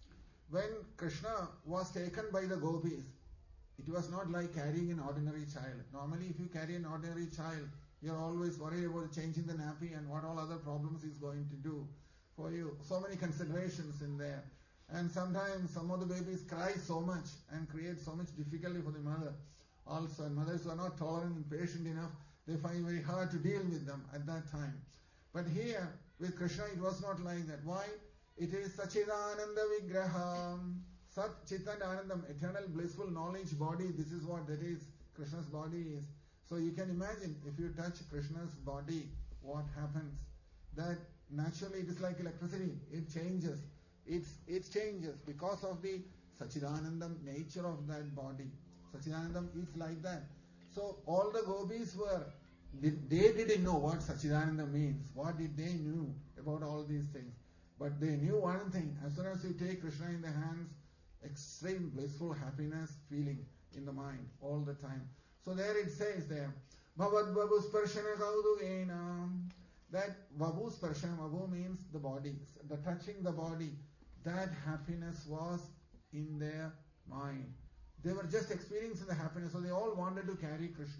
when Krishna was taken by the gopis, it was not like carrying an ordinary child. Normally if you carry an ordinary child, you're always worried about changing the nappy and what all other problems he's going to do for you. So many considerations in there. And sometimes some of the babies cry so much and create so much difficulty for the mother. Also, and mothers who are not tolerant and patient enough, they find it very hard to deal with them at that time. But here, with Krishna, it was not like that. Why? It is Sachidananda Vigraham. Sat, Chit and Anandam, eternal blissful knowledge body. This is what that is. Krishna's body is. So you can imagine if you touch Krishna's body, what happens? That naturally it is like electricity. It changes. It's, it changes because of the Sachidanandam nature of that body. Sachidanandam is like that. So all the gopis were, they didn't know what Sachidanandam means. What did they knew about all these things? But they knew one thing. As soon as you take Krishna in the hands, extreme blissful happiness feeling in the mind all the time. So there it says there, Bhavad Vabu Sparshana Kaudugena. That Vabu Sparshana, Vabu means the body, the touching the body. That happiness was in their mind. They were just experiencing the happiness, so they all wanted to carry Krishna.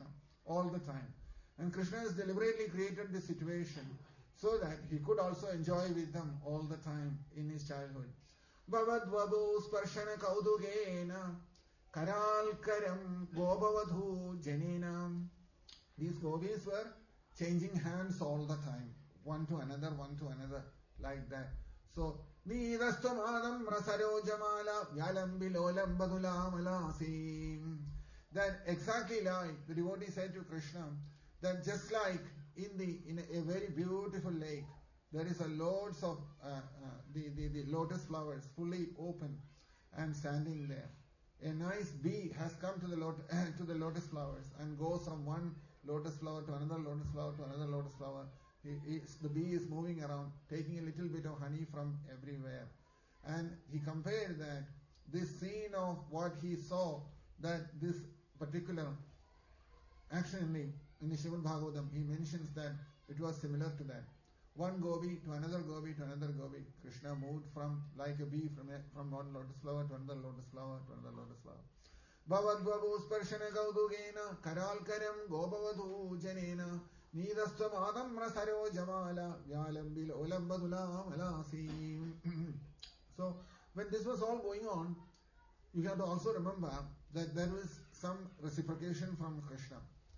all the time. And Krishna has deliberately created this situation so that he could also enjoy with them all the time in his childhood. Bhavadvabu sparshana kaudugena karalkaram gobavadhu janena. These gopis were changing hands all the time, one to another, one to another, like that. So, Nidasthamadam rasaro jamala vyalam bilolam badulamalasi. That exactly like the devotee said to Krishna, that just like in the in a, a very beautiful lake, there is a loads of uh, uh, the, the, the lotus flowers fully open and standing there. A nice bee has come to the lot, to the lotus flowers and goes from one lotus flower to another lotus flower to another lotus flower. He, he, the bee is moving around, taking a little bit of honey from everywhere. And he compared that, this scene of what he saw, that this particular action in the, in the Srimad Bhagavatam, he mentions that it was similar to that. One gopi to another gopi to another gopi. Krishna moved from, like a bee, from, a, from one lotus flower to another lotus flower to another lotus flower. Bhavadvabu sparshana kaudugena karalkaram gobavadhu janena nidasthamadam rasaro jamala vyalam bilolam badulam alasi. So, when this was all going on, you have to also remember that there was some reciprocation from Krishna.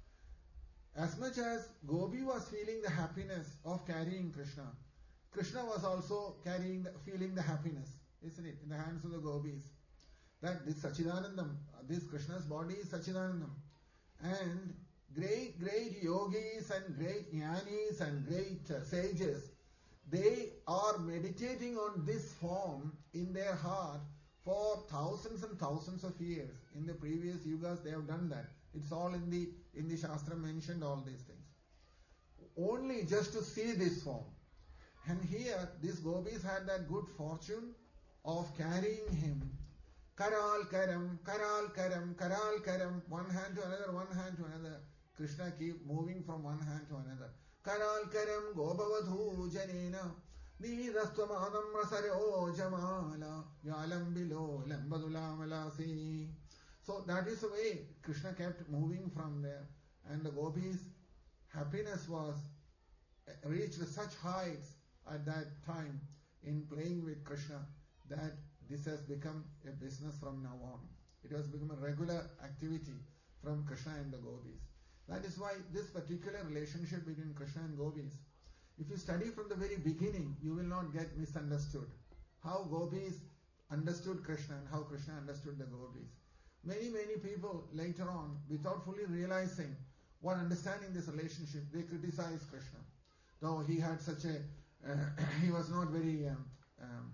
As much as Gopi was feeling the happiness of carrying Krishna, Krishna was also carrying, the, feeling the happiness, isn't it, in the hands of the gopis. That this Sachidanandam, this Krishna's body is Sachidanandam. And great, great yogis and great jnanis and great uh, sages, they are meditating on this form in their heart for thousands and thousands of years. In the previous yugas, they have done that. It's all in the in the Shastra mentioned all these things. Only just to see this form. And here, these gopis had that good fortune of carrying him. Karal karam, karal karam, karal karam, one hand to another, one hand to another. Krishna keep moving from one hand to another. Karal karam gobavadhu janena nidasthamadam rasaro jamala vyalam bilo lambadulamalasi. So that is the way Krishna kept moving from there. And the gopis' happiness was reached such heights at that time in playing with Krishna that this has become a business from now on. It has become a regular activity from Krishna and the gopis. That is why this particular relationship between Krishna and gopis, if you study from the very beginning, you will not get misunderstood. How gopis understood Krishna and how Krishna understood the gopis. Many, many people later on, without fully realizing what understanding this relationship, they criticize Krishna. Though he had such a, uh, he was not very um, um,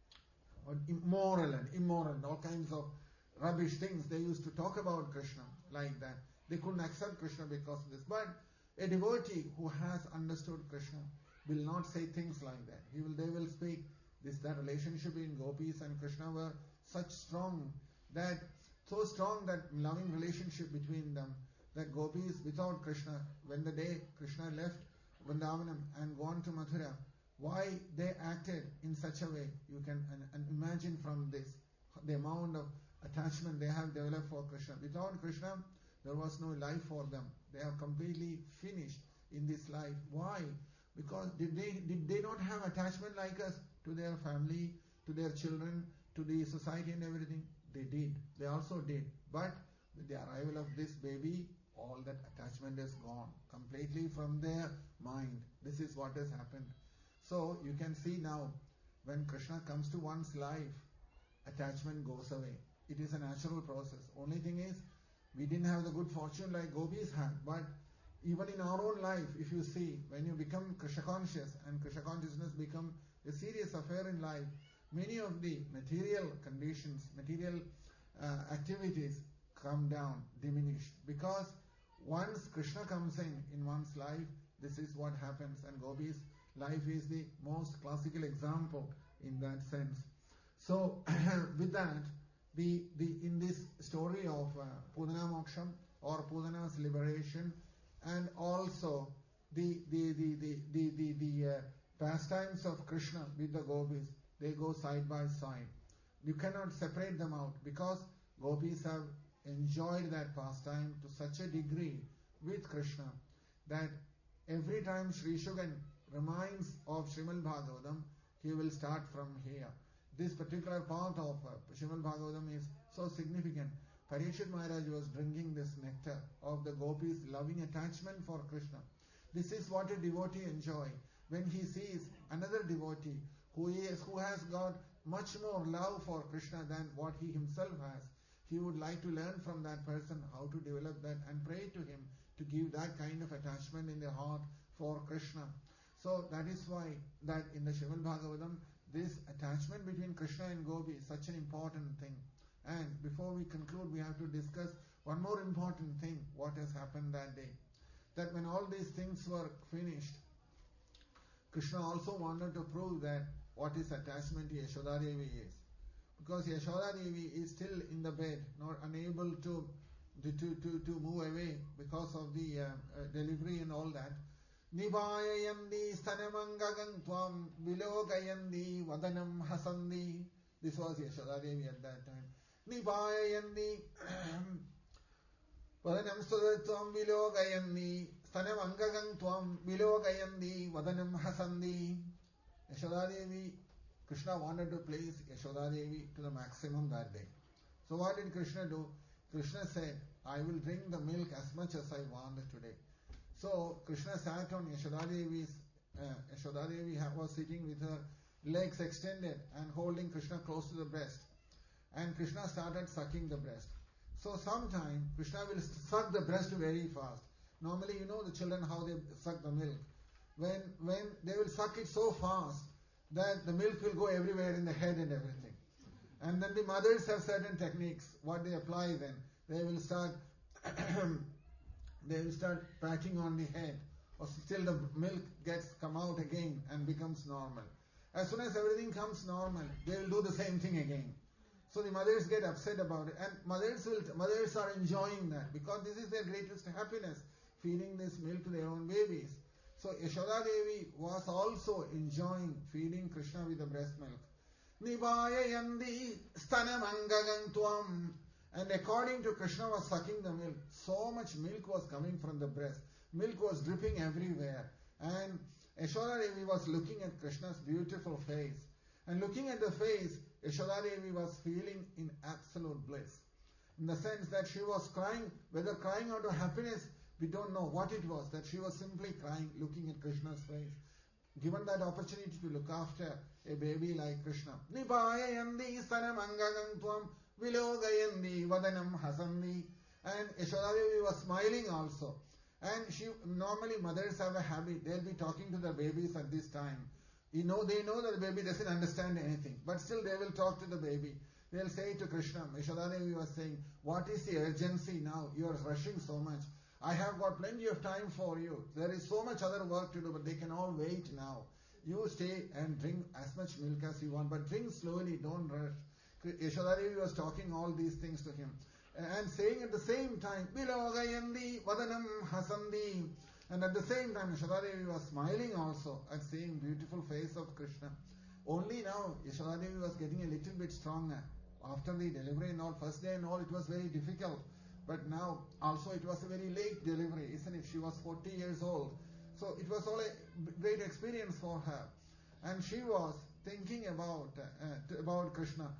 immoral and immoral and all kinds of rubbish things. They used to talk about Krishna like that. They couldn't accept Krishna because of this. But a devotee who has understood Krishna will not say things like that. He will, they will speak this, that relationship in gopis and Krishna were such strong that so strong that loving relationship between them, that gopis without Krishna, when the day Krishna left Vrindavanam and gone to Mathura, why they acted in such a way, you can and, and imagine from this, the amount of attachment they have developed for Krishna. Without Krishna, there was no life for them. They have completely finished in this life. Why? Because did they, did they not have attachment like us to their family, to their children, to the society and everything? They did. They also did. But with the arrival of this baby, all that attachment is gone completely from their mind. This is what has happened. So you can see now, when Krishna comes to one's life, attachment goes away. It is a natural process. Only thing is, we didn't have the good fortune like gopis had. But even in our own life, if you see, when you become Krishna conscious and Krishna consciousness become a serious affair in life, many of the material conditions, material uh, activities come down, diminish. Because once Krishna comes in, in one's life, this is what happens. And gopis' life is the most classical example in that sense. So, with that, the, the in this story of uh, Pudana Moksham, or Pudana's liberation, and also the the the the the, the, the uh, pastimes of Krishna with the gopis, they go side by side. You cannot separate them out, because gopis have enjoyed that pastime to such a degree with Krishna, that every time Sri Shugan reminds of Srimad Bhagavatam, he will start from here. This particular part of uh, Srimad Bhagavatam is so significant. Parikshit Maharaj was drinking this nectar of the gopis' loving attachment for Krishna. This is what a devotee enjoys when he sees another devotee who is who has got much more love for Krishna than what he himself has. He would like to learn from that person how to develop that and pray to him to give that kind of attachment in the heart for Krishna. So that is why that in the Srimad Bhagavatam, this attachment between Krishna and Gopi is such an important thing. And before we conclude, we have to discuss one more important thing, what has happened that day. That when all these things were finished, Krishna also wanted to prove that what his attachment to Yashoda Devi is. Because Yashoda Devi is still in the bed, not unable to to, to, to move away because of the uh, uh, delivery and all that. Nibhayayandi stanamangagang tvam vilogayandi vadanam hasandi. This was Yashoda Devi at that time. Nibhayayandi vadanam sudatvam vilogayandi stanamangagang tvam vilogayandi vadanam hasandi. Yashoda Devi, Krishna wanted to place Yashoda Devi to the maximum that day. So what did Krishna do? Krishna said, I will drink the milk as much as I want today. So Krishna sat on Yashoda Devi's, uh, Yashoda Devi was sitting with her legs extended and holding Krishna close to the breast. And Krishna started sucking the breast. So sometime Krishna will suck the breast very fast. Normally you know the children how they suck the milk. When, when they will suck it so fast that the milk will go everywhere in the head and everything. And then the mothers have certain techniques. What they apply then? They will start they will start patting on the head, or still the milk gets come out again and becomes normal. As soon as everything comes normal, they will do the same thing again. So the mothers get upset about it, and mothers will mothers are enjoying that because this is their greatest happiness, feeding this milk to their own babies. So Yashoda Devi was also enjoying feeding Krishna with the breast milk. Nibhayayandi stanamangagang tvam. And according to Krishna was sucking the milk, so much milk was coming from the breast. Milk was dripping everywhere. And Yashoda Devi was looking at Krishna's beautiful face. And looking at the face, Yashoda Devi was feeling in absolute bliss. In the sense that she was crying, whether crying out of happiness, we don't know what it was, that she was simply crying, looking at Krishna's face. Given that opportunity to look after a baby like Krishna. Nibhayayandi stanamangagang tvam vilogayandi vadanam hasandi. And Yashoda Devi was smiling also. And she normally mothers have a habit, they'll be talking to the babies at this time. You know, they know that the baby doesn't understand anything, but still they will talk to the baby. They'll say to Krishna, Yashoda Devi was saying, what is the urgency now? You are rushing so much. I have got plenty of time for you. There is so much other work to do, but they can all wait now. You stay and drink as much milk as you want, but drink slowly, don't rush. Yashoda Devi was talking all these things to him. And saying at the same time, Vilogayandi vadanam hasandi. And at the same time, Yashoda Devi was smiling also at seeing beautiful face of Krishna. Only now, Yashoda Devi was getting a little bit stronger. After the delivery and all, first day and all, it was very difficult. But now, also it was a very late delivery, isn't it? She was forty years old. So it was all a great experience for her. And she was thinking about, uh, about Krishna.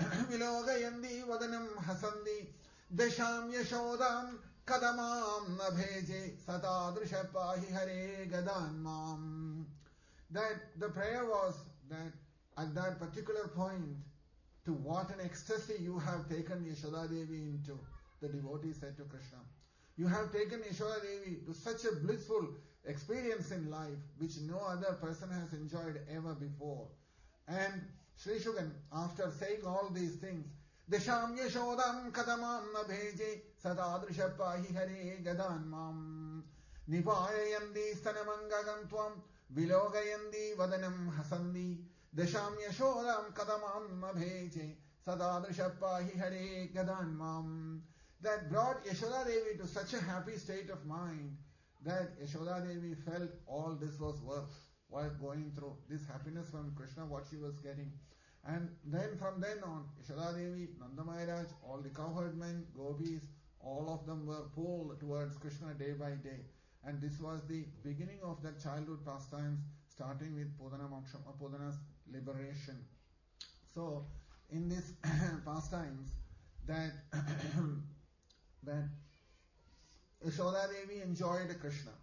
Vilogayandi vadanam hasandi desham yashodam kadamam nabheje satadrisha pahi hare gadan mam. That the prayer was that at that particular point, to what an ecstasy you have taken Yashoda Devi into. The devotee said to Krishna, you have taken Yashoda Devi to such a blissful experience in life which no other person has enjoyed ever before. And Sri Shugan, after saying all these things, Desham Yashodam Kadamam Nabheje Satadrisha Pahi Hare Gadan Mam Nipayayandi Stanamangagam Tvam Vilogayandi Vadanam Hasandi Desham Yashodam Kadamam Nabheje Satadrisha Pahi Hare Gadan Mam. That brought Yashoda Devi to such a happy state of mind that Yashoda Devi felt all this was worth while going through this happiness from Krishna, what she was getting. And then from then on, Yashoda Devi, Nanda Maharaj, all the cowherd men, gopis, all of them were pulled towards Krishna day by day. And this was the beginning of their childhood pastimes, starting with Pudana Moksham, or Pudana's liberation. So, in these pastimes, that that Yashoda Devi enjoyed Krishna.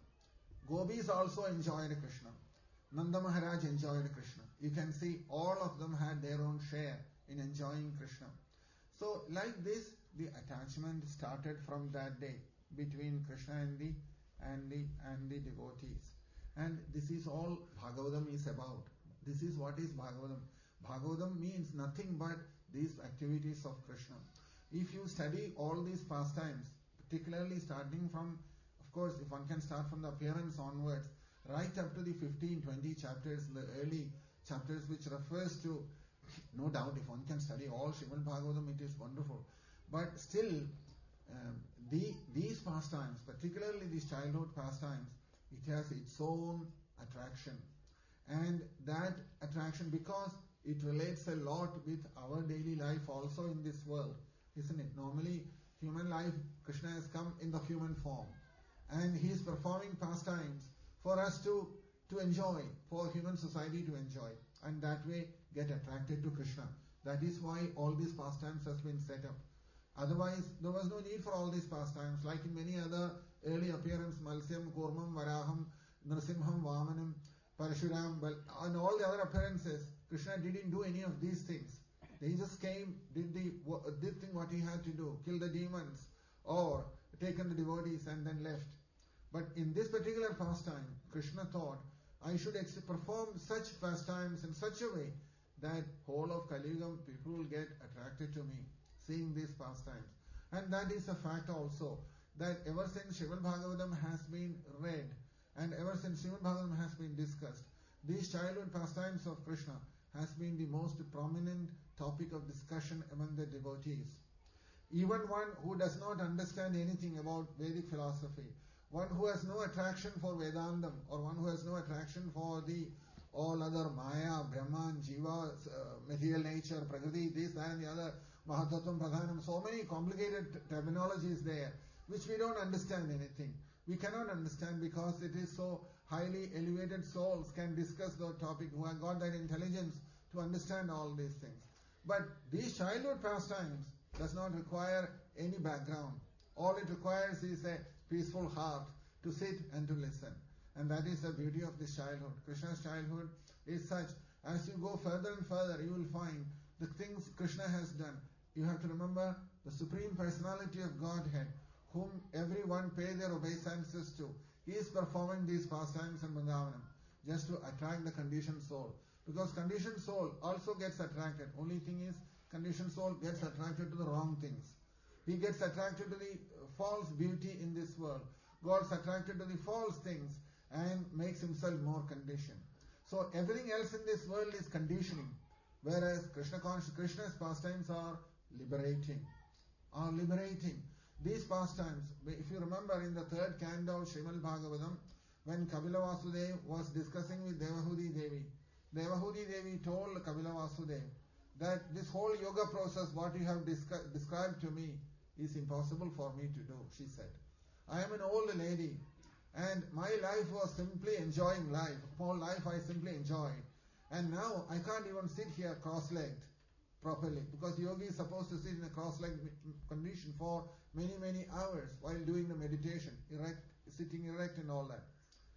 Gopis also enjoyed Krishna. Nanda Maharaj enjoyed Krishna. You can see all of them had their own share in enjoying Krishna. So, like this, the attachment started from that day between Krishna and the and the and the devotees. And this is all Bhagavatam is about. This is what is Bhagavatam. Bhagavatam means nothing but these activities of Krishna. If you study all these pastimes, particularly starting from, of course, if one can start from the appearance onwards, right up to the fifteen, twenty chapters, the early chapters which refers to, no doubt if one can study all Srimad Bhagavatam, it is wonderful. But still, um, the, these pastimes, particularly these childhood pastimes, it has its own attraction. And that attraction, because it relates a lot with our daily life also in this world, isn't it? Normally, human life, Krishna has come in the human form. And he is performing pastimes for us to, to enjoy, for human society to enjoy. And that way get attracted to Krishna. That is why all these pastimes has been set up. Otherwise, there was no need for all these pastimes. Like in many other early appearances, Malsyam, Kurmam, Varaham, Nrsimham, Vamanam, Parashuram, and all the other appearances, Krishna didn't do any of these things. He just came, did the did thing what he had to do, kill the demons, or taken the devotees and then left. But in this particular pastime, Krishna thought, I should ex- perform such pastimes in such a way that whole of Kali Yuga people will get attracted to me, seeing these pastimes. And that is a fact also, that ever since Srimad Bhagavatam has been read, and ever since Srimad Bhagavatam has been discussed, these childhood pastimes of Krishna has been the most prominent topic of discussion among the devotees. Even one who does not understand anything about Vedic philosophy, one who has no attraction for Vedandam, or one who has no attraction for the all other Maya, Brahman, Jiva, uh, material nature, Prakriti, this, that and the other, Mahatattvam, Pradhanam, so many complicated terminologies there, which we don't understand anything. We cannot understand because it is so highly elevated souls can discuss the topic, who have got that intelligence to understand all these things. But these childhood pastimes does not require any background. All it requires is a peaceful heart to sit and to listen. And that is the beauty of this childhood. Krishna's childhood is such. As you go further and further, you will find the things Krishna has done. You have to remember the Supreme Personality of Godhead, whom everyone pay their obeisances to. He is performing these pastimes in Vrindavanam just to attract the conditioned soul. Because conditioned soul also gets attracted. Only thing is, conditioned soul gets attracted to the wrong things. He gets attracted to the false beauty in this world. God is attracted to the false things and makes himself more conditioned. So everything else in this world is conditioning, whereas Krishna Krishna's pastimes are liberating. Are liberating. These pastimes, if you remember in the third canto of Srimad Bhagavatam, when Kapila Vasudeva was discussing with Devahudi Devi, Devahudi Devi told Kapila Vasudeva that this whole yoga process, what you have descri- described to me, is impossible for me to do, she said. I am an old lady and my life was simply enjoying life. Whole life I simply enjoyed. And now I can't even sit here cross-legged properly, because yogi is supposed to sit in a cross-legged condition for many, many hours while doing the meditation, erect, sitting erect and all that.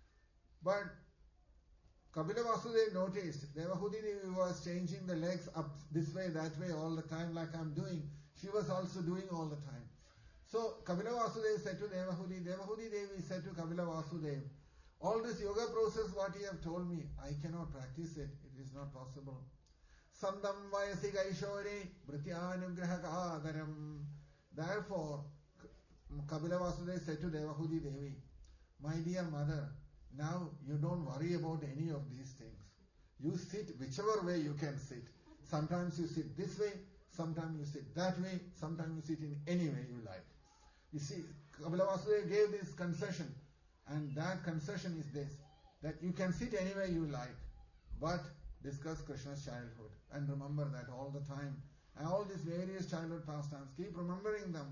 But Kapila Vasudeva noticed Devahudi Devi was changing the legs up this way, that way all the time like I'm doing. She was also doing all the time. So Kapila Vasudeva said to Devahudi, Devahudi Devi said to Kapila Vasudeva, all this yoga process what you have told me, I cannot practice it. It is not possible. Sandam vayasi gaishore bhrityanugrahakadaram. Therefore, Kapila Vasudeva said to Devahudi Devi, my dear mother, now you don't worry about any of these things. You sit whichever way you can sit. Sometimes you sit this way, sometimes you sit that way, sometimes you sit in any way you like. You see, Kapila Vasudeva gave this concession, and that concession is this, that you can sit any way you like, but discuss Krishna's childhood and remember that all the time. And all these various childhood pastimes, keep remembering them.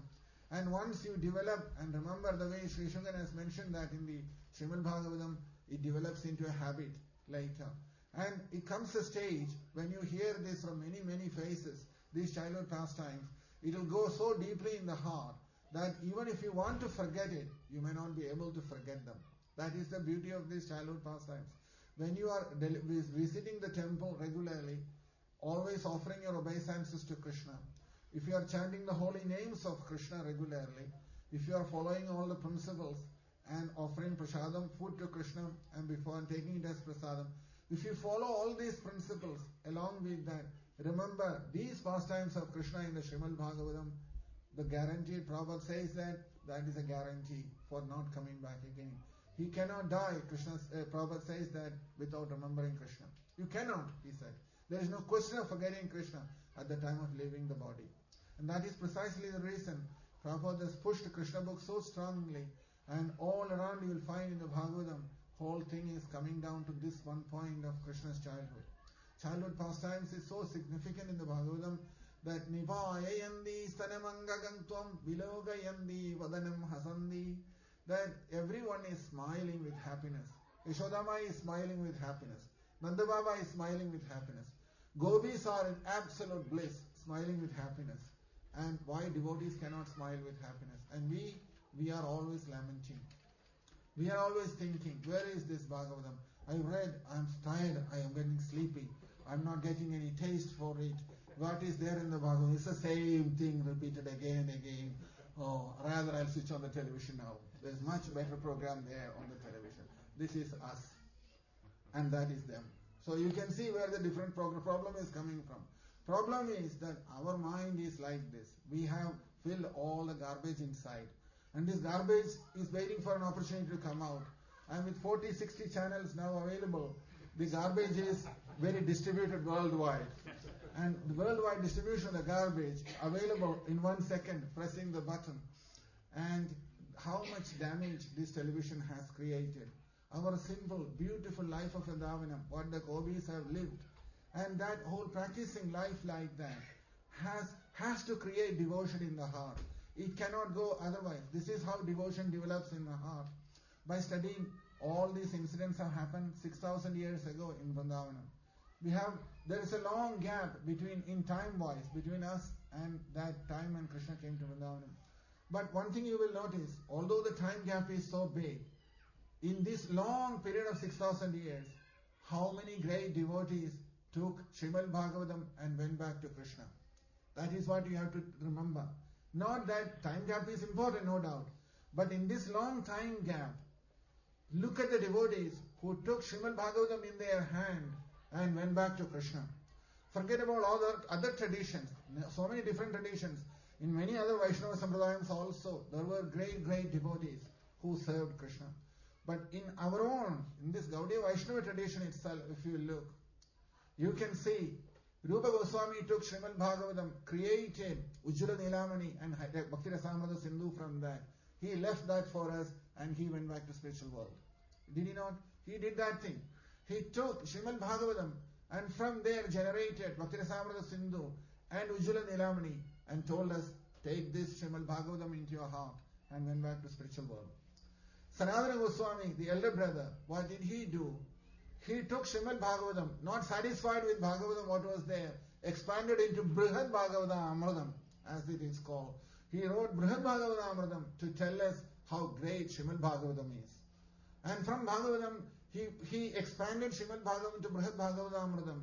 And once you develop, and remember the way Sri Shukan has mentioned that in the Srimad Bhagavatam, it develops into a habit later. And it comes a stage when you hear this from many, many faces, these childhood pastimes, it will go so deeply in the heart that even if you want to forget it, you may not be able to forget them. That is the beauty of these childhood pastimes. When you are visiting the temple regularly, always offering your obeisances to Krishna, if you are chanting the holy names of Krishna regularly, if you are following all the principles and offering prasadam, food to Krishna, and before and taking it as prasadam, if you follow all these principles, along with that, remember these pastimes of Krishna in the Srimad Bhagavatam, the guarantee, Prabhupada says that, that is a guarantee for not coming back again. He cannot die, Krishna, uh, Prabhupada says that, without remembering Krishna. You cannot, he said. There is no question of forgetting Krishna at the time of leaving the body. And that is precisely the reason Prabhupada has pushed Krishna book so strongly, and all around you will find in the Bhagavatam, whole thing is coming down to this one point of Krishna's childhood. Childhood pastimes is so significant in the Bhagavatam that Nivayayandi Stanamangagantvam Vilogayandi Vadanam Hasandi, that everyone is smiling with happiness. Yashodama is smiling with happiness. Nanda Baba is smiling with happiness. Gopis are in absolute bliss, smiling with happiness. And why devotees cannot smile with happiness? And we, we are always lamenting. We are always thinking, where is this Bhagavatam? I read, I am tired, I am getting sleepy. I am not getting any taste for it. What is there in the Bhagavatam? It's the same thing repeated again and again. Oh, rather I'll switch on the television now. There's much better program there on the television. This is us. And that is them. So you can see where the different pro- problem is coming from. Problem is that our mind is like this. We have filled all the garbage inside. And this garbage is waiting for an opportunity to come out. And with forty, sixty channels now available, the garbage is very distributed worldwide. And the worldwide distribution of the garbage available in one second, pressing the button. And how much damage this television has created. Our simple, beautiful life of Vrindavanam, what the Gopis have lived. And that whole practicing life like that has, has to create devotion in the heart. It cannot go otherwise. This is how devotion develops in the heart. By studying all these incidents have happened six thousand years ago in Vrindavanam. We have, there is a long gap between, in time-wise, between us and that time when Krishna came to Vrindavanam. But one thing you will notice, although the time gap is so big, in this long period of six thousand years, how many great devotees took Srimad Bhagavatam and went back to Krishna? That is what you have to remember. Not that time gap is important, no doubt. But in this long time gap, look at the devotees who took Srimad Bhagavatam in their hand and went back to Krishna. Forget about other, other traditions. So many different traditions. In many other Vaishnava Sampradayams also, there were great, great devotees who served Krishna. But in our own, in this Gaudiya Vaishnava tradition itself, if you look, you can see Rupa Goswami took Srimad Bhagavatam, created Ujjvala Nilamani and Bhakti Rasamrita Sindhu from that. He left that for us and he went back to spiritual world. Did he not? He did that thing. He took Srimad Bhagavatam and from there generated Bhakti Rasamrita Sindhu and Ujjvala Nilamani and told us, take this Srimad Bhagavatam into your heart, and went back to spiritual world. Sanatana Goswami, the elder brother, what did he do? He took Srimad Bhagavatam, not satisfied with Bhagavatam what was there, expanded into Brihad Bhagavatam Amritam, as it is called. He wrote Brihad Bhagavatam Amritam to tell us how great Srimad Bhagavatam is. And from Bhagavatam, he, he expanded Srimad Bhagavatam to Brihad Bhagavatam Amritam.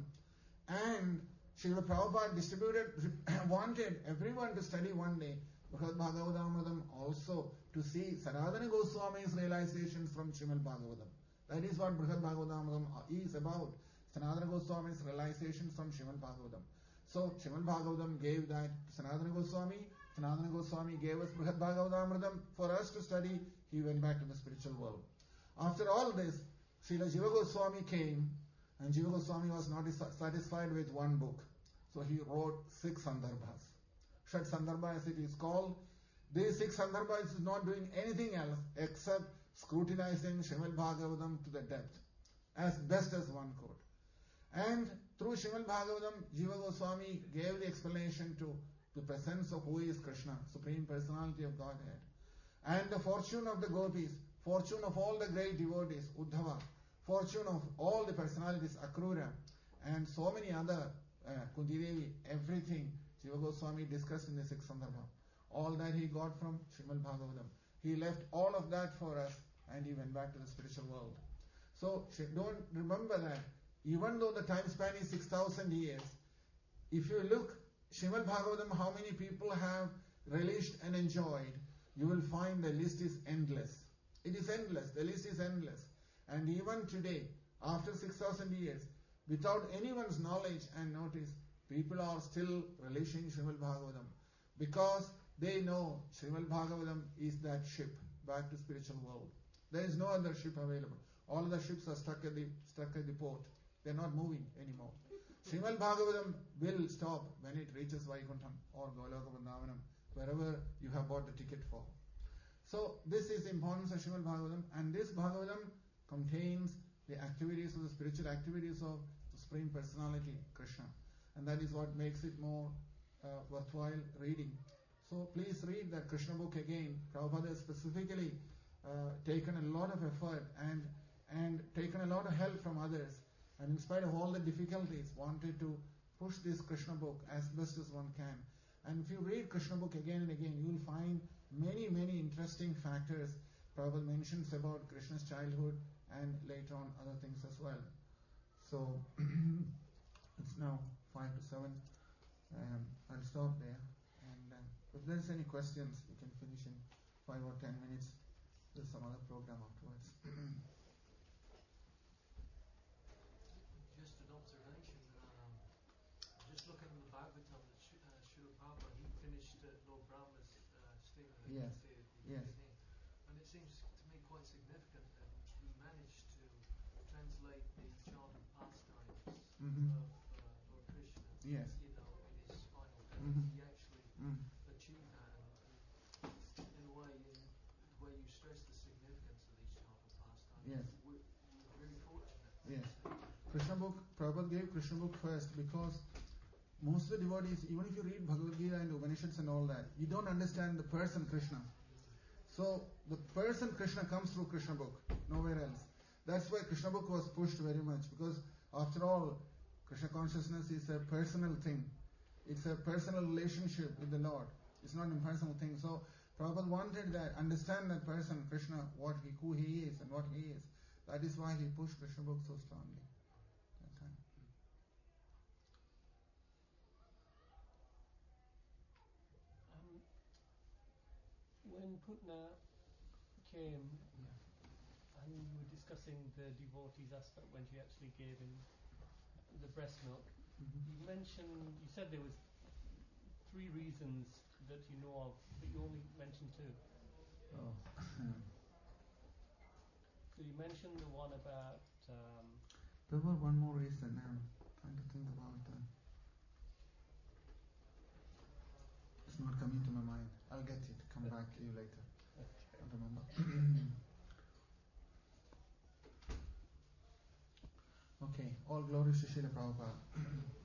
And Srila Prabhupada distributed, wanted everyone to study one day Brihad Bhagavatam Amritam also to see Sanatana Goswami's realizations from Srimad Bhagavatam. That is what Brihad Bhagavatam is about. Sanatana Goswami's realizations from Srimad Bhagavatam. So Srimad Bhagavatam gave that to Sanatana Goswami. Sanatana Goswami gave us Brihad Bhagavatam for us to study. He went back to the spiritual world. After all this, Srila Jiva Goswami came, and Jiva Goswami was not satisfied with one book. So he wrote six Sandarbhas. Shat Sandarbha as it is called. These six Sandarbhas is not doing anything else except scrutinizing Srimad Bhagavatam to the depth, as best as one could. And through Srimad Bhagavatam, Jiva Goswami gave the explanation to the presence of who is Krishna, Supreme Personality of Godhead. And the fortune of the gopis, fortune of all the great devotees, Uddhava, fortune of all the personalities, Akrura, and so many other, uh, Kunti Devi, everything Jiva Goswami discussed in the sixth Sandarbha. All that he got from Srimad Bhagavatam. He left all of that for us and he went back to the spiritual world. So don't remember that even though the time span is six thousand years, if you look, Srimad Bhagavatam, how many people have relished and enjoyed, you will find the list is endless. It is endless. The list is endless. And even today, after six thousand years, without anyone's knowledge and notice, people are still relishing Srimad Bhagavatam because they know Srimad Bhagavatam is that ship back to spiritual world. There is no other ship available. All the ships are stuck at the stuck at the port. They are not moving anymore. Srimad Bhagavatam will stop when it reaches Vaikuntham or Goloka Vrindavanam, wherever you have bought the ticket for. So this is the importance of Srimad Bhagavatam, and this Bhagavatam contains the activities of the spiritual activities of the Supreme Personality, Krishna. And that is what makes it more uh, worthwhile reading. So please read that Krishna book again. Prabhupada has specifically uh, taken a lot of effort and and taken a lot of help from others, and in spite of all the difficulties, wanted to push this Krishna book as best as one can. And if you read Krishna book again and again, you will find many, many interesting factors Prabhupada mentions about Krishna's childhood and later on other things as well. So it's now five to seven. Um, I'll stop there. And uh, if there's any questions, we can finish in five or ten minutes. There's some other program afterwards. Just an observation. Um, just looking at the Bhagavatam, uh, Srila Prabhupada, he finished uh, Lord Brahma's uh, statement that Yes. he said at the Yes. beginning. And it seems to me quite significant that he managed to translate the childhood pastimes Mhm. of uh, Lord Krishna. Yes. You know, in his final days, Mhm. he actually Mm. achieved that. And, and in a way, in the way you stress the significance of these childhood pastimes, Yes. we're, we're very fortunate. Yes. Krishna book, Prabhupada gave Krishna book first because most of the devotees, even if you read Bhagavad Gita and Upanishads and all that, you don't understand the person Krishna. So the person Krishna comes through Krishna book, nowhere else. That's why Krishna book was pushed very much, because after all, Krishna consciousness is a personal thing. It's a personal relationship with the Lord. It's not an impersonal thing. So Prabhupada wanted that, understand that person, Krishna, what he, who he is and what he is. That is why he pushed Krishna book so strongly at that time. Um, when Putna came Yeah. and you were discussing the devotee's aspect when she actually gave him the breast milk, Mm-hmm. you mentioned, you said there was three reasons that you know of, but you only mentioned two. Oh. So you mentioned the one about um, There was one more reason. I'm trying to think about it. It's not coming to my mind. I'll get it. Come back to you later. I don't remember. Okay. All glory to Srila Prabhupada.